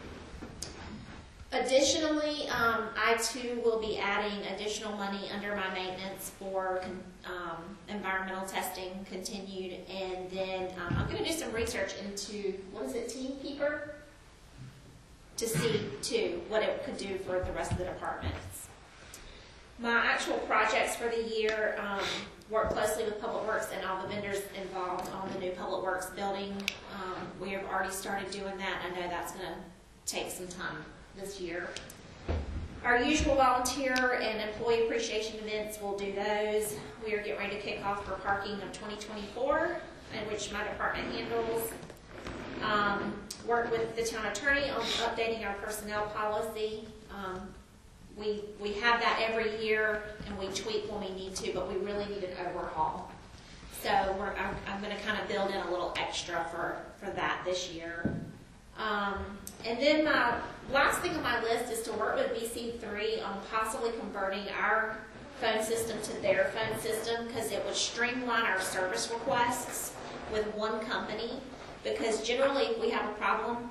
additionally, I too will be adding additional money under my maintenance for environmental testing continued, and then I'm going to do some research into Team Keeper, to see too what it could do for the rest of the departments. My actual projects for the year work closely with Public Works and all the vendors involved on the new Public Works building. We have already started doing that. I know that's going to take some time this year. Our usual volunteer and employee appreciation events, we'll do those. We are getting ready to kick off for parking of 2024, in which my department handles. Work with the town attorney on updating our personnel policy. We have that every year, and we tweak when we need to, but we really need an overhaul. So I'm going to kind of build in a little extra for that this year. And then my last thing on my list is to work with BC3 on possibly converting our phone system to their phone system, because it would streamline our service requests with one company. because generally if we have a problem,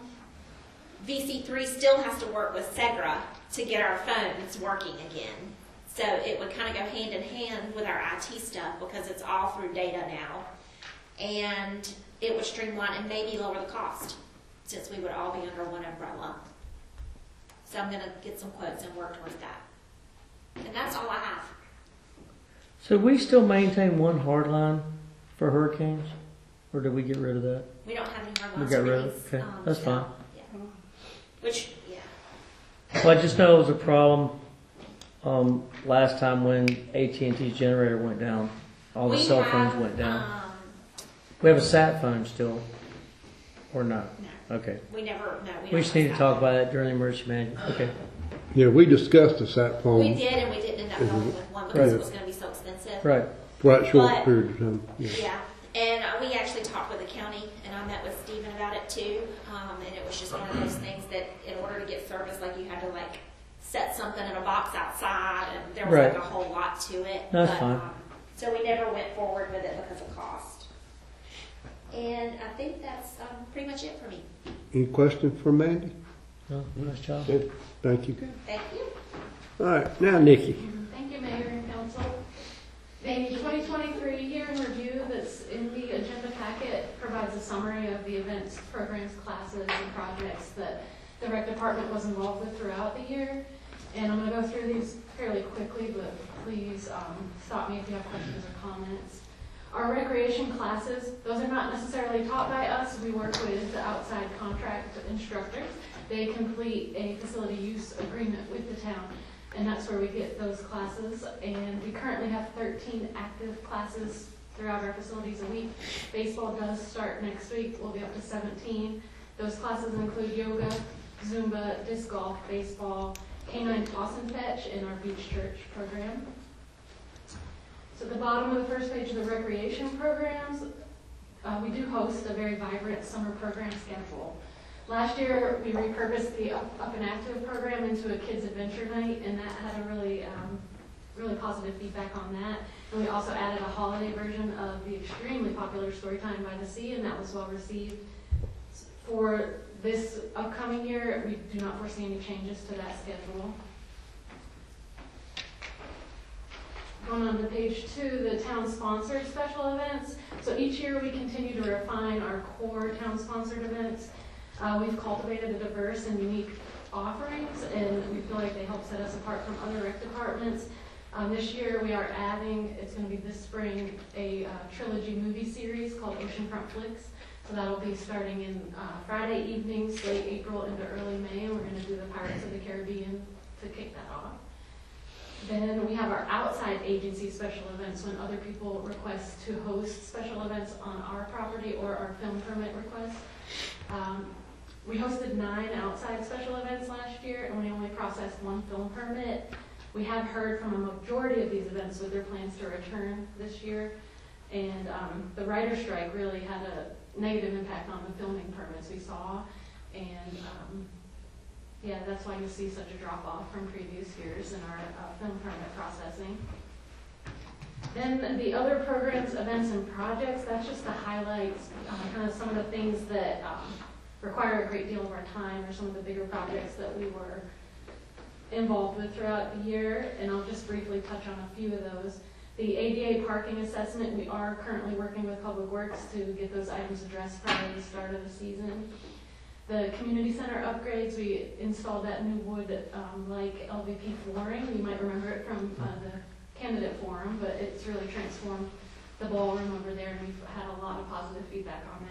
VC3 still has to work with Segra to get our phones working again. So it would kind of go hand in hand with our IT stuff because it's all through data now. And it would streamline and maybe lower the cost since we would all be under one umbrella. So I'm going to get some quotes and work towards that. And that's all I have. So we still maintain one hard line for hurricanes? Or did we get rid of that? We don't have any hard We lines got to rid of release. it? Okay, that's fine. Yeah. Which, yeah. Well, I just know it was a problem last time when AT&T's generator went down. All the cell phones went down. We have a sat phone still, or not? No. Okay. We never, no. We just need to talk about that during the emergency management. Okay. Yeah, we discussed the sat phone. We did, and we didn't end up going with one because it was going to be so expensive. Right. For that short But- period of time. Yeah, and we actually talked with the county, and I met with Stephen about it too. And it was just one of those things that in order to get service, like you had to like set something in a box outside, and there was Right. like a whole lot to it. That's but, fine. So we never went forward with it because of cost. And I think that's pretty much it for me. Any questions for Mandy? No, nice job. Good. Thank you. Thank you. All right, now Nikki. Thank you, Mayor and Council. The 2023 year in review that's in the agenda packet provides a summary of the events, programs, classes, and projects that the rec department was involved with throughout the year. And I'm going to go through these fairly quickly, but please stop me if you have questions or comments. Our recreation classes, those are not necessarily taught by us. We work with the outside contract instructors. They complete a facility use agreement with the town, and that's where we get those classes. And we currently have 13 active classes throughout our facilities a week. Baseball does start next week. We'll be up to 17. Those classes include yoga, Zumba, disc golf, baseball, canine toss and fetch, and our beach church program. So at the bottom of the first page of the recreation programs, we do host a very vibrant summer program schedule. Last year, we repurposed the Up and Active program into a kids adventure night, and that had a really positive feedback on that. And we also added a holiday version of the extremely popular Storytime by the Sea, and that was well received. For this upcoming year, we do not foresee any changes to that schedule. Going on to page 2, the town-sponsored special events. So each year we continue to refine our core town-sponsored events. We've cultivated a diverse and unique offerings, and we feel like they help set us apart from other rec departments. This year we are adding, it's going to be this spring, a trilogy movie series called Oceanfront Flicks. So that'll be starting in Friday evenings, late April into early May, and we're going to do the Pirates of the Caribbean to kick that off. Then we have our outside agency special events when other people request to host special events on our property or our film permit requests. We hosted 9 outside special events last year, and we only processed 1 film permit. We have heard from a majority of these events with their plans to return this year, and the writer's strike really had a negative impact on the filming permits we saw, and yeah, that's why you see such a drop-off from previous years in our film permit processing. Then the other programs, events, and projects, that's just the highlights, kind of some of the things that require a great deal of our time, or some of the bigger projects that we were involved with throughout the year, and I'll just briefly touch on a few of those. The ADA parking assessment, we are currently working with Public Works to get those items addressed prior to the start of the season. The community center upgrades, we installed that new wood like LVP flooring. You might remember it from the candidate forum, but it's really transformed the ballroom over there, and we've had a lot of positive feedback on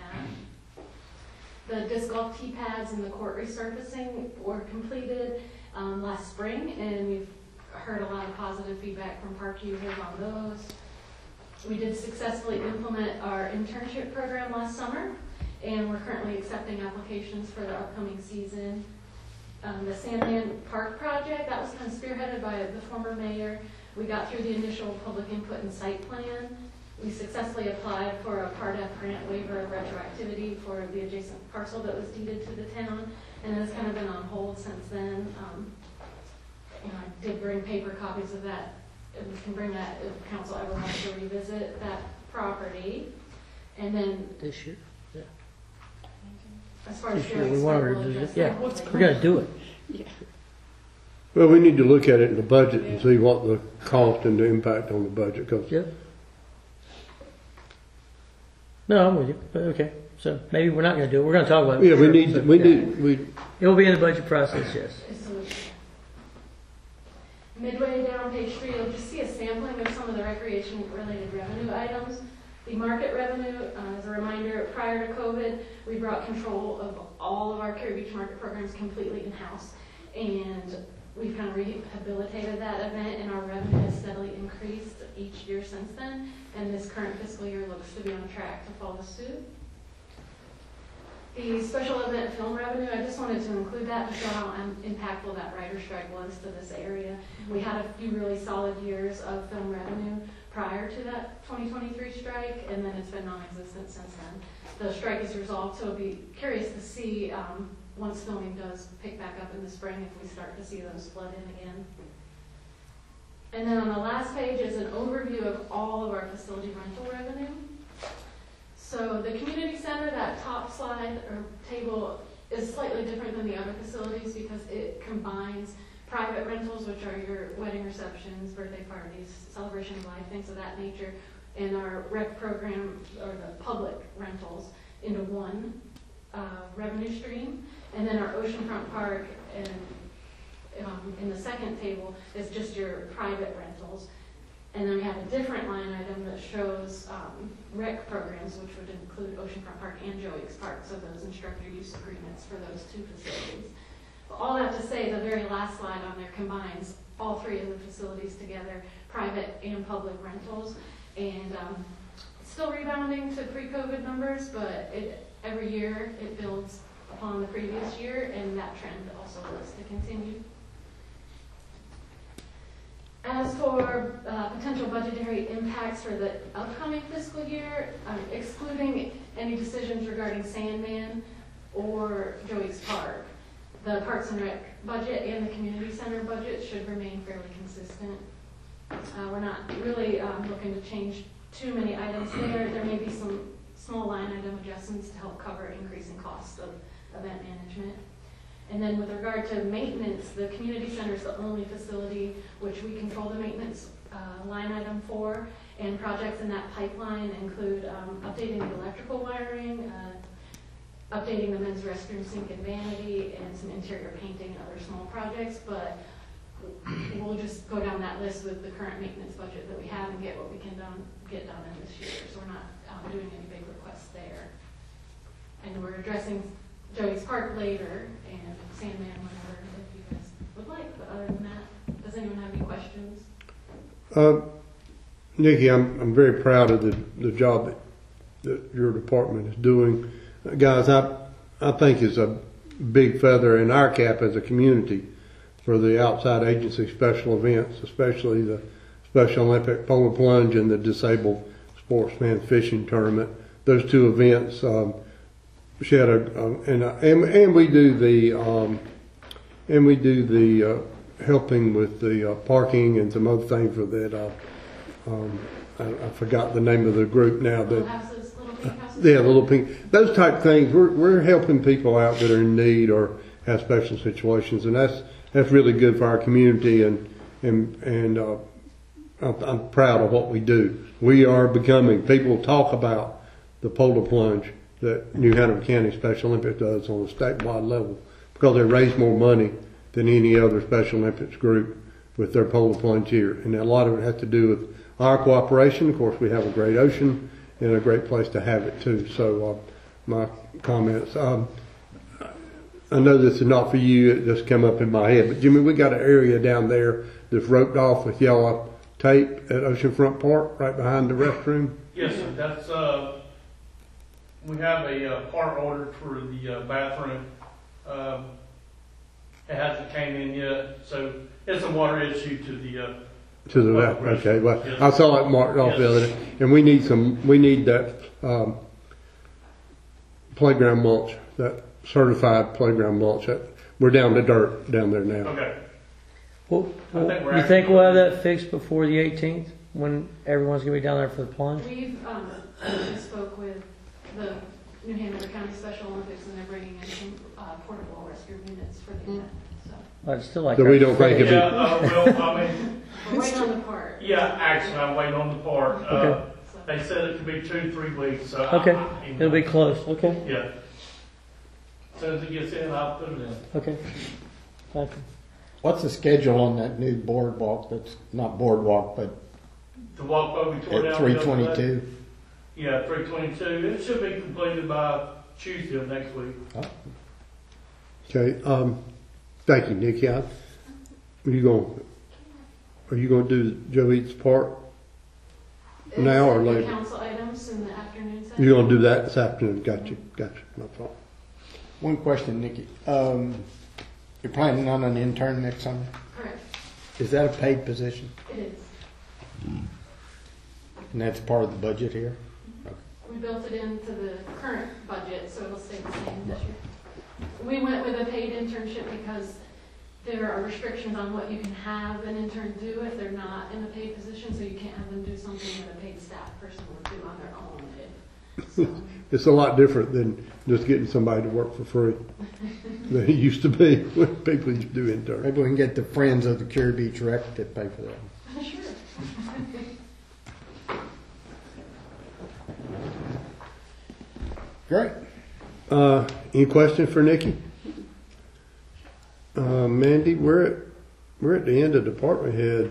that. The disc golf tee pads and the court resurfacing were completed last spring, and we've heard a lot of positive feedback from park users on those. We did successfully implement our internship program last summer, and we're currently accepting applications for the upcoming season. The Sandman Park project, that was kind of spearheaded by the former mayor. We got through the initial public input and site plan. We successfully applied for a Part F grant waiver of retroactivity for the adjacent parcel that was deeded to the town, and it's kind of been on hold since then. I did bring paper copies of that. We can bring that if council ever wants to revisit that property. And then this year, yeah. as far as Sure, Jerry's we Park, want we'll to, address yeah, that. we're gonna do it. Well, we need to look at it in the budget and see what the cost and the impact on the budget, because Yep. No, I'm with you. But okay, so maybe we're not gonna do it. We're gonna talk about it. yeah, for we sure. need, we, It'll be in the budget process, yes. Midway down page 3, you'll just see a sampling of some of the recreation-related revenue items. The market revenue, as a reminder, prior to COVID, we brought control of all of our Cary Beach market programs completely in-house. And we've kind of rehabilitated that event, and our revenue has steadily increased each year since then. And this current fiscal year looks to be on track to follow suit. The special event film revenue, I just wanted to include that to show how impactful that writer strike was to this area. We had a few really solid years of film revenue prior to that 2023 strike, and then it's been non-existent since then. The strike is resolved, so it'll be curious to see once filming does pick back up in the spring if we start to see those flood in again. And then on the last page is an overview of all of our facility rental revenue. So the community center, that top slide or table, is slightly different than the other facilities because it combines private rentals, which are your wedding receptions, birthday parties, celebration of life, things of that nature, and our rec program, or the public rentals, into one revenue stream. And then our oceanfront park and in the second table is just your private rentals. And then we have a different line item that shows rec programs, which would include Oceanfront Park and Joe Weeks Park, so those instructor use agreements for those two facilities. But all that to say, the very last slide on there combines all three of the facilities together, private and public rentals. And it's still rebounding to pre-COVID numbers, but every year it builds upon the previous year, and that trend also looks to continue. As for potential budgetary impacts for the upcoming fiscal year, excluding any decisions regarding Sandman or Joe Weeks Park, the Parks and Rec budget and the community center budget should remain fairly consistent. We're not really looking to change too many items there. There may be some small line item adjustments to help cover increasing costs of event management. And then with regard to maintenance, the community center is the only facility which we control the maintenance line item for, and projects in that pipeline include updating the electrical wiring, updating the men's restroom sink and vanity, and some interior painting and other small projects, but we'll just go down that list with the current maintenance budget that we have and get what we can get done in this year, so we're not doing any big requests there. And we're addressing Joe Weeks Park later, and Sandman whenever, if you guys would like. But other than that, does anyone have any questions? Nikki, I'm very proud of the job that your department is doing. Guys, I think it's a big feather in our cap as a community for the outside agency special events, especially the Special Olympic Polar Plunge and the Disabled Sportsman Fishing Tournament. Those two events, she had and we do the helping with the parking and some other things for that. I forgot the name of the group now. Little houses, little pink houses. Yeah, the little pink. Those type things. We're helping people out that are in need or have special situations, and that's really good for our community. And I'm proud of what we do. We are becoming. People talk about the polar plunge that New Hanover County Special Olympics does on a statewide level because they raise more money than any other Special Olympics group with their polar plunge here. And a lot of it has to do with our cooperation. Of course, we have a great ocean and a great place to have it too. So my comments. I know this is not for you. It just came up in my head. But Jimmy, we got an area down there that's roped off with yellow tape at Oceanfront Park right behind the restroom. Yes, sir. That's we have a part ordered for the bathroom. It hasn't came in yet, so it's a water issue to the left. Okay, well, yes. I saw it marked off the other day, and we need that playground mulch, that certified playground mulch. We're down to dirt down there now. Okay. Well, you think we'll have that fixed before the 18th when everyone's gonna be down there for the plunge? We've spoke with the New Hanover County Special Olympics, and they're bringing in some portable rescue units for the event. So I'd still like. So we don't think it'd be. Well, I mean, we're waiting on the part. yeah, actually, I'm waiting on the part. Okay. They said it could be 2-3 weeks, so. Okay, it'll be close. Okay, Yeah. As soon as it gets in, I'll put it in. okay. Thank you. What's the schedule on that new boardwalk that's not boardwalk, but The walk we tore down. at the other day? 322? Yeah, 322. It should be completed by Tuesday of next week. Okay, thank you, Nikki. Are you going to do Joe Eats Park now or It's later? council items in the afternoon session. You're going to do that this afternoon? Gotcha, no problem. One question, Nikki. You're planning on an intern next summer? Correct. Is that a paid position? It is. And that's part of the budget here? We built it into the current budget, so it'll stay the same this year. We went with a paid internship because there are restrictions on what you can have an intern do if they're not in a paid position, so you can't have them do something that a paid staff person would do on their own. It's a lot different than just getting somebody to work for free than it used to be when people used to do interns. Maybe we can get the Friends of the Curie Beach Rec to pay for that. Sure. Great. Any questions for Nikki? Mandy, we're at the end of department head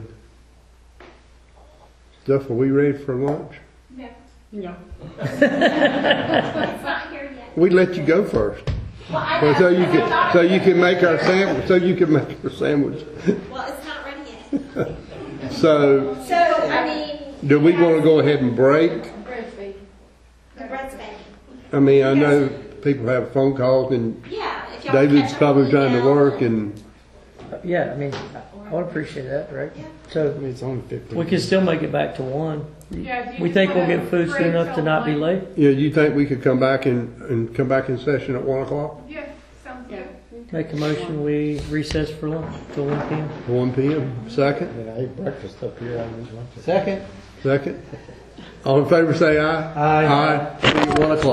stuff. Are we ready for lunch? No. No. It's not here yet. We let you go first, Well, I well, know. so you can make our sandwich. So you can make our sandwich. Well, it's not ready yet. So, I mean. do we want to go ahead and break? Bread's baking. The bread's baking. I mean, I know people have phone calls and Yeah, if y'all David's catch up probably on trying to email. work and. Yeah, I mean, I would appreciate that, right? Yeah. So It's only 15. we can still make it back to 1. Yeah, do you We just think we'll wanna get food soon break enough to till not be one? late. Yeah, you think we could come back and come back in session at 1 o'clock? Yeah, sounds good. Make a motion, we recess for lunch till 1 p.m. 1 p.m. Second? I ate breakfast up here. I didn't want to. Second. Second. All in favor say aye. Aye. Aye. See you at 1 o'clock.